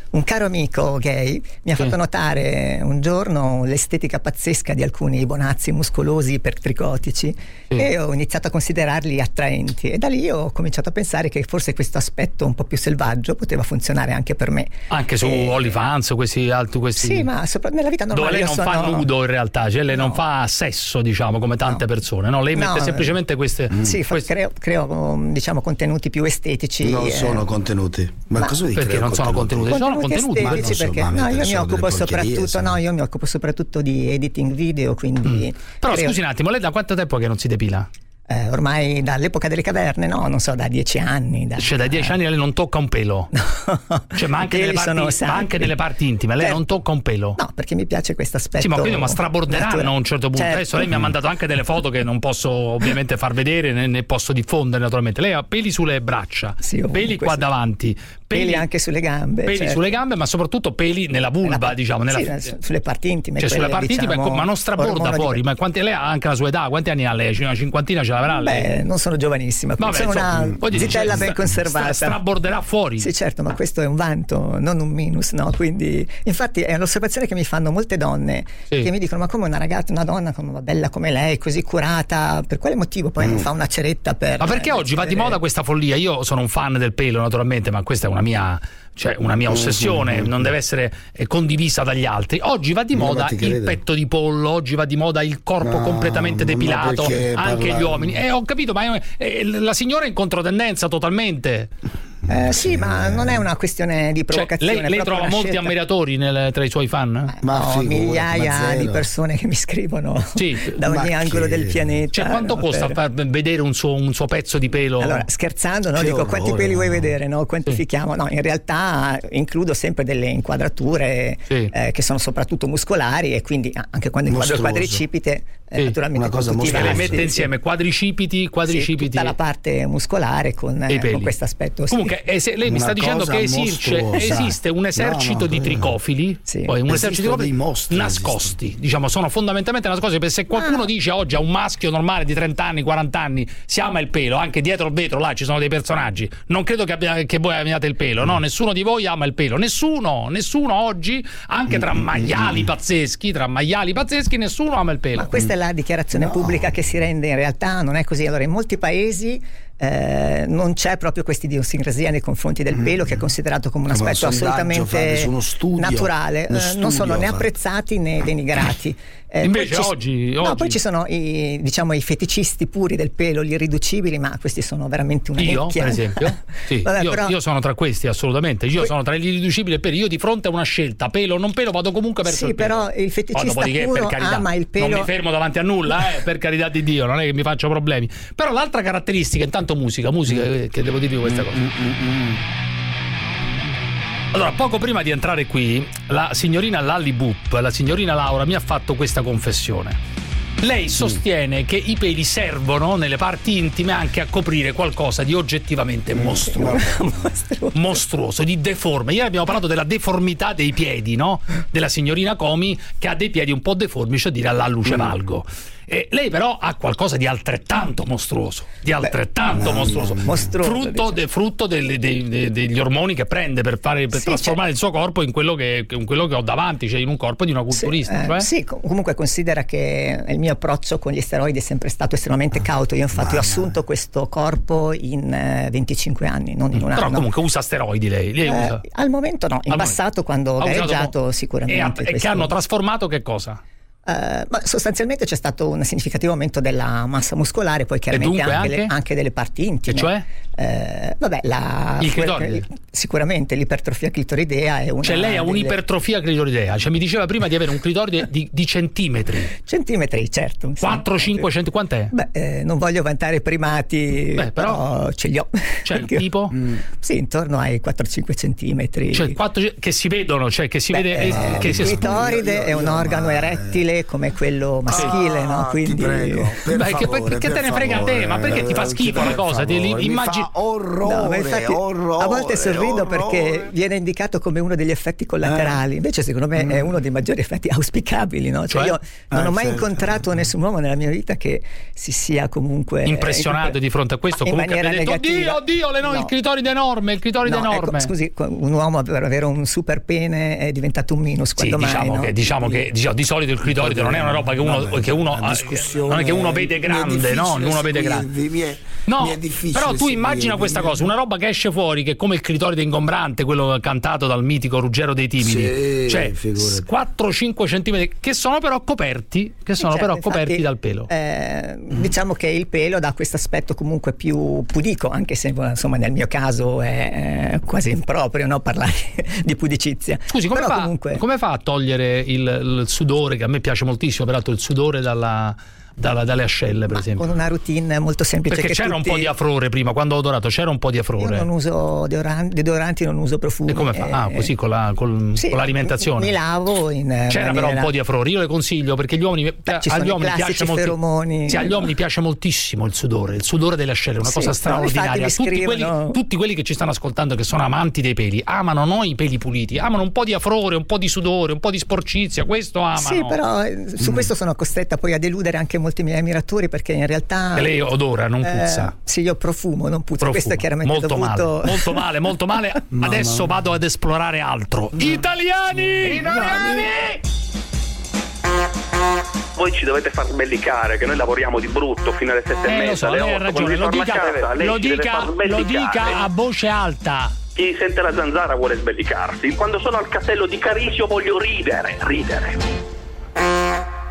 un caro amico gay mi ha Sì. fatto notare un giorno l'estetica pazzesca di alcuni bonazzi muscolosi ipertricotici Sì. e ho iniziato a considerarli attraenti, e da lì ho cominciato a pensare che forse questo aspetto un po' più selvaggio poteva funzionare anche per me. Anche su E- OnlyFans, questi altri questi. Sì, ma sopra- nella vita Dove normale lei io non sono... fa nudo in realtà, cioè lei non fa sesso, diciamo, come tante persone, no? Lei No, mette eh, semplicemente queste. Sì, fa- queste- creo, creo diciamo contenuti più estetici. Non eh, sono contenuti. Ma, Ma- cosa vuoi Perché creo non sono contenuti? Sono contenuti. Ma non estetici, so, perché ma no, io mi sono occupo delle porcherie, soprattutto sono- no, io mi occupo soprattutto di editing video, quindi Però creo- scusi un attimo, lei da quanto tempo che non si depila? eh, ormai dall'epoca delle caverne, no, non so, da dieci anni. Da, Cioè dai dieci anni lei non tocca un pelo. Cioè, ma anche, Quelli nelle parti, sono ma sacri. anche nelle parti intime, lei Certo. non tocca un pelo. No, perché mi piace questo aspetto. Sì, ma quindi ma straborderanno naturale. a un certo punto. Certo. Adesso lei mi ha mandato anche delle foto che non posso ovviamente far vedere né, né posso diffondere naturalmente. Lei ha peli sulle braccia, Sì, ovunque, peli qua sì. davanti, Peli anche sulle gambe. peli certo. sulle gambe, ma soprattutto peli nella vulva, Nella- diciamo, nella, sì, sulle parti intime. cioè sulle quelle, parti intime, diciamo, ma non straborda ormone di- fuori. Ma quanti, lei ha anche la sua età, quanti anni ha lei? Una cinquantina ce l'avrà lei? Beh, non sono giovanissima, Vabbè, sono insomma, una voglio dire, zitella cioè, ben stra- conservata. stra- straborderà fuori. Sì, certo, ma questo è un vanto, non un minus, no? Quindi, infatti, è un'osservazione che mi fanno molte donne Sì. che mi dicono: ma come una ragazza, una donna come, bella come lei, così curata, per quale motivo poi non fa una ceretta per. Ma perché eh, oggi va di vedere- moda questa follia? Io sono un fan del pelo, naturalmente, ma questa è una mia, cioè una mia ossessione, non deve essere eh, condivisa dagli altri. Oggi va di Ma moda ti il crede? petto di pollo, oggi va di moda il corpo No, completamente ma depilato, perché anche parlare? gli uomini. Eh, ho capito, ma è- è- la signora è in controtendenza totalmente. Eh, sì, ma non è una questione di Cioè, provocazione. lei, è lei proprio trova una molti scelta. ammiratori nel- tra i suoi fan? Ma No, figurati, migliaia ma zero. di persone che mi scrivono Sì. da ogni Ma angolo che- del pianeta. Cioè, quanto no, costa per- far vedere un suo, un suo pezzo di pelo? Allora, scherzando, no? Che Dico orrore, quanti peli vuoi no? vedere, no? Quantifichiamo? No, in realtà includo sempre delle inquadrature Sì. eh, che sono soprattutto muscolari, e quindi ah, anche quando inquadro il Mostruoso. quadricipite, eh, Sì, naturalmente una cosa con tutti i che lei mostruosa. vasi, mette sì. insieme quadricipiti, Sì, quadricipiti tutta la parte muscolare con, e i eh, peli. con questo aspetto. sì. Comunque, eh, se lei mi Una sta dicendo cosa che esiste, mostruosa. esiste un esercito No, no, di no. tricofili, Sì. poi un esercito di Esistono tricofili dei mostri, nascosti, diciamo, sono fondamentalmente nascosti. Perché se qualcuno dice oggi a un maschio normale di trenta anni, quaranta anni, si ama il pelo, anche dietro il vetro là ci sono dei personaggi. Non credo che, abbia, che voi amiate il pelo, no? Nessuno di voi ama il pelo, nessuno, nessuno oggi, anche tra maiali pazzeschi, tra maiali pazzeschi, nessuno ama il pelo. Ma questa è la dichiarazione pubblica che si rende, in realtà non è così. Allora, in molti paesi eh, non c'è proprio questa idiosincrasia nei confronti del pelo, che è considerato come un Come un aspetto sondaggio, fate assolutamente su uno studio, naturale. uno Eh, non studio sono né fate. apprezzati né denigrati. Eh, Invece poi ci- oggi- no, oggi- poi ci sono i, diciamo, i feticisti puri del pelo, gli irriducibili, ma questi sono veramente una Io, nicchia. per esempio, sì, Vabbè, io, però- io sono tra questi, assolutamente. Io sono tra gli irriducibili e pelo. Io di fronte a una scelta, pelo o non pelo, vado comunque verso Sì, il pelo. però il feticista Poi, dopodiché, puro per carità, ama il pelo. non mi fermo davanti a nulla, eh, per carità di Dio, non è che mi faccio problemi. Però l'altra caratteristica, intanto musica, musica, eh, che devo dirvi questa cosa. Allora, poco prima di entrare qui, la signorina Lally Boop, la signorina Laura, mi ha fatto questa confessione. Lei sostiene che i peli servono nelle parti intime anche a coprire qualcosa di oggettivamente mostruoso. Mostruoso, di deforme. Ieri abbiamo parlato della deformità dei piedi, no? Della signorina Comi, che ha dei piedi un po' deformi, cioè dire alla luce valgo. E lei però ha qualcosa di altrettanto mostruoso, di altrettanto Beh, mostruoso, mostruoso, frutto, diciamo. de, frutto delle- dei- dei- degli ormoni che prende per, fare, per Sì, trasformare il suo corpo in quello che, in quello che ho davanti, cioè in un corpo di una culturista. Eh, cioè? sì, com- comunque considera che il mio approccio con gli steroidi è sempre stato estremamente cauto. Io infatti ho assunto questo corpo in eh, venticinque anni, non in un Però anno. comunque usa steroidi lei. lei Eh, usa. al momento no, in Al passato quando ho Ha usato gareggiato mo- sicuramente. E, ha- e che questo- hanno trasformato che cosa? Eh, ma sostanzialmente c'è stato un significativo aumento della massa muscolare, poi chiaramente dunque anche, anche? le- anche delle parti intime. E cioè? Eh, vabbè, la, Il quel- clitoride. sicuramente l'ipertrofia clitoridea è una Cioè lei ha delle- un'ipertrofia clitoridea, cioè mi diceva prima di avere un clitoride di, di centimetri. Centimetri, certo. sì. quattro cinque centimetri, quant'è? Beh, eh, non voglio vantare primati, Beh, però- però ce li ho. Cioè tipo? Sì, intorno ai quattro cinque centimetri. Cioè quattro, che si vedono, cioè che si Beh, vede eh, che il si clitoride è un organo erettile femminile come quello maschile, ah, no? Quindi ti prego, per Beh, favore, che, che te ne frega a te? Ma perché ti fa schifo la cosa? Ti immagini orrore, no, ma infatti, orrore, a volte sorrido orrore. perché viene indicato come uno degli effetti collaterali, invece secondo me mm. è uno dei maggiori effetti auspicabili, no? Cioè, cioè? io non ah, ho mai certo. incontrato nessun uomo nella mia vita che si sia comunque impressionato eh, di fronte a questo, in comunque maniera detto, negativa. Oddio, oddio, le no, no. il clitoride enorme, il clitoride no, enorme. Ecco, scusi, un uomo per avere un super pene è diventato un minus, sì, mai, diciamo no? che diciamo che diciamo, di solito il clitoride non è una roba che uno Vabbè, che uno non è che uno vede grande, no? Uno vede grande. Mi è, no, mi è difficile però tu immagina seguirvi, questa cosa, una roba che esce fuori che è come il clitoride ingombrante, quello cantato dal mitico Ruggero dei Timidi, sì, cioè quattro cinque centimetri che sono però coperti, che sono certo, però coperti infatti, dal pelo. Eh, diciamo che il pelo dà questo aspetto comunque più pudico, anche se insomma nel mio caso è, è quasi improprio, no, parlare di pudicizia. Scusi, come, però fa, comunque... come fa a togliere il, il sudore, che a me piace moltissimo, peraltro il sudore dalla Dalla, dalle ascelle, per Ma esempio, con una routine molto semplice. Perché che c'era tutti... un po' di afrore prima, quando ho odorato c'era un po' di afrore. Io non uso deodoranti, deodoranti non uso profumi. E come fa? Ah, così con, la, col, sì, con l'alimentazione. Mi lavo in c'era però un po' di afrore. Io le consiglio perché gli uomini, Beh, ci agli sono uomini piace feromoni. Sì, agli uomini piace moltissimo il sudore, il sudore delle ascelle, una sì, cosa straordinaria. Tutti quelli, tutti quelli che ci stanno ascoltando, che sono amanti dei peli, amano noi i peli puliti, amano un po' di afrore, un po' di sudore, un po' di sporcizia. Questo amano. Sì, però su mm. questo sono costretta poi a deludere anche molti miei ammiratori, perché in realtà e lei odora, non puzza. Eh, sì, io profumo, non puzza. Profumo. Questo è chiaramente molto dovuto... male, molto male, molto male. Adesso vado ad esplorare altro. No. Italiani! Italiani! Voi ci dovete far sbellicare che noi lavoriamo di brutto fino alle sette eh, e mezza. Lo so, lei ha ragione, lo dica, casa, lei lo, ci deve dica, far lo dica a voce alta. Chi sente la zanzara vuole sbellicarsi. Quando sono al castello di Carisio voglio ridere, ridere.